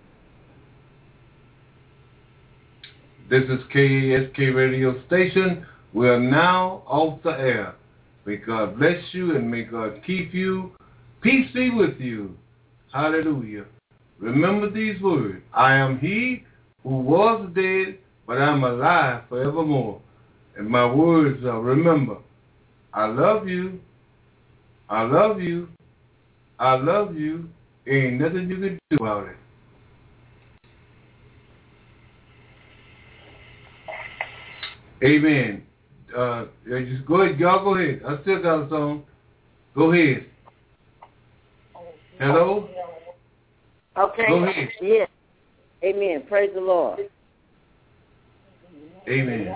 [SPEAKER 1] This is KASK Radio Station. We are now off the air. May God bless you and may God keep you. Peace be with you. Hallelujah. Remember these words. I am he who was dead, but I'm alive forevermore. And my words are, remember, I love you. I love you. I love you. Ain't nothing you can do about it. Amen. Just go ahead. Y'all go ahead. I still got a song. Go ahead. Hello?
[SPEAKER 6] Okay.
[SPEAKER 1] Go ahead.
[SPEAKER 6] Yes. Amen. Praise the Lord.
[SPEAKER 1] Amen.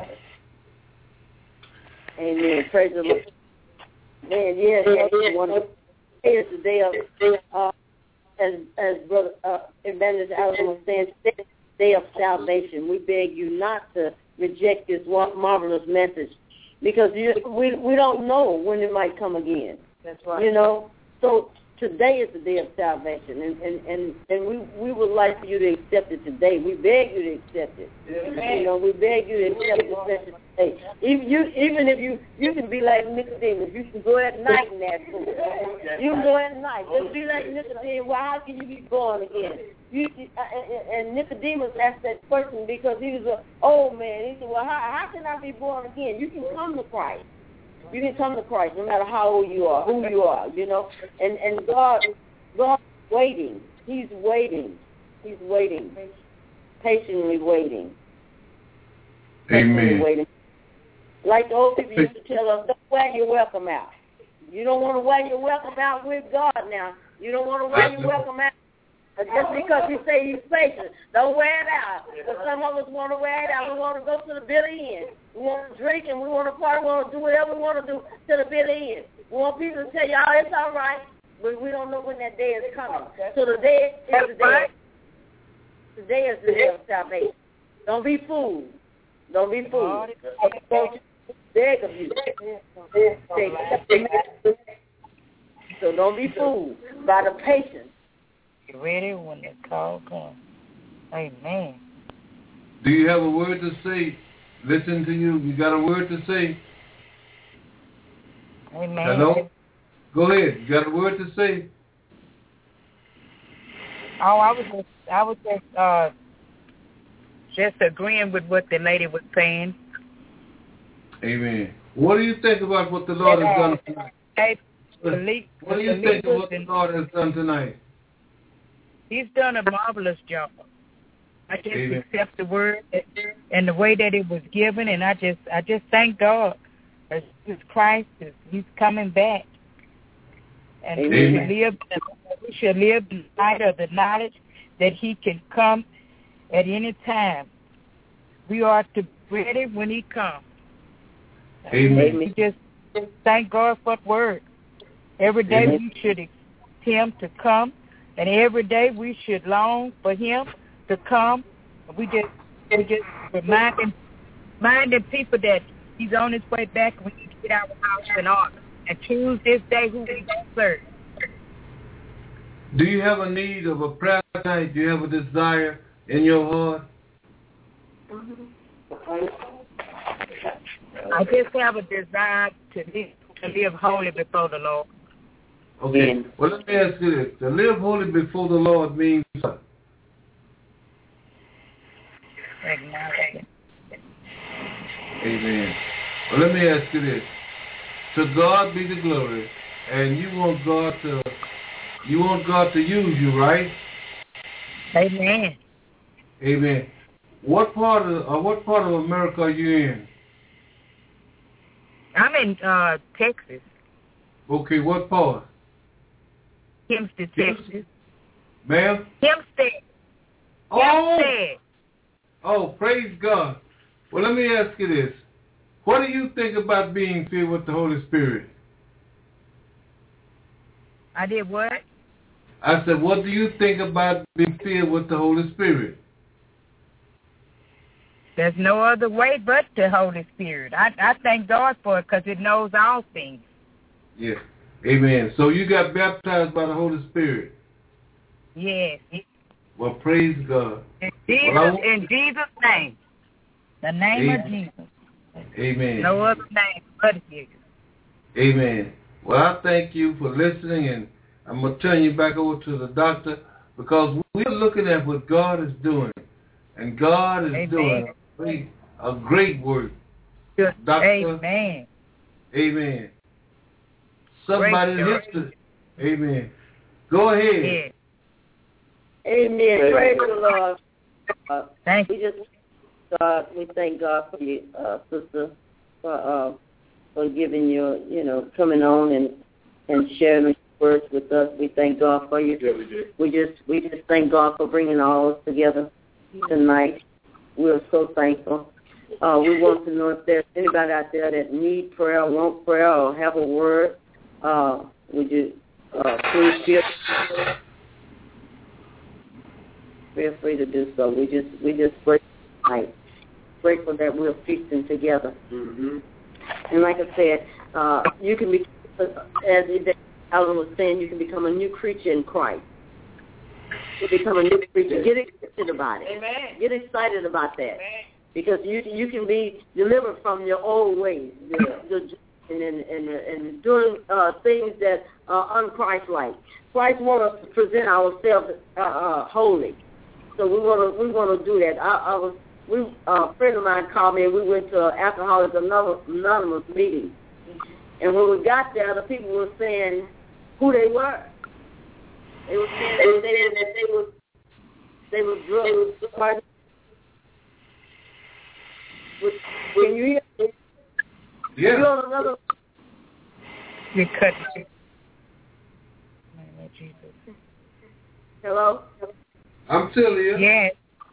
[SPEAKER 6] Amen. Praise the Lord. Man, yes, it's the day of, as Brother Evangelist Allison was saying, day of salvation. We beg you not to reject this marvelous message because we don't know when it might come again.
[SPEAKER 5] That's right.
[SPEAKER 6] You know, so today is the day of salvation, and we would like for you to accept it today. We beg you to accept it.
[SPEAKER 5] Amen.
[SPEAKER 6] You know, we beg you to accept this message today. Even if you can be like Nicodemus, you can go at night and ask for it. You can go at night. Just be like Nicodemus. Well, how can you be born again? And Nicodemus asked that question because he was an old man. He said, well, how can I be born again? You can come to Christ. You can come to Christ no matter how old you are, who you are, you know. And God's waiting. He's waiting. He's waiting.
[SPEAKER 3] patiently waiting.
[SPEAKER 1] Amen.
[SPEAKER 3] Waiting. Like the old people used to tell us, don't wear your welcome out. You don't want to wear your welcome out with God now. You don't want to wear your welcome out. Just because you say he's patient, don't wear it out. But some of us want to wear it out. We want to go to the bitter end. We want to drink and we want to party. We want to do whatever we want to do to the bitter end. We want people to tell y'all it's all right, but we don't know when that day is coming. So the day is the day. The day is the day of salvation. Don't be fooled. Don't be fooled. Don't beg of you. So don't be fooled by the patience.
[SPEAKER 7] Get ready when the call comes. Amen.
[SPEAKER 1] Do you have a word to say? Listen to you. You got a word to say?
[SPEAKER 7] Amen.
[SPEAKER 1] Hello? Go ahead. You got a word to say?
[SPEAKER 7] Oh, I was just agreeing with what the lady was saying.
[SPEAKER 1] Amen. What do you think about what the Lord has done tonight? What do you think of what the Lord has done tonight?
[SPEAKER 7] He's done a marvelous job. I just accept the word and the way that it was given, and I just thank God that Jesus Christ He's coming back, and we should live in light of the knowledge that He can come at any time. We are to be ready when He comes.
[SPEAKER 1] Amen.
[SPEAKER 7] We just thank God for the word. Every day we should expect Him to come. And every day we should long for Him to come. We just reminding people that He's on His way back. We need to get our house in order and choose this day who we going to serve.
[SPEAKER 1] Do you have a need of a prayer tonight? Do you have a desire in your heart?
[SPEAKER 7] I just have a desire to live holy before the Lord.
[SPEAKER 1] Okay. Well, let me ask you this. To live holy before the Lord means what? Amen. Well, let me ask you this. To God be the glory, and you want God to use you, right?
[SPEAKER 7] Amen.
[SPEAKER 1] Amen. What part of America are you in?
[SPEAKER 7] I'm in Texas.
[SPEAKER 1] Okay, what part?
[SPEAKER 7] Hempstead, Texas.
[SPEAKER 1] Ma'am?
[SPEAKER 7] Hempstead.
[SPEAKER 1] Oh, praise God. Well, let me ask you this. What do you think about being filled with the Holy Spirit?
[SPEAKER 7] I did what?
[SPEAKER 1] I said, what do you think about being filled with the Holy Spirit?
[SPEAKER 7] There's no other way but the Holy Spirit. I thank God for it because it knows all things.
[SPEAKER 1] Yes. Amen. So you got baptized by the Holy Spirit?
[SPEAKER 7] Yes.
[SPEAKER 1] Well, praise God.
[SPEAKER 7] In Jesus' name. The name of Jesus.
[SPEAKER 1] Amen.
[SPEAKER 7] No other name but Jesus.
[SPEAKER 1] Amen. Well, I thank you for listening, and I'm going to turn you back over to the doctor because we're looking at what God is doing, and God is doing a great work. Doctor,
[SPEAKER 7] amen.
[SPEAKER 1] Amen. Somebody listen. Amen. Go ahead.
[SPEAKER 7] Yeah.
[SPEAKER 3] Amen. Praise the Lord.
[SPEAKER 7] Thank you.
[SPEAKER 3] We thank God for you, sister, for giving your, coming on and sharing words with us. We thank God for you.
[SPEAKER 4] Yeah, we do.
[SPEAKER 3] We just thank God for bringing all of us together tonight. We're so thankful. We want to know if there's anybody out there that need prayer, want prayer, or have a word. Would you please feel free to do so. We just grateful tonight. Grateful that we're feasting together.
[SPEAKER 4] Mm-hmm.
[SPEAKER 3] And like I said, you can be, as Alan was saying, you can become a new creature in Christ. You become a new creature. Get excited about it.
[SPEAKER 5] Amen.
[SPEAKER 3] Get excited about that.
[SPEAKER 5] Amen.
[SPEAKER 3] Because you can be delivered from your old ways and doing things that are unchristlike. Christ wants us to present ourselves holy. So we want to do that. A friend of mine called me, and we went to an Alcoholics Anonymous meeting. And when we got there, the people were saying who they were. They were saying that they were drugs.
[SPEAKER 6] Can you hear me?
[SPEAKER 1] Yeah.
[SPEAKER 6] You on another?
[SPEAKER 7] You cut it. Jesus.
[SPEAKER 6] Hello?
[SPEAKER 1] I'm still here.
[SPEAKER 7] Yes.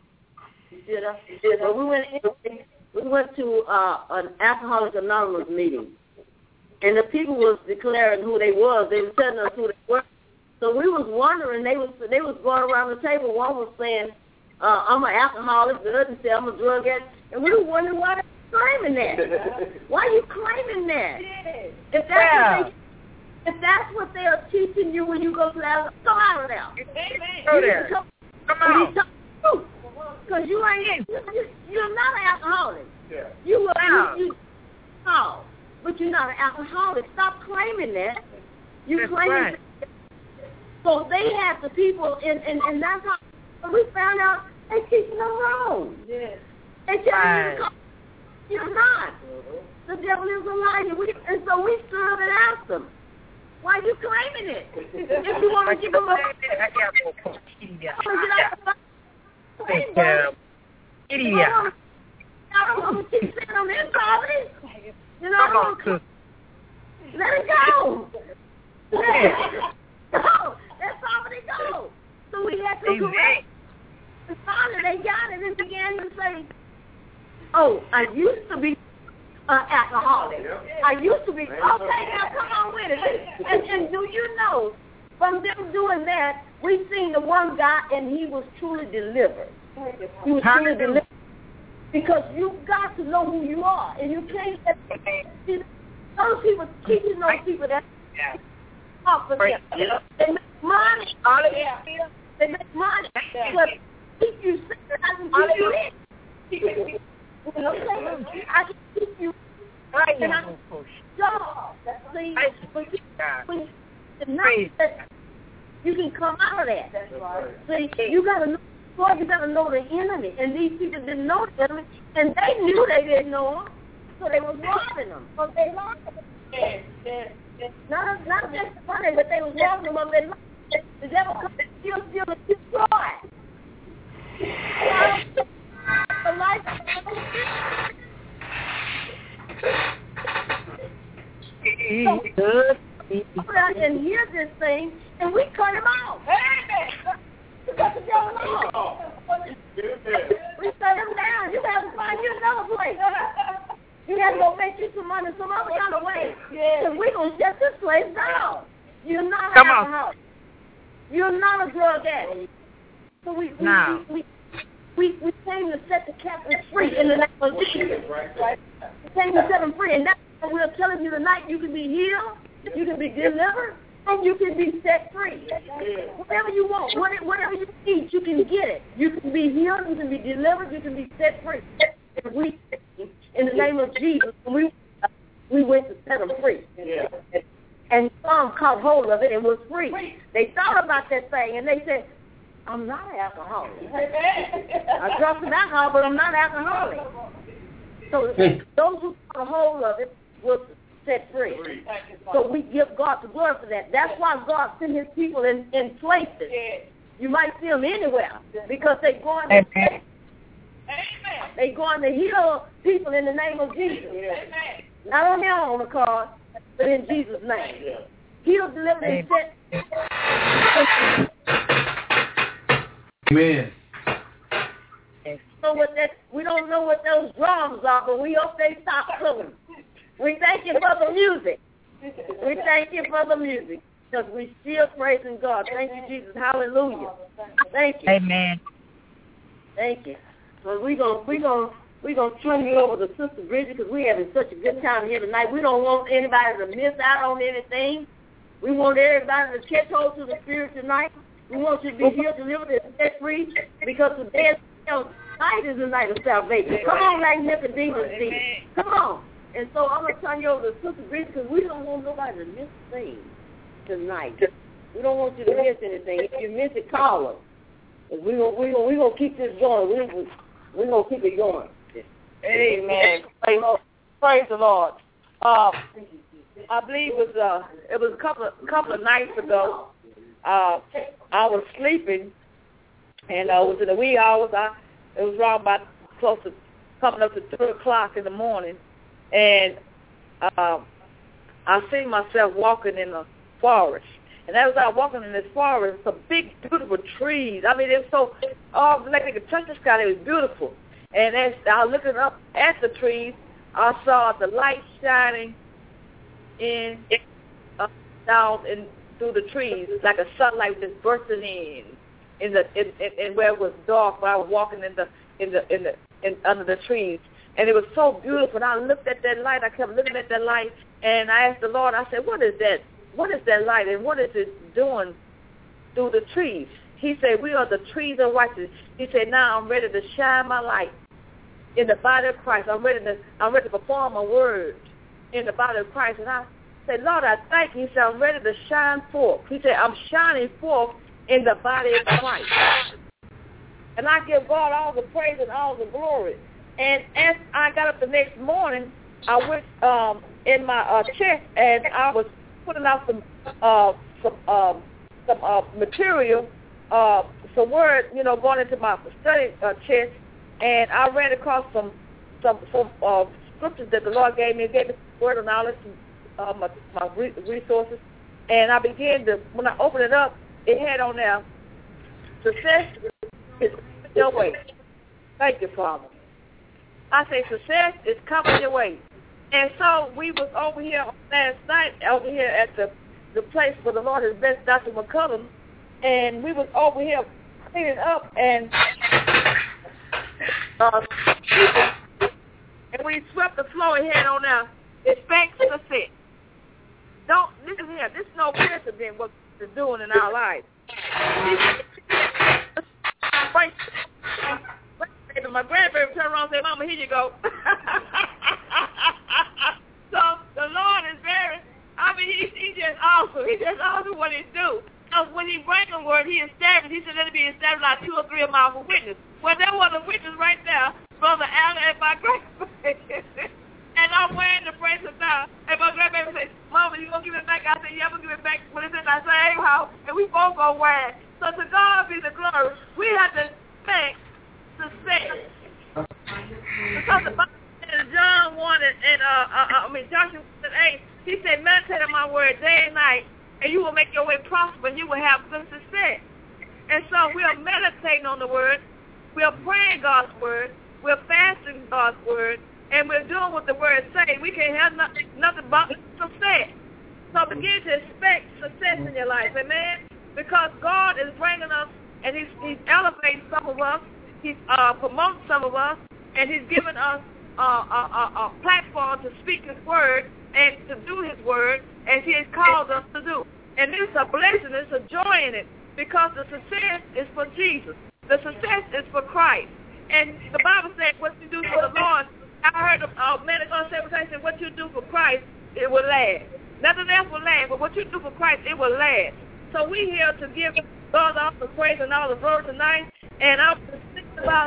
[SPEAKER 6] Well, we went to an Alcoholics Anonymous meeting, and the people was declaring who they was. They were telling us who they were. So we was wondering. They was going around the table. One was saying, "I'm an alcoholic." The other said, "I'm a drug addict." And we were wondering why they were claiming that. Why are you claiming that? If that's what they are teaching you when you go to that, go out of there.
[SPEAKER 7] Go there. Come on.
[SPEAKER 6] Because you're not an alcoholic.
[SPEAKER 4] Yeah.
[SPEAKER 6] You but you're not an alcoholic. Stop claiming that. You claim
[SPEAKER 7] right.
[SPEAKER 6] So they have the people, and that's how we found out they teaching them wrong. Yes. They tell you you're not. The devil is a liar. And so we stood up and asked them, why are you claiming it? If you want to give them idiot. I don't want to keep sitting on this property. You know, let it go. Let it go. Let somebody go. So we had to correct. And finally they got it and began to say, oh, I used to be alcoholic. I used to be, okay, now come on with it. And do you know, from them doing that, we've seen the one guy and he was truly delivered. He was truly delivered. Because you've got to know who you are. And you can't let those people teaching those people that off of them. They make money. They make money. But keep you sick, I can keep you in. You know what I'm saying? I can keep you and I can job. See, when the night that you can come out of that. That's right. See, you got to know. Lord, you got to know the enemy, and these people didn't know the enemy, and they knew they didn't know him, so they was robbing them. So they robbed them. Not just money, but they was robbing them of their life. The devil comes to steal, and destroy. The life and hear this thing, and we cut him off. We shut him down. You have to find you another place. You have to go make you some money some other kind of way. Because we're going to shut this place down. You're not an alcoholic. You're not a drug addict. So we came to set the captives free in the name of Jesus. We came to set them free. And that's what we're telling you tonight. You can be healed. You can be delivered. And you can be set free. Whatever you want, whatever you need, you can get it. You can be healed, you can be delivered, you can be set free. We, in the name of Jesus, we went to set them free. Yeah. And some caught hold of it and was free. They thought about that thing and they said, I'm not an alcoholic. I drunk some alcohol, but I'm not alcoholic. So those who caught hold of it was set free. So we give God the glory for that. That's why God sent his people in places. You might see them anywhere because they're going to heal people in the name of Jesus. Not on their own accord, but in Jesus' name. Heal, deliver, and set.
[SPEAKER 1] Amen.
[SPEAKER 6] So we don't know what those drums are, but we hope they stop coming. We thank you for the music. We thank you for the music because we still praising God. Thank you, Jesus. Hallelujah. Thank you.
[SPEAKER 7] Amen.
[SPEAKER 6] Thank you. So we're gonna turn you over to Sister Bridget because we're having such a good time here tonight. We don't want anybody to miss out on anything. We want everybody to catch hold to the Spirit tonight. We want you to be healed, delivered, and set free because tonight is the night of salvation. Come on, like Nicodemus did. Come on. And so I'm going to turn you over to Sister Bridget because we don't want nobody to miss a thing tonight. We don't want you to miss anything. If you miss it, call us. We're going to keep this going. We're going to keep it going.
[SPEAKER 5] Amen. Praise the Lord. I believe it was a couple of nights ago. I was sleeping, and it was in the wee hours. It was around about close to coming up to 3 o'clock in the morning, and I see myself walking in a forest. And as I was walking in this forest, some big, beautiful trees. I mean, it was so, like they could touch the sky. It was beautiful. And as I was looking up at the trees, I saw the light shining down through the trees, like a sunlight just bursting in where it was dark. Where I was walking under the trees, and it was so beautiful. And I looked at that light. I kept looking at that light, and I asked the Lord. I said, "What is that? What is that light, and what is it doing through the trees?" He said, "We are the trees of righteousness." He said, "Now I'm ready to shine my light in the body of Christ. I'm ready to perform a word in the body of Christ." And I said, "Lord, I thank you." He said, "I'm ready to shine forth." He said, "I'm shining forth in the body of Christ." And I give God all the praise and all the glory. And as I got up the next morning, I went in my chest, and I was putting out some material, some words, going into my study chest, and I ran across some scriptures that the Lord gave me. He gave me word of knowledge, my resources, and I began to, when I opened it up, it had on there, success is coming your way. Thank you, Father. I say success is coming your way. And so we was over here last night, over here at the place where the Lord has blessed Dr. McCullum, and we was over here cleaning up, and we swept the floor and had on there, expect success. Don't, listen here, this is no precedent what we're doing in our lives. My grandbaby turned around and said, "Mama, here you go." So the Lord is he's just awesome. He's just awesome what he do. Because when he brings a word, he established. He said, "Let it be established like 2 or 3 of my witness." Well, there was a witness right there, Brother Allen and my grandbaby. And I'm wearing the bracelet now. And my grandbaby said, "Mama, you going to give it back?" I said, "Yeah, I'm going to give it back when it's in my same house." And we both going to wear it. So to God be the glory. We have to thank success. Because the Bible said in John 1 and Joshua 8, he said, "Meditate on my word day and night, and you will make your way prosper, and you will have good success." And so we are meditating on the word, we are praying God's word, we're fasting God's word, and we're doing what the word says. We can't have nothing but success. So begin to expect success in your life, amen? Because God is bringing us, and He's elevating some of us, He's promoting some of us, and He's given us a platform to speak His word and to do His word as He has called us to do. And it's a blessing, it's a joy in it, because the success is for Jesus. The success is for Christ. And the Bible said, what you do for the Lord, I heard a man of God say, what you do for Christ, it will last. Nothing else will last, but what you do for Christ, it will last. So we're here to give God all the praise and all the glory tonight. And I'm thinking about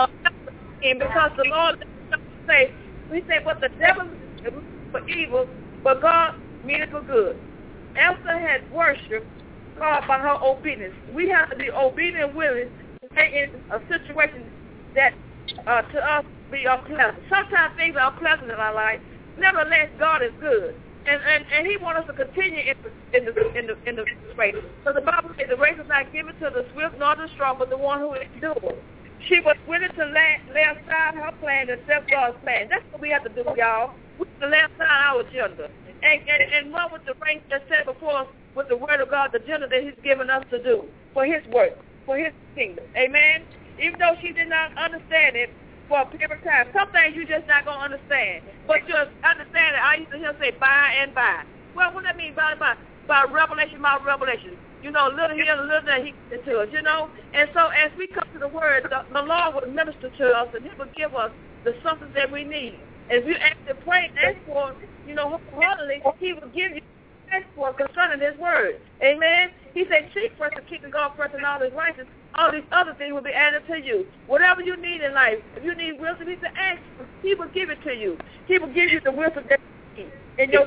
[SPEAKER 5] because the Lord say, we say, what the devil is for evil, but God meant it for good. Esther had worshiped God by her obedience. We have to be obedient and willing to stay in a situation that to us be unpleasant. Sometimes things are unpleasant in our life. Nevertheless, God is good. And He wants us to continue in the race. So the Bible says the race is not given to the swift nor the strong, but the one who endures. She was willing to lay aside her plan and accept God's plan. That's what we have to do, y'all. We have to lay aside our agenda and run with the race that's set before us with the word of God, the agenda that He's given us to do for His work, for His kingdom. Amen? Even though she did not understand it for a period of time. Some things you're just not going to understand. But you understand it. I used to hear say by and by. Well, what does that mean by and by? By revelation, by revelation. You know, little here, little there, He gives it to us, you know. And so as we come to the word, the Lord will minister to us, and He will give us the substance that we need. And if you ask to pray and ask for, you know, wholeheartedly, He will give you ask for concerning His word. Amen? He said, seek first the kingdom of God first and all His righteousness. All these other things will be added to you. Whatever you need in life, if you need wisdom, He said, ask. He will give it to you. He will give you the wisdom that you need in your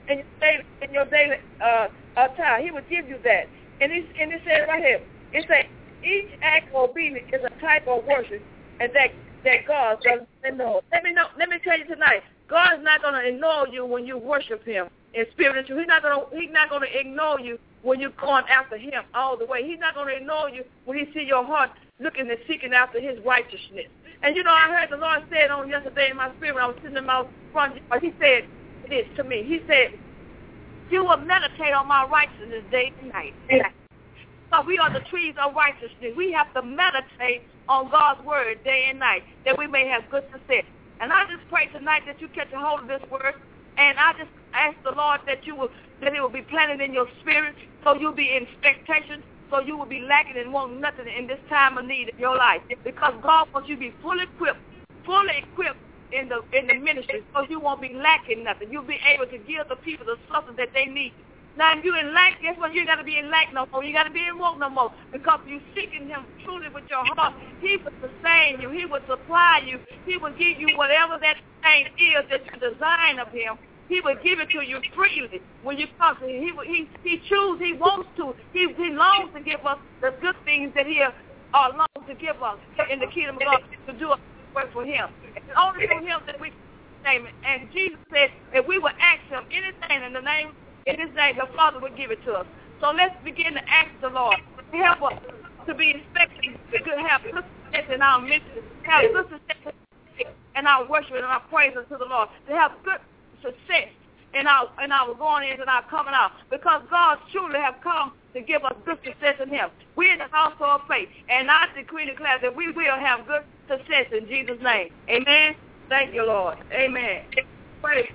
[SPEAKER 5] daily time. He will give you that. And it says right here, it says, each act of obedience is a type of worship, and that that God doesn't ignore. Let me tell you tonight, God is not going to ignore you when you worship him in spirit and truth. He's not going to ignore you when you're going after him all the way. He's not going to ignore you when he see your heart looking and seeking after his righteousness. And I heard the Lord say it on yesterday in my spirit when I was sitting in my front. He said this to me. He said, you will meditate on my righteousness day and night. So we are the trees of righteousness. We have to meditate on God's word day and night that we may have good success. And I just pray tonight that you catch a hold of this word. And I just ask the Lord that it will be planted in your spirit, so you'll be in expectation, so you will be lacking and want nothing in this time of need in your life. Because God wants you to be fully equipped in the ministry, so you won't be lacking nothing. You'll be able to give the people the substance that they need. Now, if you're in lack, guess what? You ain't got to be in lack no more. You got to be in want no more. Because you're seeking him truly with your heart. He will sustain you. He will supply you. He will give you whatever that thing is that you design of him. He will give it to you freely when you come to him. He chooses. He wants to. He longs to give us the good things that he longs to give us in the kingdom of God to do work for him. It's only for him that we name it. And Jesus said if we would ask him anything in his name, the Father would give it to us. So let's begin to ask the Lord to help us to be expecting to have good success in our mission, have good success in our worship and our praise unto the Lord, to have good success in our going in and our coming out, because God truly have come to give us good success in him. We're in the household of faith, and I decree and declare that we will have good success in Jesus' name. Amen. Thank you, Lord. Amen. Praise.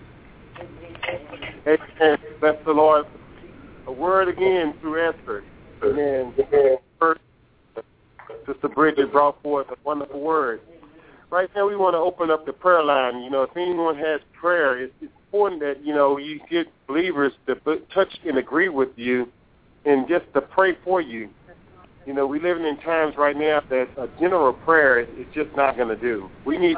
[SPEAKER 4] Amen. Bless the Lord. A word again through Esther. Amen. First, Sister Bridget brought forth a wonderful word. Right now we want to open up the prayer line. If anyone has prayer, it's important that, you get believers to touch and agree with you and just to pray for you. We living in times right now that a general prayer is just not going to do. We need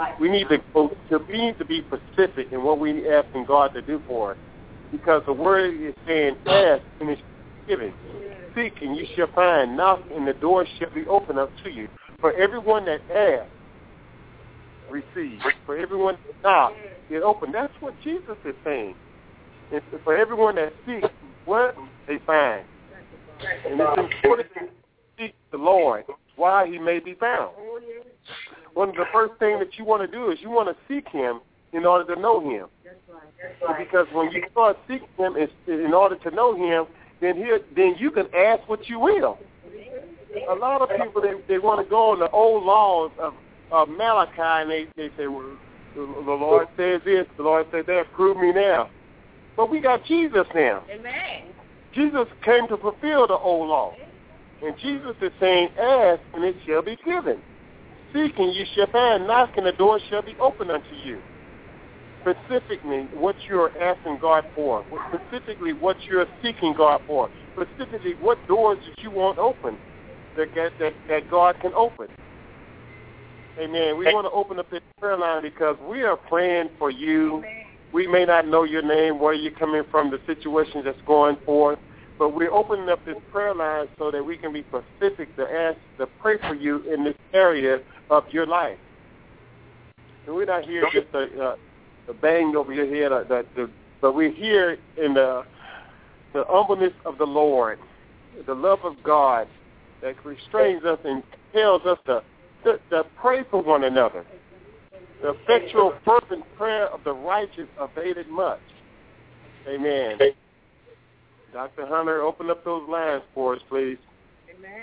[SPEAKER 4] to be specific in what we asking God to do for us, because the word is saying, ask and it shall be given, seek and you shall find, knock and the door shall be opened up to you. For everyone that asks, receive. For everyone that knocks, it open. That's what Jesus is saying. And for everyone that seeks, what they find. And it's important to seek the Lord while he may be found. One of the first things that you want to do is you want to seek him in order to know him. Because when you start seeking him in order to know him, then you can ask what you will. A lot of people, they want to go on the old laws of Malachi, and they say, well, the Lord says this, the Lord says that, prove me now. But we got Jesus now.
[SPEAKER 5] Amen.
[SPEAKER 4] Jesus came to fulfill the old law. And Jesus is saying, ask and it shall be given. Seek and you shall find. Knock and the door shall be opened unto you. Specifically, what you're asking God for. Specifically, what you're seeking God for. Specifically, what doors that you want open that God can open. Amen. We want to open up this prayer line because we are praying for you. Amen. We may not know your name, where you're coming from, the situation that's going forth, but we're opening up this prayer line so that we can be specific to pray for you in this area of your life. And we're not here just to bang over your head, but we're here in the humbleness of the Lord, the love of God that restrains us and tells us to pray for one another. The effectual, fervent prayer of the righteous availeth much. Amen. Dr. Hunter, open up those lines for us, please.
[SPEAKER 5] Amen.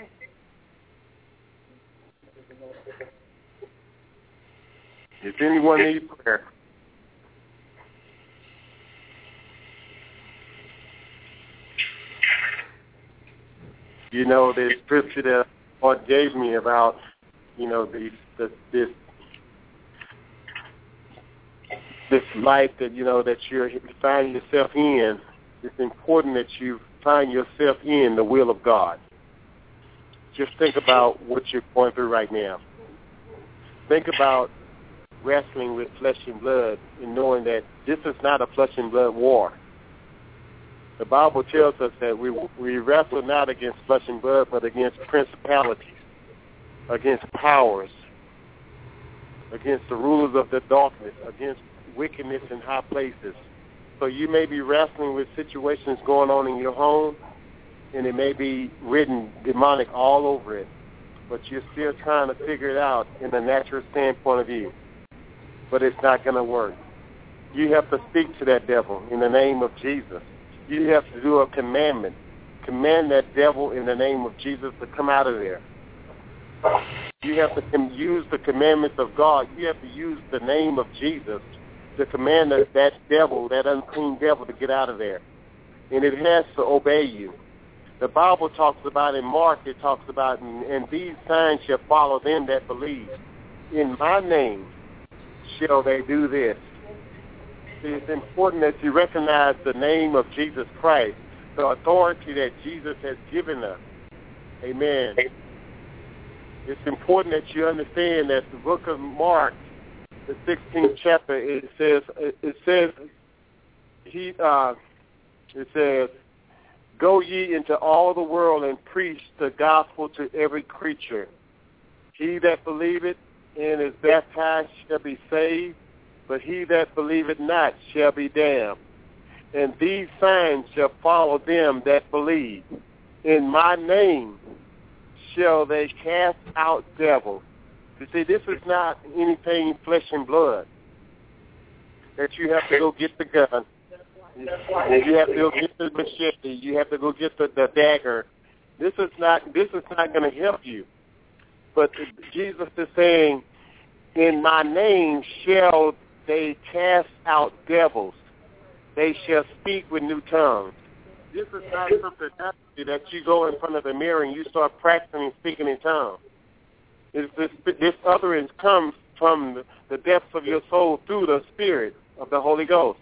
[SPEAKER 4] If anyone needs prayer. The scripture that God gave me about, this life that that you find yourself in. It's important that you find yourself in the will of God. Just think about what you're going through right now. Think about wrestling with flesh and blood and knowing that this is not a flesh and blood war. The Bible tells us that we wrestle not against flesh and blood, but against principalities, against powers, against the rulers of the darkness, against wickedness in high places. So you may be wrestling with situations going on in your home, and it may be written demonic all over it, but you're still trying to figure it out in a natural standpoint of view. But it's not going to work. You have to speak to that devil in the name of Jesus. You have to do a commandment. Command that devil in the name of Jesus to come out of there. You have to use the commandments of God. You have to use the name of Jesus to command that devil, that unclean devil, to get out of there. And it has to obey you. The Bible talks about, in Mark, it talks about, and these signs shall follow them that believe. In my name shall they do this. See, it's important that you recognize the name of Jesus Christ, the authority that Jesus has given us. Amen. It's important that you understand that the book of Mark, the 16th chapter, it says, go ye into all the world and preach the gospel to every creature. He that believeth and is baptized shall be saved, but he that believeth not shall be damned. And these signs shall follow them that believe. In my name shall they cast out devils. You see, this is not anything flesh and blood, that you have to go get the gun. You have to go get the machete. You have to go get the dagger. This is not going to help you. But Jesus is saying, in my name shall they cast out devils. They shall speak with new tongues. This is not something that you go in front of the mirror and you start practicing speaking in tongues. This utterance comes from the depths of your soul through the Spirit of the Holy Ghost.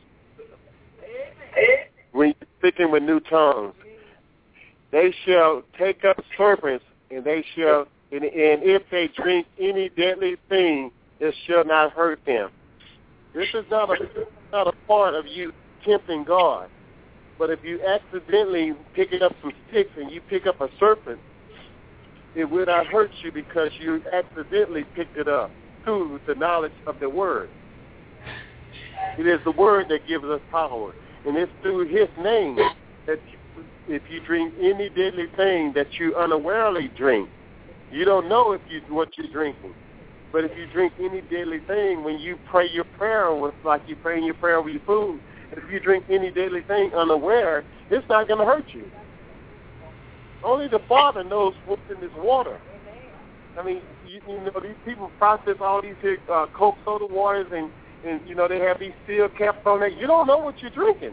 [SPEAKER 4] When you're speaking with new tongues, they shall take up serpents, and they shall, and if they drink any deadly thing, it shall not hurt them. This is not a part of you tempting God. But if you accidentally pick up some sticks and you pick up a serpent, it will not hurt you because you accidentally picked it up through the knowledge of the Word. It is the Word that gives us power. And it's through His name that if you drink any deadly thing that you unawarely drink, you don't know what you're drinking. But if you drink any deadly thing, when you pray your prayer, like you praying your prayer with your food, if you drink any deadly thing unaware, it's not going to hurt you. Only the Father knows what's in this water. I mean, you know, these people process all these Coke soda waters and you know, they have these seal caps on there. You don't know what you're drinking.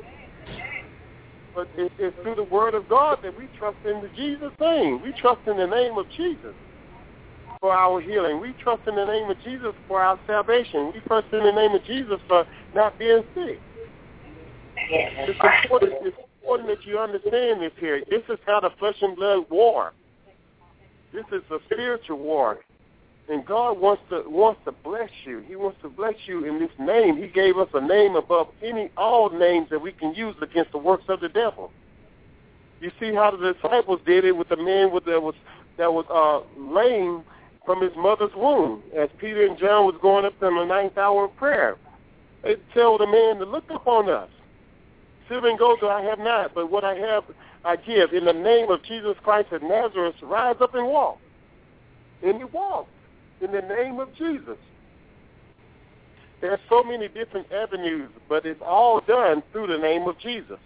[SPEAKER 4] But it's through the Word of God that we trust in Jesus' name. We trust in the name of Jesus for our healing. We trust in the name of Jesus for our salvation. We trust in the name of Jesus for not being sick. It's important that you understand this here. This is how the flesh and blood war. This is a spiritual war. And God wants to bless you. He wants to bless you in this name. He gave us a name above all names that we can use against the works of the devil. You see how the disciples did it with the man that was lame from his mother's womb. As Peter and John was going up to the ninth hour of prayer, they tell the man to look upon us. Silver and gold I have not, but what I have I give. In the name of Jesus Christ of Nazareth, rise up and walk. And he walked in the name of Jesus. There are so many different avenues, but it's all done through the name of Jesus.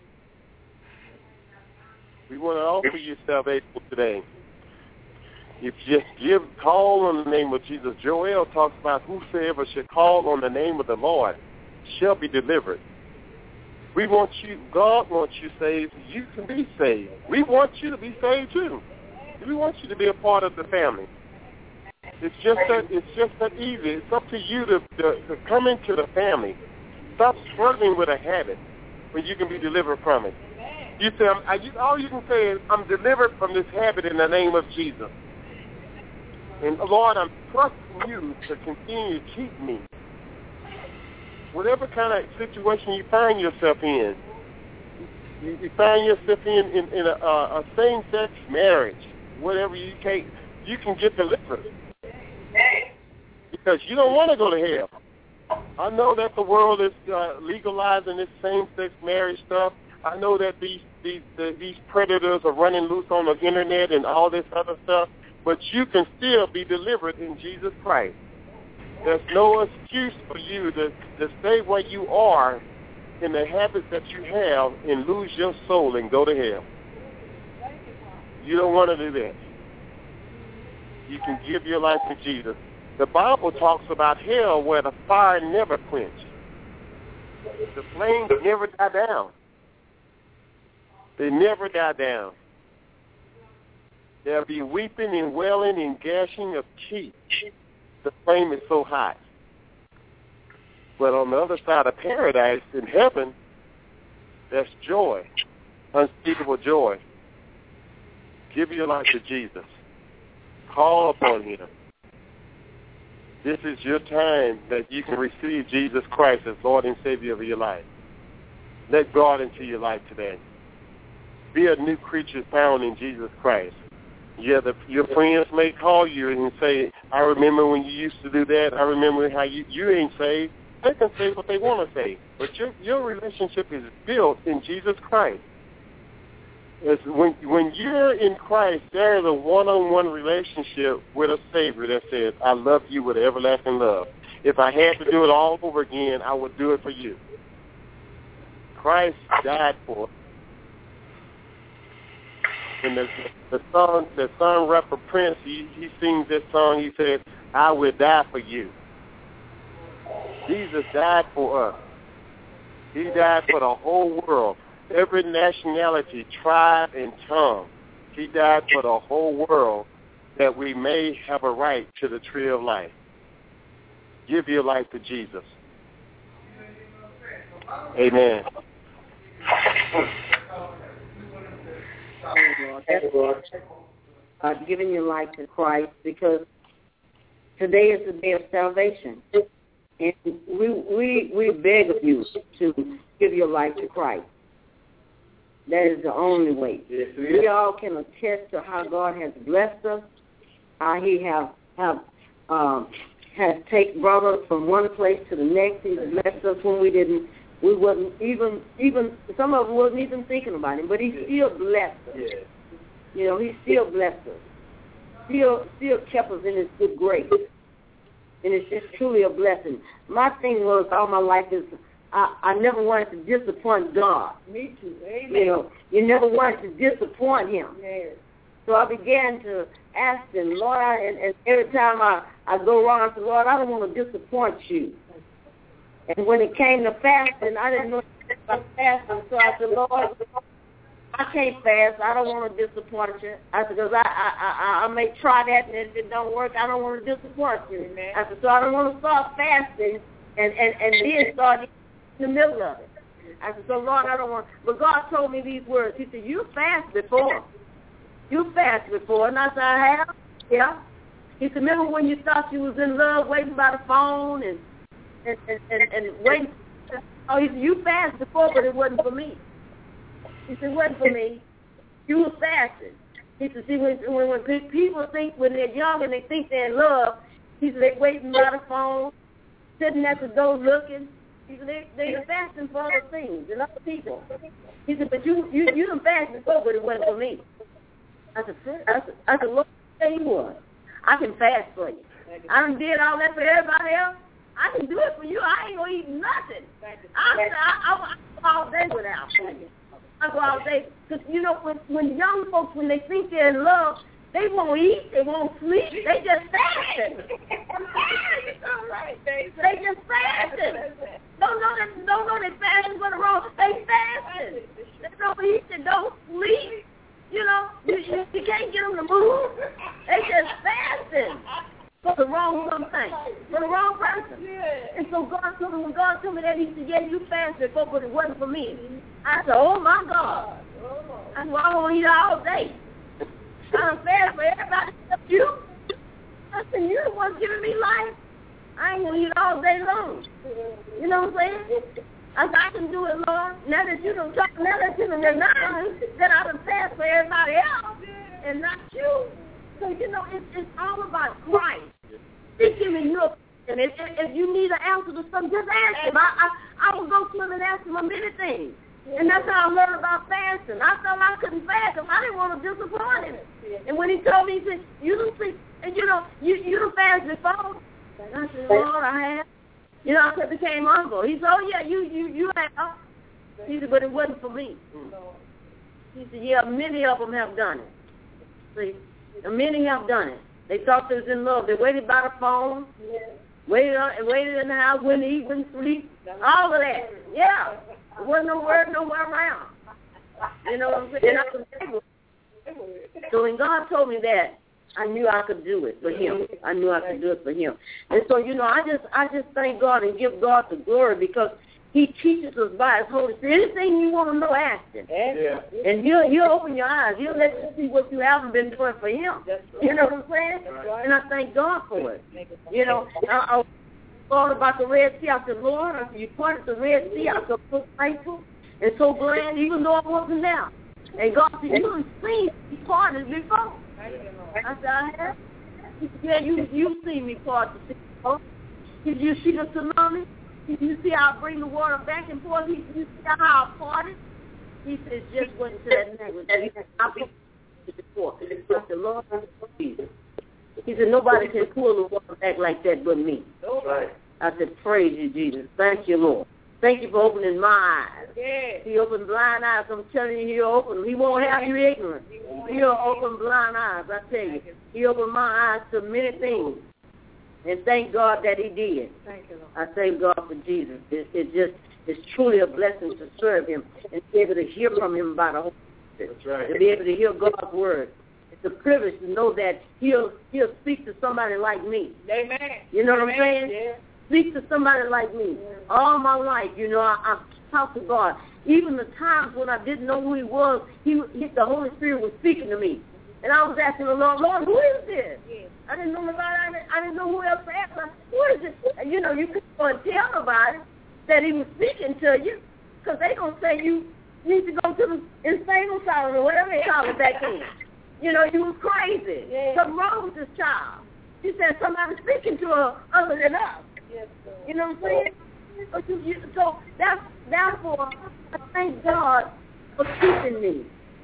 [SPEAKER 4] We want to offer you salvation today. If you just call on the name of Jesus. Joel talks about whosoever shall call on the name of the Lord shall be delivered. We want you, God wants you saved. You can be saved. We want you to be saved too. We want you to be a part of the family. It's just that easy. It's up to you to come into the family. Stop struggling with a habit when you can be delivered from it. You say, all you can say is, I'm delivered from this habit in the name of Jesus. And Lord, I'm trusting you to continue to keep me. Whatever kind of situation you find yourself in, you find yourself in a same-sex marriage, whatever you can get delivered. because you don't want to go to hell. I know that the world is legalizing this same-sex marriage stuff. I know that these predators are running loose on the internet and all this other stuff, but you can still be delivered in Jesus Christ. There's no excuse for you to stay where you are in the habits that you have and lose your soul and go to hell. You don't want to do that. You can give your life to Jesus. The Bible talks about hell where the fire never quenches. The flames never die down. They never die down. There'll be weeping and wailing and gashing of teeth. The flame is so hot. But on the other side of paradise, in heaven, there's joy, unspeakable joy. Give your life to Jesus. Call upon him. This is your time that you can receive Jesus Christ as Lord and Savior of your life. Let God into your life today. Be a new creature found in Jesus Christ. Yeah, your friends may call you and say, I remember when you used to do that. I remember how you ain't saved. They can say what they want to say. But your relationship is built in Jesus Christ. When you're in Christ, there is a one-on-one relationship with a Savior that says, I love you with everlasting love. If I had to do it all over again, I would do it for you. Christ died for us. And the song rapper Prince, he sings this song, he says, I will die for you. Jesus died for us. He died for the whole world. Every nationality, tribe, and tongue. He died for the whole world that we may have a right to the tree of life. Give your life to Jesus. Amen.
[SPEAKER 6] Giving your life to Christ, because today is the day of salvation. And we beg of you to give your life to Christ. That is the only way. Yes, we all can attest to how God has blessed us, how he has brought us from one place to the next. He's blessed us when we wasn't even some of us wasn't even thinking about him, but he still blessed us. Yes. You know, he still blessed us. Still kept us in his good grace. And it's just truly a blessing. My thing was all my life is I never wanted to disappoint God.
[SPEAKER 5] Me too. Amen.
[SPEAKER 6] You know, you never wanted to disappoint him.
[SPEAKER 5] Yes.
[SPEAKER 6] So I began to ask him, Lord, and every time I go around, I said, Lord, I don't want to disappoint you. And when it came to fasting, I didn't know about fasting, so I said, Lord, I can't fast. I don't want to disappoint you. I said, because I may try that, and if it don't work, I don't want to disappoint you. Amen. I said, so I don't want to start fasting and then start in the middle of it. I said, so Lord, I don't want. But God told me these words. He said, you fasted before. You fasted before. And I said, I have? Yeah. He said, remember when you thought you was in love, waiting by the phone and waiting? Oh, he said, you fasted before, but it wasn't for me. He said, it wasn't for me. You were fasting. He said, see, when people think, when they're young and they think they're in love, he said, they're waiting by the phone, sitting at the door looking. He said, they're fasting for other things and other people. He said, but you done fasted before, but it wasn't for me. I said, Lord, I tell you what, I can fast for you. I done did all that for everybody else. I can do it for you. I ain't going to eat nothing. I go all day without you. I go all day. Because, you know, when young folks, when they think they're in love, they won't eat, they won't sleep, they just fasting. They just fasting. Don't know they fasting for the wrong. They fasting. They don't eat, they don't sleep. You know, you can't get them to move. They just fasting for the wrong something, for the wrong person. And so God told me, when God told me that, he said, yeah, you fasted before, but it wasn't for me. I said, oh my God. I said, well, I want to eat all day. I done fast for everybody except you. I said, you're the one giving me life. I ain't going to eat all day long. You know what I'm saying? I said, I can do it, Lord. Now that you done talk, now that you done acknowledge that I done fast for everybody else and not you. So, you know, it's all about Christ. He's giving you And if you need an answer to something, just ask him. I will go to him and ask him a many things. And that's how I learned about fasting. I thought I couldn't fast because I didn't want to disappoint him. And when he told me, he said, you don't think, and you don't fast before? And I said, Lord, I have. I became humble. He said, oh, yeah, you have. He said, but it wasn't for me. He said, yeah, many of them have done it. See, many have done it. They thought they was in love. They waited by the phone, waited in the house, wouldn't eat, wouldn't sleep, all of that. Yeah. There wasn't no word nowhere around. You know what I'm saying? So when God told me that, I knew I could do it for him. I knew I could do it for him. And so, I just thank God and give God the glory because he teaches us by his Holy Spirit. Anything you want to know, ask him. Yeah. And he'll open your eyes. He'll let you see what you haven't been doing for him. You know what I'm saying? Right. And I thank God for it. I thought about the Red Sea. I said, Lord, you pointed the Red Sea. I was so thankful and so glad, even though I wasn't there. And God said, you didn't see me parted before. I said, I have. He said, yeah, you've seen me part the sea before. Did you see the tsunami? Did you see how I bring the water back and forth? Did you see how I parted? He said, just went to that language. He said, I've been before. I said, Lord, Jesus. He said, nobody can pull the water back like that but me. Right. I said, praise you, Jesus. Thank you, Lord. Thank you for opening my eyes. Yeah. He opened blind eyes. I'm telling you, he'll open. He won't have you ignorant. He'll open blind eyes, I tell you. He opened my eyes to many things. And thank God that he did.
[SPEAKER 5] Thank you, Lord.
[SPEAKER 6] I thank God for Jesus. It's truly a blessing to serve him and be able to hear from him by the Holy Spirit. That's right. To be able to hear God's word. It's a privilege to know that he'll speak to somebody like me.
[SPEAKER 5] Amen.
[SPEAKER 6] You know what I'm saying? Yeah. Speak to somebody like me. All my life, I talked to God. Even the times when I didn't know who he was, the Holy Spirit was speaking to me. And I was asking the Lord, who is this? Yeah. I didn't know nobody. I didn't know who else to ask. Who is this? And, you couldn't go and tell nobody that he was speaking to you because they going to say you need to go to the insane asylum or whatever they call it back then. You was crazy. Yeah. Something wrong with this child. She said somebody speaking to her other than us. Yes, you know what I'm saying? So therefore, I thank God for keeping me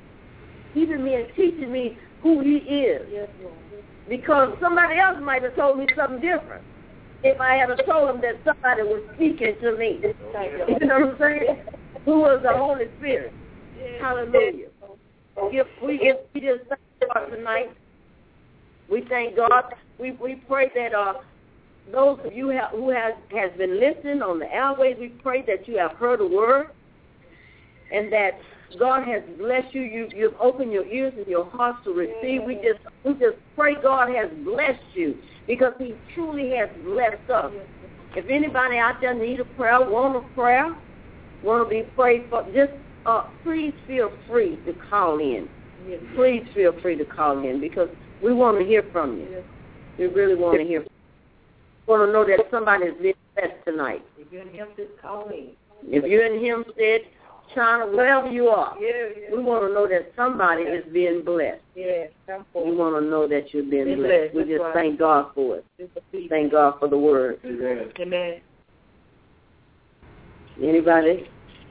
[SPEAKER 6] and teaching me who he is. Yes, Lord. Because somebody else might have told me something different if I had told them that somebody was speaking to me. You know what I'm saying? Who was the Holy Spirit. Yes. Hallelujah. We just thank God tonight. We thank God. We pray that those of you who has been listening on the airways, we pray that you have heard the word and that God has blessed you. You've opened your ears and your hearts to receive. We just pray God has blessed you because he truly has blessed us. If anybody out there need a prayer, want to be prayed for, just please feel free to call in. Please feel free to call in because we want to hear from you. We really want to hear from you. We want to know that somebody is being blessed tonight.
[SPEAKER 5] If you're in Hempstead, call me.
[SPEAKER 6] If you're in Hempstead, China, wherever you are, we want to know that somebody is being blessed.
[SPEAKER 5] Yes,
[SPEAKER 6] we want to know that you're being blessed. We just thank God for it. Thank God for the word.
[SPEAKER 5] Amen.
[SPEAKER 6] Anybody?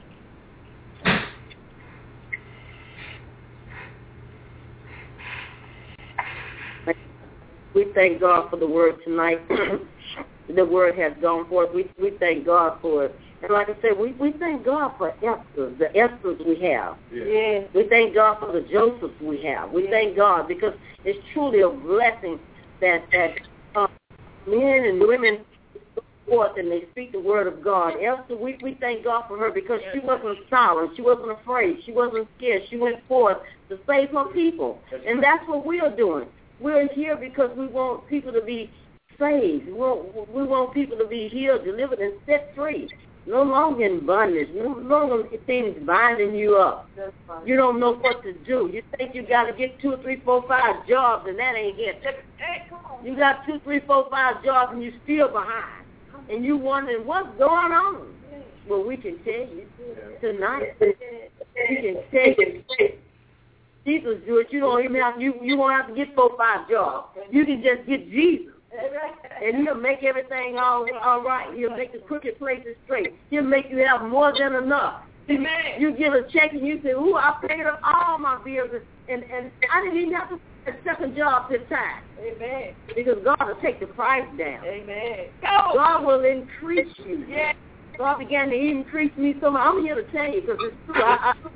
[SPEAKER 6] We thank God for the word tonight. The word has gone forth. We thank God for it. And like I said, we thank God for Esther, the Esther's we have. Yeah. We thank God for the Josephs we have. We thank God because it's truly a blessing that men and women go forth and they speak the word of God. Esther, we thank God for her because she wasn't silent. She wasn't afraid. She wasn't scared. She went forth to save her people. And that's what we are doing. We're here because we want people to be saved. We want people to be healed, delivered, and set free. No longer in bondage. No longer things binding you up. You don't know what to do. You think you got to get 2, 3, 4, 5 jobs, and that ain't it. You got 2, 3, 4, 5 jobs, and you're still behind. And you wondering what's going on. Well, we can tell you tonight. We can tell you. Jesus do it. You don't even have. You won't have to get 4, 5 jobs. You can just get Jesus. And he'll make everything all right. He'll make the crooked places straight. He'll make you have more than enough.
[SPEAKER 5] Amen.
[SPEAKER 6] You get a check and you say, ooh, I paid up all my bills, and I didn't even have to get a second job this time.
[SPEAKER 5] Amen.
[SPEAKER 6] Because God will take the price down.
[SPEAKER 5] Amen.
[SPEAKER 6] God will increase you.
[SPEAKER 5] Yeah.
[SPEAKER 6] God began to increase me so much. I'm here to tell you because it's true.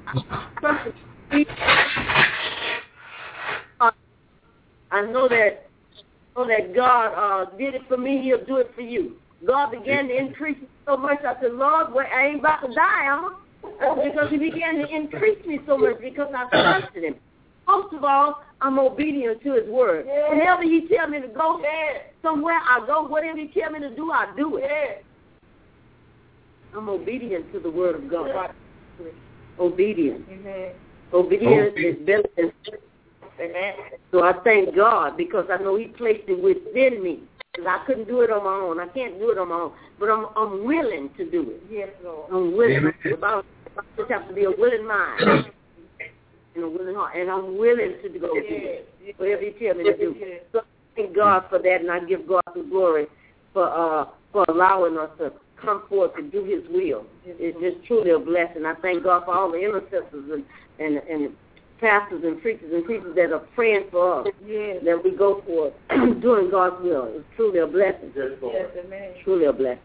[SPEAKER 6] I know that God did it for me. He'll do it for you. God began to increase me so much. I said, Lord, well, I ain't about to die, huh? Because he began to increase me so much because I trusted him. Most of all, I'm obedient to his word. Yeah. Whenever he tells me to go somewhere, I go. Whatever he tells me to do, I do it. Yeah. I'm obedient to the word of God. Yeah. Obedience. Mm-hmm. Obedience is better than Amen. So I thank God because I know he placed it within me. I couldn't do it on my own. I can't do it on my own. But I'm willing to do it. Yes, Lord. I'm willing. I just have to be a willing mind and a willing heart. And I'm willing to go do it. Whatever he tells me to do. So I thank God for that, and I give God the glory for allowing us to come forth and do his will. It's just truly a blessing. I thank God for all the intercessors and pastors and preachers that are praying for us, that we go for doing God's will. It's truly a blessing. Yes, amen. Truly a blessing.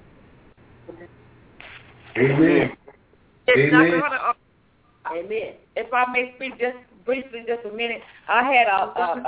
[SPEAKER 1] Amen.
[SPEAKER 5] Amen.
[SPEAKER 6] Amen.
[SPEAKER 5] If I may speak just briefly, just a minute, I had a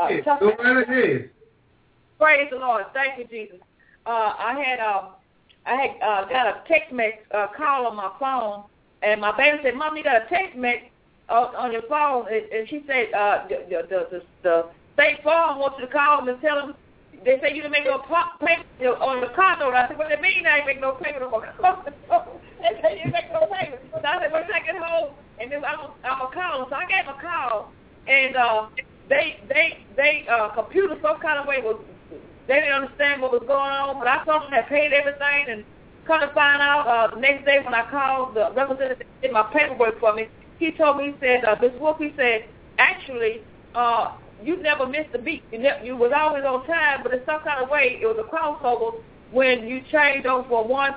[SPEAKER 5] praise the Lord. Thank you, Jesus. I had got a text message call on my phone, and my baby said, "Mom, you got a text message on your phone," and she said, the State Farm wants you to call them and tell them, they say you didn't make no payment on the car note. I said, what do they mean I ain't make no payment on my car note? They said you make no payment. So I said, when I get home, and then I'm going to call them. So I gave them a call, and they computer some kind of way they didn't understand what was going on, but I told them they paid everything, and come to find out the next day when I called the representative that did my paperwork for me, he told me, he said, Ms. Wolf, he said, actually, you never missed a beat. You was always on time, but in some kind of way, it was a crossover when you changed over for one.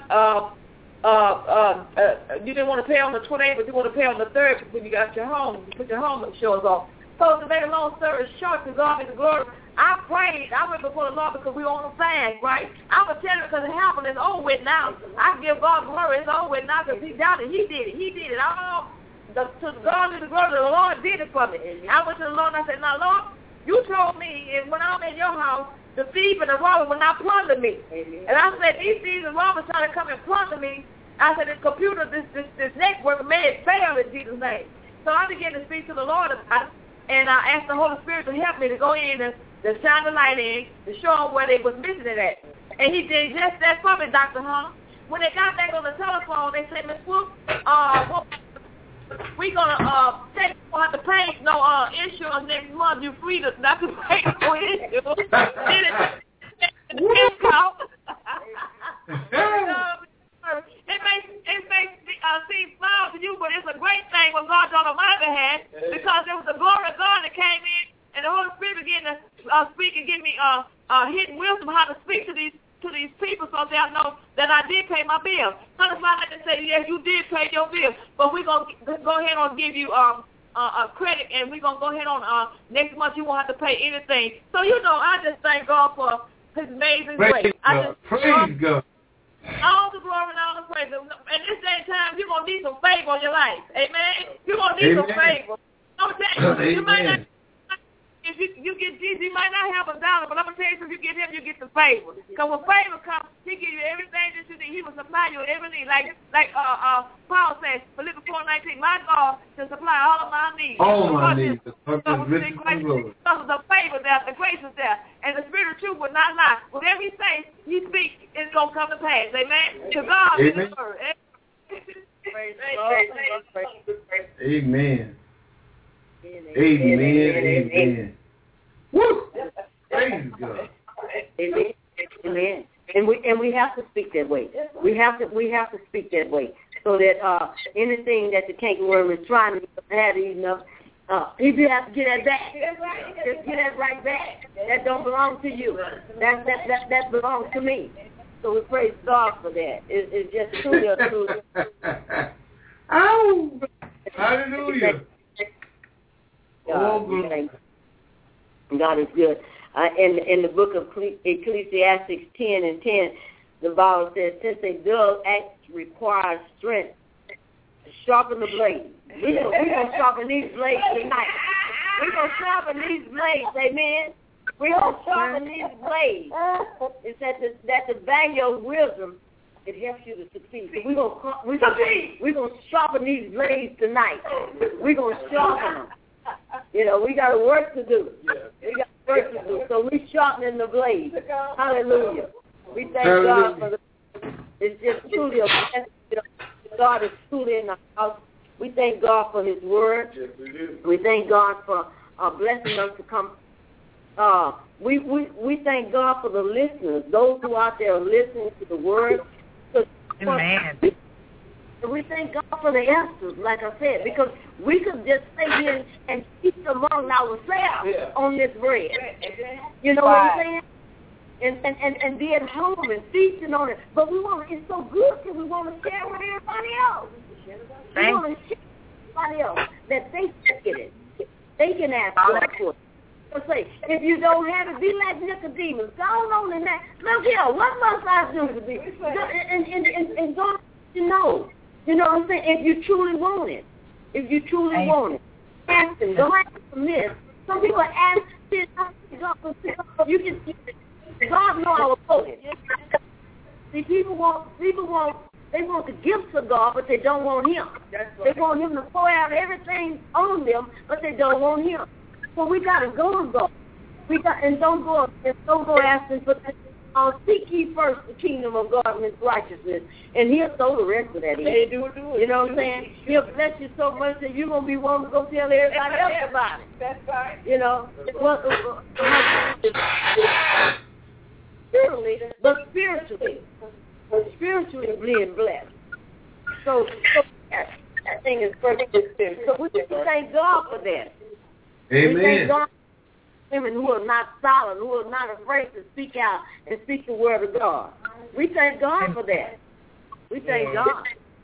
[SPEAKER 5] You didn't want to pay on the 28th, but you want to pay on the 3rd when you got your home. You put your home insurance on. So to make a long story short, to God be the glory, I prayed. I went before the Lord because we were on a fast, right? I was telling you because it happened. It's over with now. I give God glory. It's over with now because he doubted. He did it. He did it. To God be the glory, the Lord did it for me. I went to the Lord and I said, now, Lord, you told me when I'm in your house, the thief and the robber will not plunder me. Amen. And I said, these thieves and robbers trying to come and plunder me. I said, this computer, this network made it fail in Jesus' name. So I began to speak to the Lord about it, and I asked the Holy Spirit to help me to go in and to shine the light in, to show them where they was missing it at. And he did just that for me, Dr. Hunter. When they got back on the telephone, they said, Ms. Wolf, we're going to take, you don't have to pay no insurance next month. You're free to not to pay no insurance. Then it discount. It may seem small to you, but it's a great thing when God done on my behalf because there was the glory of God that came in, and the Holy Spirit began to speak and give me hidden wisdom how to speak to these people so they'll know that I did pay my bill. Sometimes I can say, yes, you did pay your bill, but we're going to go ahead and give you a credit, and we're going to go ahead on next month you won't have to pay anything. So, I just thank God for his amazing grace.
[SPEAKER 1] Praise God.
[SPEAKER 5] All the glory and all the praise. And this day and time, you're going to need some favor in your life. Amen? You're going to need some favor. I'm telling you, you might not. If you get Jesus, you might not have $1, but I'm going to tell you, if you get him, you get the favor. Because when favor comes, he give you everything that you need. He will supply you with everything. Like Paul says, Philippians 4:19, my God shall supply all of my needs.
[SPEAKER 1] All my needs.
[SPEAKER 5] Because of the favor there, the grace is there. And the Spirit of truth will not lie. Whatever he says, he speaks, it's going to come to pass. Amen? To God be the word.
[SPEAKER 1] Amen. Amen. Woo! Praise God.
[SPEAKER 6] Amen. And we have to speak that way. We have to speak that way so that anything that the cankerworm is trying to have enough, If you have to get that back, just get that right back. That don't belong to you. That belongs to me. So we praise God for that. It's just truly a truth.
[SPEAKER 1] Oh, hallelujah.
[SPEAKER 6] God is good. In the book of Ecclesiastes 10:10, the Bible says, since a dull axe requires strength, sharpen the blade. We're going to sharpen these blades tonight. We're going to sharpen these blades, amen. We're going to sharpen these blades. It's that to bang your wisdom, it helps you to succeed. So we're going to sharpen these blades tonight. We're going to sharpen them. You know, we got work to do. We got work to do. So we're sharpening the blade. Hallelujah. We thank God for it's just truly a blessing. You know, God is truly in the house. We thank God for his word. Yes, we do. We thank God for blessing us to come. We thank God for the listeners, those who out there are listening to the word.
[SPEAKER 7] Amen.
[SPEAKER 6] We thank God for the answers, like I said, because we could just stay here and feast among ourselves on this bread. You know what I'm saying? And be at home and feasting on it. But it's so good because we want to share with everybody else. We want to share with everybody else that they can get it. They can ask God for it. So say, if you don't have it, be like Nicodemus. Go on in that. Look here, what must I do to be? And God, you know what I'm saying? If you truly want it. If you truly want it. Ask him. Don't ask him this. Some people ask this. You can see it. God know our motive. See, people want the gifts of God, but they don't want him. They want him to pour out everything on them, but they don't want him. So we gotta go and go. Don't go asking for that. Seek ye first the kingdom of God and his righteousness, and he'll throw the rest of that in. You know what I'm saying? He'll bless you so much that you're gonna be wanting to go tell everybody else about it.
[SPEAKER 5] That's right.
[SPEAKER 6] You know, spiritually being blessed. So that thing is perfect. So we thank God for that.
[SPEAKER 1] Amen.
[SPEAKER 6] We thank God for women who are not silent, who are not afraid to speak out and speak the word of God. We thank God for that. We thank God.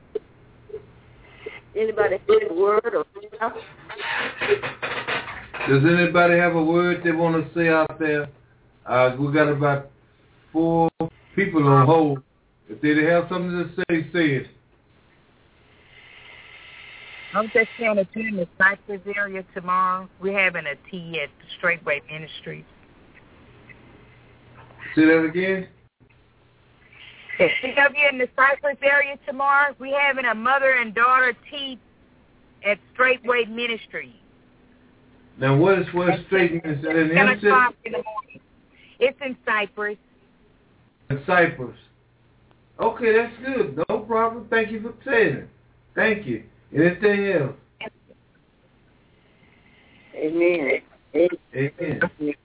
[SPEAKER 6] Anybody have a word or something?
[SPEAKER 1] Does anybody have a word they want to say out there? We got about 4 people on hold. If they have something to say, say it.
[SPEAKER 7] I'm just going to be in the Cypress area tomorrow. We're having a tea at Straightway Ministries.
[SPEAKER 1] Say that again?
[SPEAKER 7] If you'll be in the Cypress area tomorrow, we're having a mother and daughter tea at Straightway Ministries.
[SPEAKER 1] Now, what is Straightway Ministries?
[SPEAKER 7] 10 o'clock in the morning. It's in Cypress.
[SPEAKER 1] In Cypress. Okay, that's good. No problem. Thank you for saying it. Thank you. Anything else?
[SPEAKER 6] Amen.
[SPEAKER 1] Amen.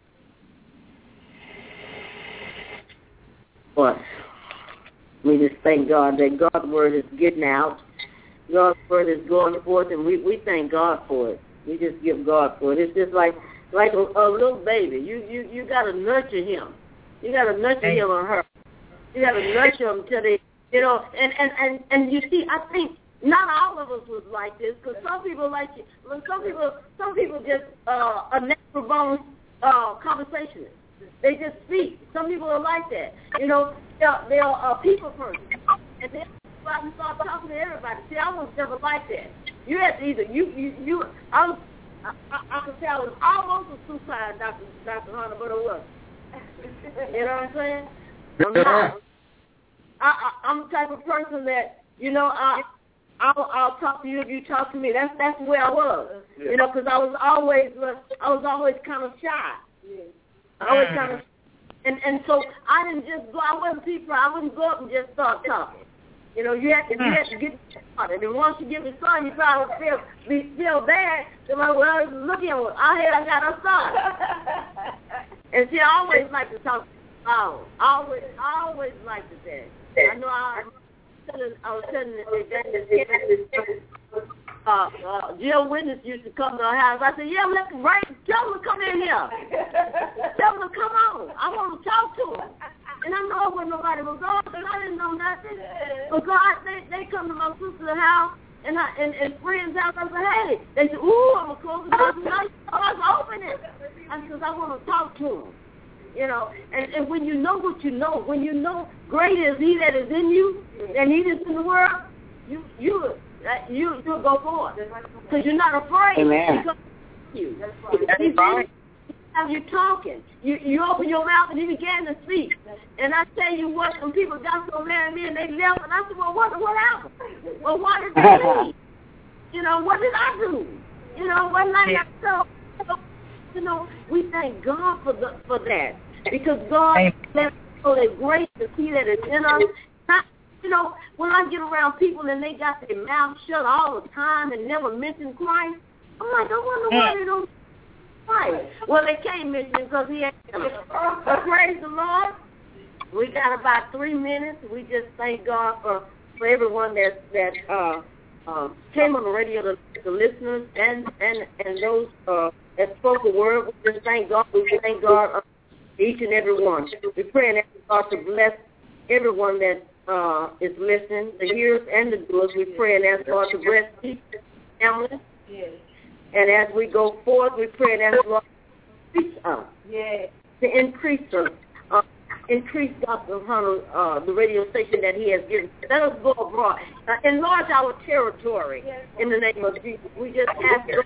[SPEAKER 6] But we just thank God that God's word is getting out. God's word is going forth, and we thank God for it. We just give God for it. It's just like a little baby. You got to nurture him. You got to nurture him or her. You got to nurture them till they, you know. And you see, I think not all of us was like this, because some people like it. Some people just a natural born conversationalist. They just speak. Some people are like that. You know, they're a people person, and they start talking to everybody. See, I was never like that. You had to either I could say I was almost a suicide, Dr. Hunter, but it wasn't. You know what I'm saying? I'm not. I'm the type of person that, you know, I'll talk to you if you talk to me. That's the way I was. You know, because I was always kind of shy. Always kind of, and so I didn't just go. I wouldn't go up and just start talking. You know, you have to get started. And once you get me started, you probably feel bad. So like, well, look at me. I got us started. And see, I always like to talk. I always like to say. I know I was telling Jill Witness used to come to our house. I said, yeah, tell them to come in here. Tell them to come on. I want to talk to them. And I know when nobody was on because I didn't know nothing. But God, they come to my sister's house and friends' house. I said, hey. They said, ooh, I'm going to close the door tonight. I was open it. Because I want to talk to them. You know, and when you know what you know, when you know greater is he that is in you than he that's in the world, you'll go forward because you're not afraid.
[SPEAKER 5] Amen.
[SPEAKER 6] That's right. How you're talking, you open your mouth and you began to speak. And I tell you what, some people got so mad at me and they left, and I said, well, what happened? Well, why did they leave? You know, what did I do? You know, one night I felt. You know, we thank God for that because God let us know that grace is he that is in us. You know, when I get around people and they got their mouth shut all the time and never mention Christ, I'm like, I wonder why they don't Christ. Well, they can't mention him because he ain't. Praise the Lord. We got about 3 minutes. We just thank God for everyone that came on the radio, the listeners and those that spoke a word. We just thank God. We thank God each and every one. We pray and ask God to bless everyone that is listening, the hearers and the doers. We pray and ask God to bless each family. Yes. And as we go forth, we pray and ask God to increase us. Yes. To increase us. Increase Gospel Hunter, the radio station that he has given. Let us go abroad. Enlarge our territory in the name of Jesus. We just ask God.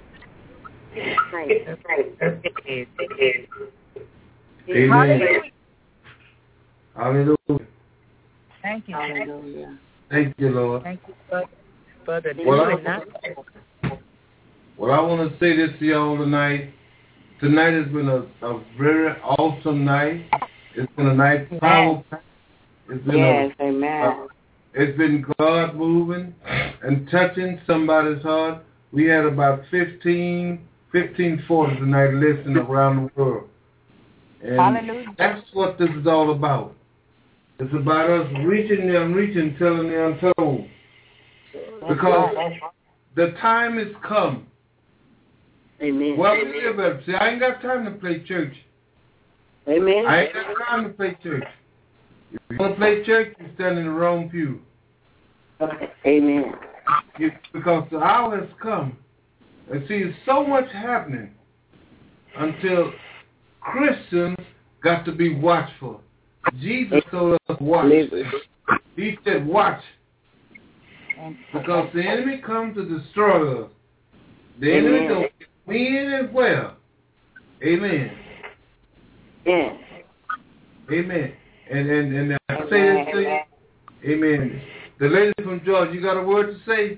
[SPEAKER 1] Amen. Hallelujah.
[SPEAKER 7] Thank you.
[SPEAKER 6] Hallelujah.
[SPEAKER 1] Thank you, Lord.
[SPEAKER 7] Thank you for the
[SPEAKER 1] Well, I want to say this to y'all tonight. Tonight has been a very awesome night. It's been a nice powerful. It's been
[SPEAKER 5] amen.
[SPEAKER 1] It's been God moving and touching somebody's heart. We had about 15 40 tonight listening around the world. And
[SPEAKER 7] hallelujah.
[SPEAKER 1] That's what this is all about. It's about us reaching the unreaching, telling the untold. Because the time has come.
[SPEAKER 6] Amen.
[SPEAKER 1] Well, we live up. See, I ain't got time to play church.
[SPEAKER 6] Amen.
[SPEAKER 1] I ain't got time to play church. If you want to play church, you stand in the wrong pew.
[SPEAKER 6] Amen.
[SPEAKER 1] Because the hour has come. And see, there's so much happening until Christians got to be watchful. Jesus told us watch. He said watch. Because the enemy comes to destroy us. The enemy don't mean as well. Amen.
[SPEAKER 6] Yes.
[SPEAKER 1] Amen. And I say this to you. Amen. The lady from Georgia, you got a word to say?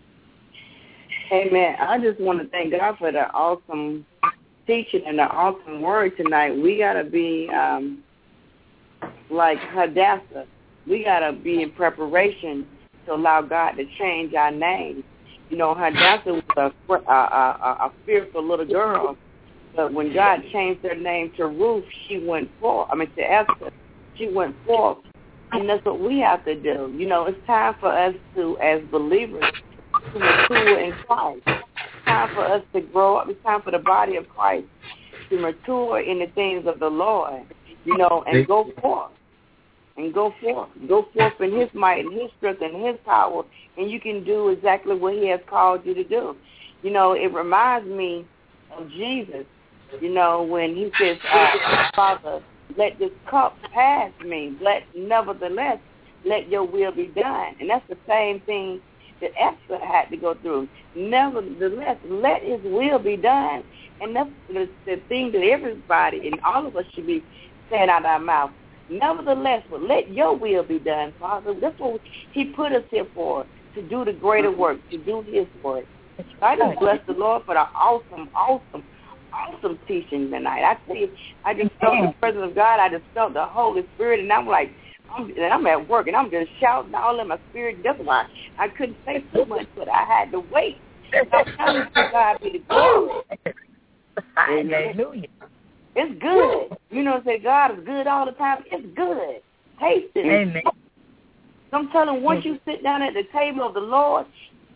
[SPEAKER 5] Amen. I just want to thank God for the awesome teaching and the awesome word tonight. We got to be like Hadassah. We got to be in preparation to allow God to change our name. You know, Hadassah was a fearful little girl, but when God changed her name to Ruth, she went forth. To Esther, she went forth, and that's what we have to do. You know, it's time for us to, as believers, to mature in Christ. It's time for us to grow up. It's time for the body of Christ to mature in the things of the Lord, you know, and go forth. And go forth. Go forth in his might and his strength and his power, and you can do exactly what he has called you to do. You know, it reminds me of Jesus, you know, when he says, Father, let this cup pass me. Nevertheless, let your will be done. And that's the same thing that Esther had to go through. Nevertheless, let his will be done. And that's the thing that everybody and all of us should be saying out of our mouth. Nevertheless, but let your will be done, Father. That's what he put us here for, to do the greater work, to do his work. I just bless the Lord for the awesome teaching tonight. I tell you, I just felt the presence of God. I just felt the Holy Spirit, and I'm like, I'm at work, and I'm just shouting all in my spirit. That's why I couldn't say too much, but I had to wait. I'm telling you, God be the glory.
[SPEAKER 7] Hallelujah.
[SPEAKER 5] It's good. You know, say God is good all the time. It's good. Taste it.
[SPEAKER 7] Amen.
[SPEAKER 5] I'm telling you, once you sit down at the table of the Lord,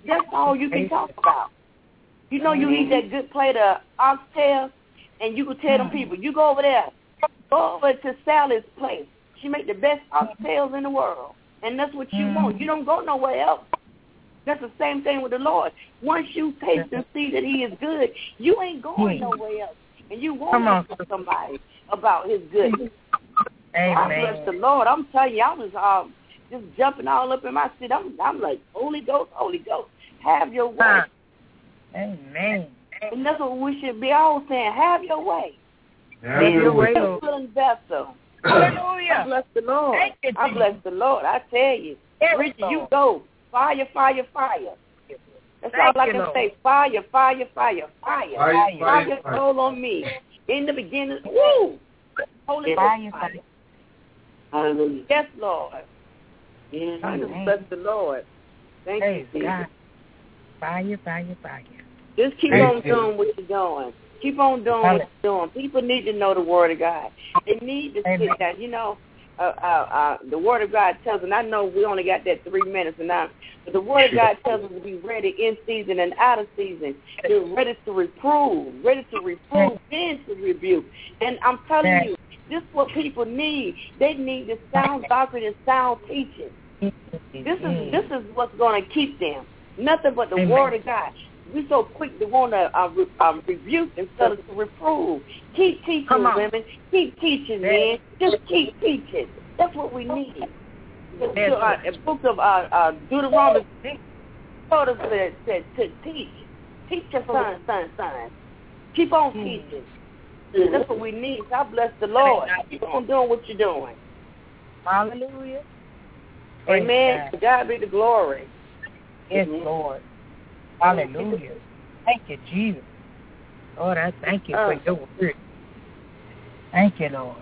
[SPEAKER 6] That's all you can talk about. You know, you eat that good plate of oxtails, and you can tell them people, you go over there, go over to Sally's place. She make the best oxtails in the world, and that's what you want. You don't go nowhere else. That's the same thing with the Lord. Once you taste and see that He is good, you ain't going nowhere else, and you won't tell somebody about His goodness.
[SPEAKER 7] Amen.
[SPEAKER 6] I bless the Lord. I'm telling you, I was just jumping all up in my seat. I'm like, Holy Ghost, have your way.
[SPEAKER 7] Amen.
[SPEAKER 6] And that's what we should be all saying. Have your way.
[SPEAKER 7] Have your way.
[SPEAKER 6] Willing vessel.
[SPEAKER 7] Hallelujah.
[SPEAKER 6] I bless the Lord. I bless the Lord. I tell you. Richard, you go. Fire, fire, fire. That's all I can say. Fire, fire, fire, fire. Fire fall on me. In the beginning, woo! Holy fire. Hallelujah. Yes, Lord. Yes, I just bless the Lord. Thank you, Jesus.
[SPEAKER 7] God. Fire, fire, fire.
[SPEAKER 6] Just keep on doing what you're doing. Keep on doing what you're doing. People need to know the Word of God. They need to see that. You know, the Word of God tells us, and I know we only got that 3 minutes, but the Word of God tells us to be ready in season and out of season. You're ready to reprove, and to rebuke. And I'm telling you, this is what people need. They need the sound doctrine and sound teaching. This is what's going to keep them. Nothing but the Word of God. We're so quick to want to rebuke instead of to reprove. Keep teaching, women. Keep teaching, men. Just keep teaching. That's what we need. The book of Deuteronomy told us to teach. Teach your son. Keep on teaching. That's what we need. God bless the Lord. Keep on doing what you're doing.
[SPEAKER 7] Hallelujah.
[SPEAKER 6] Amen. To God be the glory.
[SPEAKER 7] Yes, Lord. Hallelujah. Thank you, Jesus. Lord, I thank you for your word. Thank you, Lord.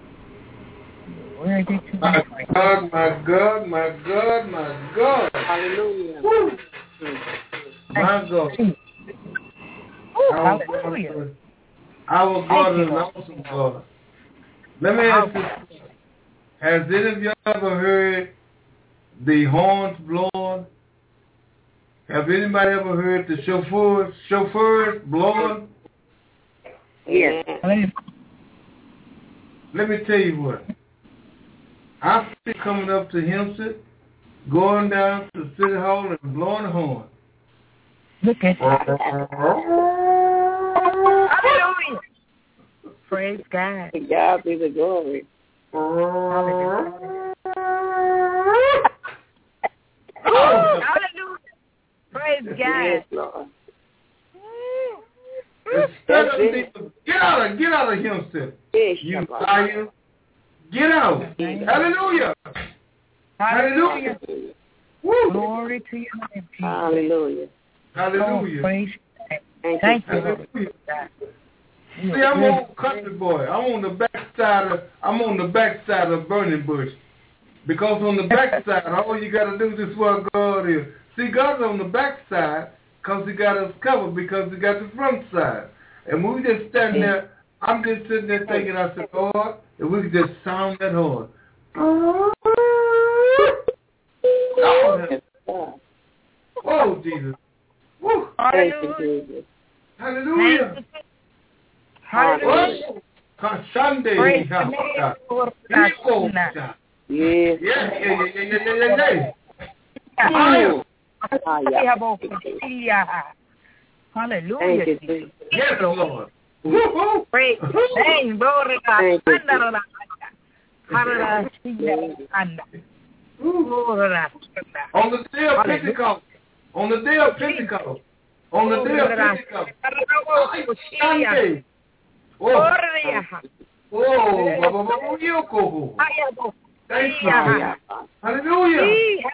[SPEAKER 7] Where did you
[SPEAKER 1] my God, my God, my God, my God.
[SPEAKER 6] Hallelujah.
[SPEAKER 1] Woo. My God.
[SPEAKER 7] Hallelujah.
[SPEAKER 1] Our God is an awesome God. Let me ask you this. Has any of you ever heard the horns blowing? Have anybody ever heard the chauffeurs blowing?
[SPEAKER 6] Yeah.
[SPEAKER 1] Let me tell you what. I see coming up to Hempstead, going down to City Hall and blowing the horn.
[SPEAKER 7] Look at that. Hallelujah. Praise God.
[SPEAKER 6] To God be the glory.
[SPEAKER 7] Hallelujah. Praise God.
[SPEAKER 6] Yes, Lord.
[SPEAKER 1] Get out of Hempstead. You liar. Get out. Hallelujah.
[SPEAKER 7] Hallelujah.
[SPEAKER 1] Woo.
[SPEAKER 7] Glory to your name, Jesus.
[SPEAKER 6] Hallelujah.
[SPEAKER 1] Hallelujah.
[SPEAKER 7] Oh, praise you.
[SPEAKER 6] Thank
[SPEAKER 7] you,
[SPEAKER 1] Hallelujah.
[SPEAKER 7] Lord.
[SPEAKER 1] See, I'm an old country boy. I'm on the backside of Burning Bush. Because on the backside, all you got to do is what God is. See, God's on the backside because He got us covered because He got the front side. And when we just stand there, I'm just sitting there thinking, I said, Lord, if we could just sound that horn. Oh, Jesus. Woo.
[SPEAKER 6] you,
[SPEAKER 1] Hallelujah.
[SPEAKER 7] Hallelujah.
[SPEAKER 1] Sunday.
[SPEAKER 7] Praise
[SPEAKER 1] Yeah.
[SPEAKER 7] Hallelujah.
[SPEAKER 1] Yes, Lord.
[SPEAKER 7] Praise the name. Glory to God.
[SPEAKER 1] On the day of Pentecost. On the day of Pentecost. On the day of Pentecost. Sunday. Oh, thank you. Hallelujah.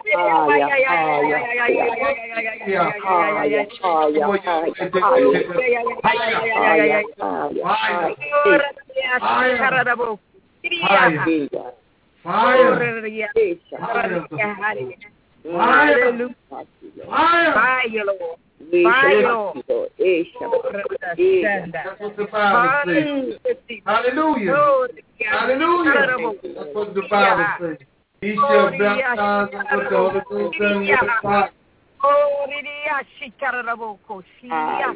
[SPEAKER 1] That's what the Bible says. Hallelujah. Hallelujah. That's what the Bible says. He shall baptize them with the Holy Ghost and with the fire.
[SPEAKER 7] Oh, Lidia, she got a boko. She
[SPEAKER 3] Yes,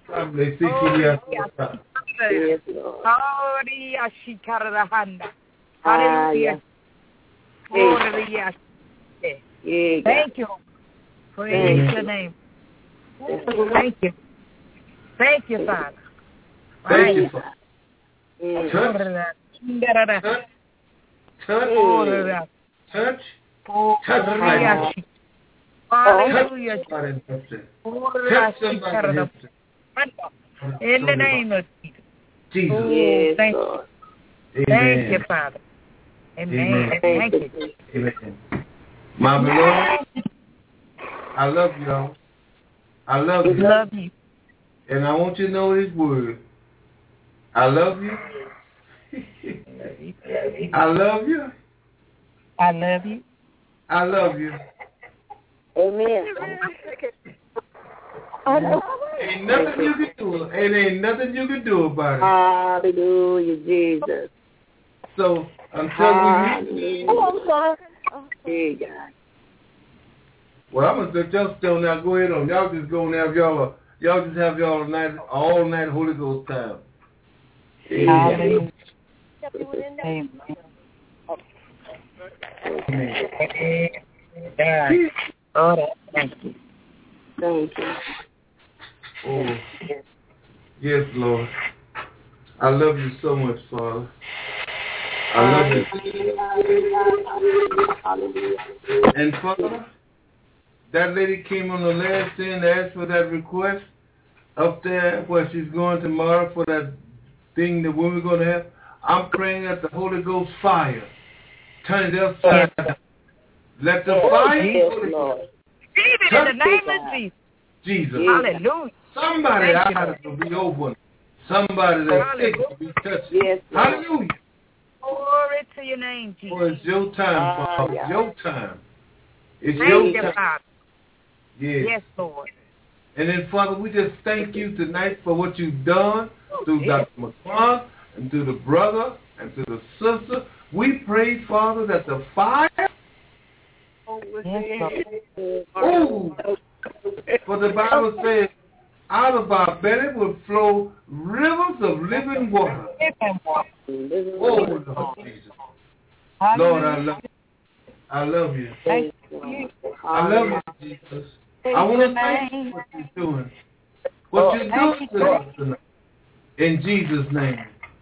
[SPEAKER 3] Lord.
[SPEAKER 7] Oh, Lidia, she got a handa. Hallelujah. Oh, Lidia. Thank you. Praise your name. Thank you. Thank you, Father.
[SPEAKER 1] Thank you, Father. Touch.
[SPEAKER 7] Hallelujah.
[SPEAKER 1] Touch somebody.
[SPEAKER 7] In the name of Jesus.
[SPEAKER 1] Jesus.
[SPEAKER 3] Yes,
[SPEAKER 7] Thank
[SPEAKER 3] Lord.
[SPEAKER 7] you. Thank you, Father. Amen. Thank you.
[SPEAKER 1] Amen. My beloved, I love y'all. I love you.
[SPEAKER 7] Love you.
[SPEAKER 1] And I want you to know His word. I love you. I love you.
[SPEAKER 7] I love you.
[SPEAKER 1] I love you.
[SPEAKER 3] Amen.
[SPEAKER 1] Ain't nothing you can do. And ain't nothing you can do about it.
[SPEAKER 3] Hallelujah, Jesus.
[SPEAKER 1] So until we meet.
[SPEAKER 3] Hey, God.
[SPEAKER 1] Well, I'm gonna let y'all still now. Go ahead on. Y'all just go and have y'all just have y'all night all night Holy Ghost time.
[SPEAKER 7] Hallelujah. Amen. Amen. Oh, thank you.
[SPEAKER 3] Thank you.
[SPEAKER 1] Oh, yes, Lord. I love you so much, Father. I love you. And Father, that lady came on the last day and asked for that request up there where she's going tomorrow for that thing that we're going to have. I'm praying that the Holy Ghost fire turn it upside down. Let the fire, Holy Ghost,
[SPEAKER 7] in the name of Jesus.
[SPEAKER 1] Jesus.
[SPEAKER 7] Hallelujah.
[SPEAKER 1] Somebody eyes will be open. Somebody that's sick will be touched.
[SPEAKER 3] Yes,
[SPEAKER 1] hallelujah.
[SPEAKER 7] Glory to your name, Jesus.
[SPEAKER 1] Oh, it's your time, Father. It's your time. It's
[SPEAKER 7] Thank
[SPEAKER 1] your
[SPEAKER 7] you,
[SPEAKER 1] time.
[SPEAKER 7] Father.
[SPEAKER 1] Yes.
[SPEAKER 7] Yes, Lord.
[SPEAKER 1] And then, Father, we just thank you tonight for what you've done through Dr. McClung and through the brother and through the sister. We pray, Father, that the fire, for the Bible says, out of our belly will flow rivers of living water. Oh, Lord Jesus. Lord, I love you. I love you. I love you, Jesus. I want to thank you for what you're doing. What you're doing with us tonight. In Jesus' name.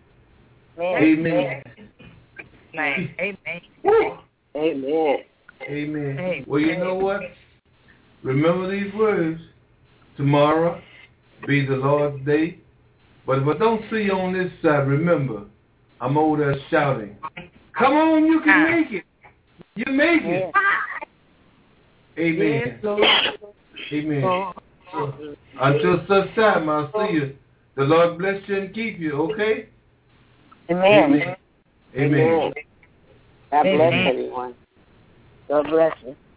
[SPEAKER 1] Amen.
[SPEAKER 3] Amen.
[SPEAKER 1] Amen. Well, you know what? Remember these words. Tomorrow be the Lord's day. But if I don't see you on this side, remember, I'm over there shouting. Come on, you can make it. You make it. Amen. Amen. So, until such time, I'll see you. The Lord bless you and keep you, okay?
[SPEAKER 3] Amen.
[SPEAKER 1] Amen.
[SPEAKER 3] God bless everyone. God bless you.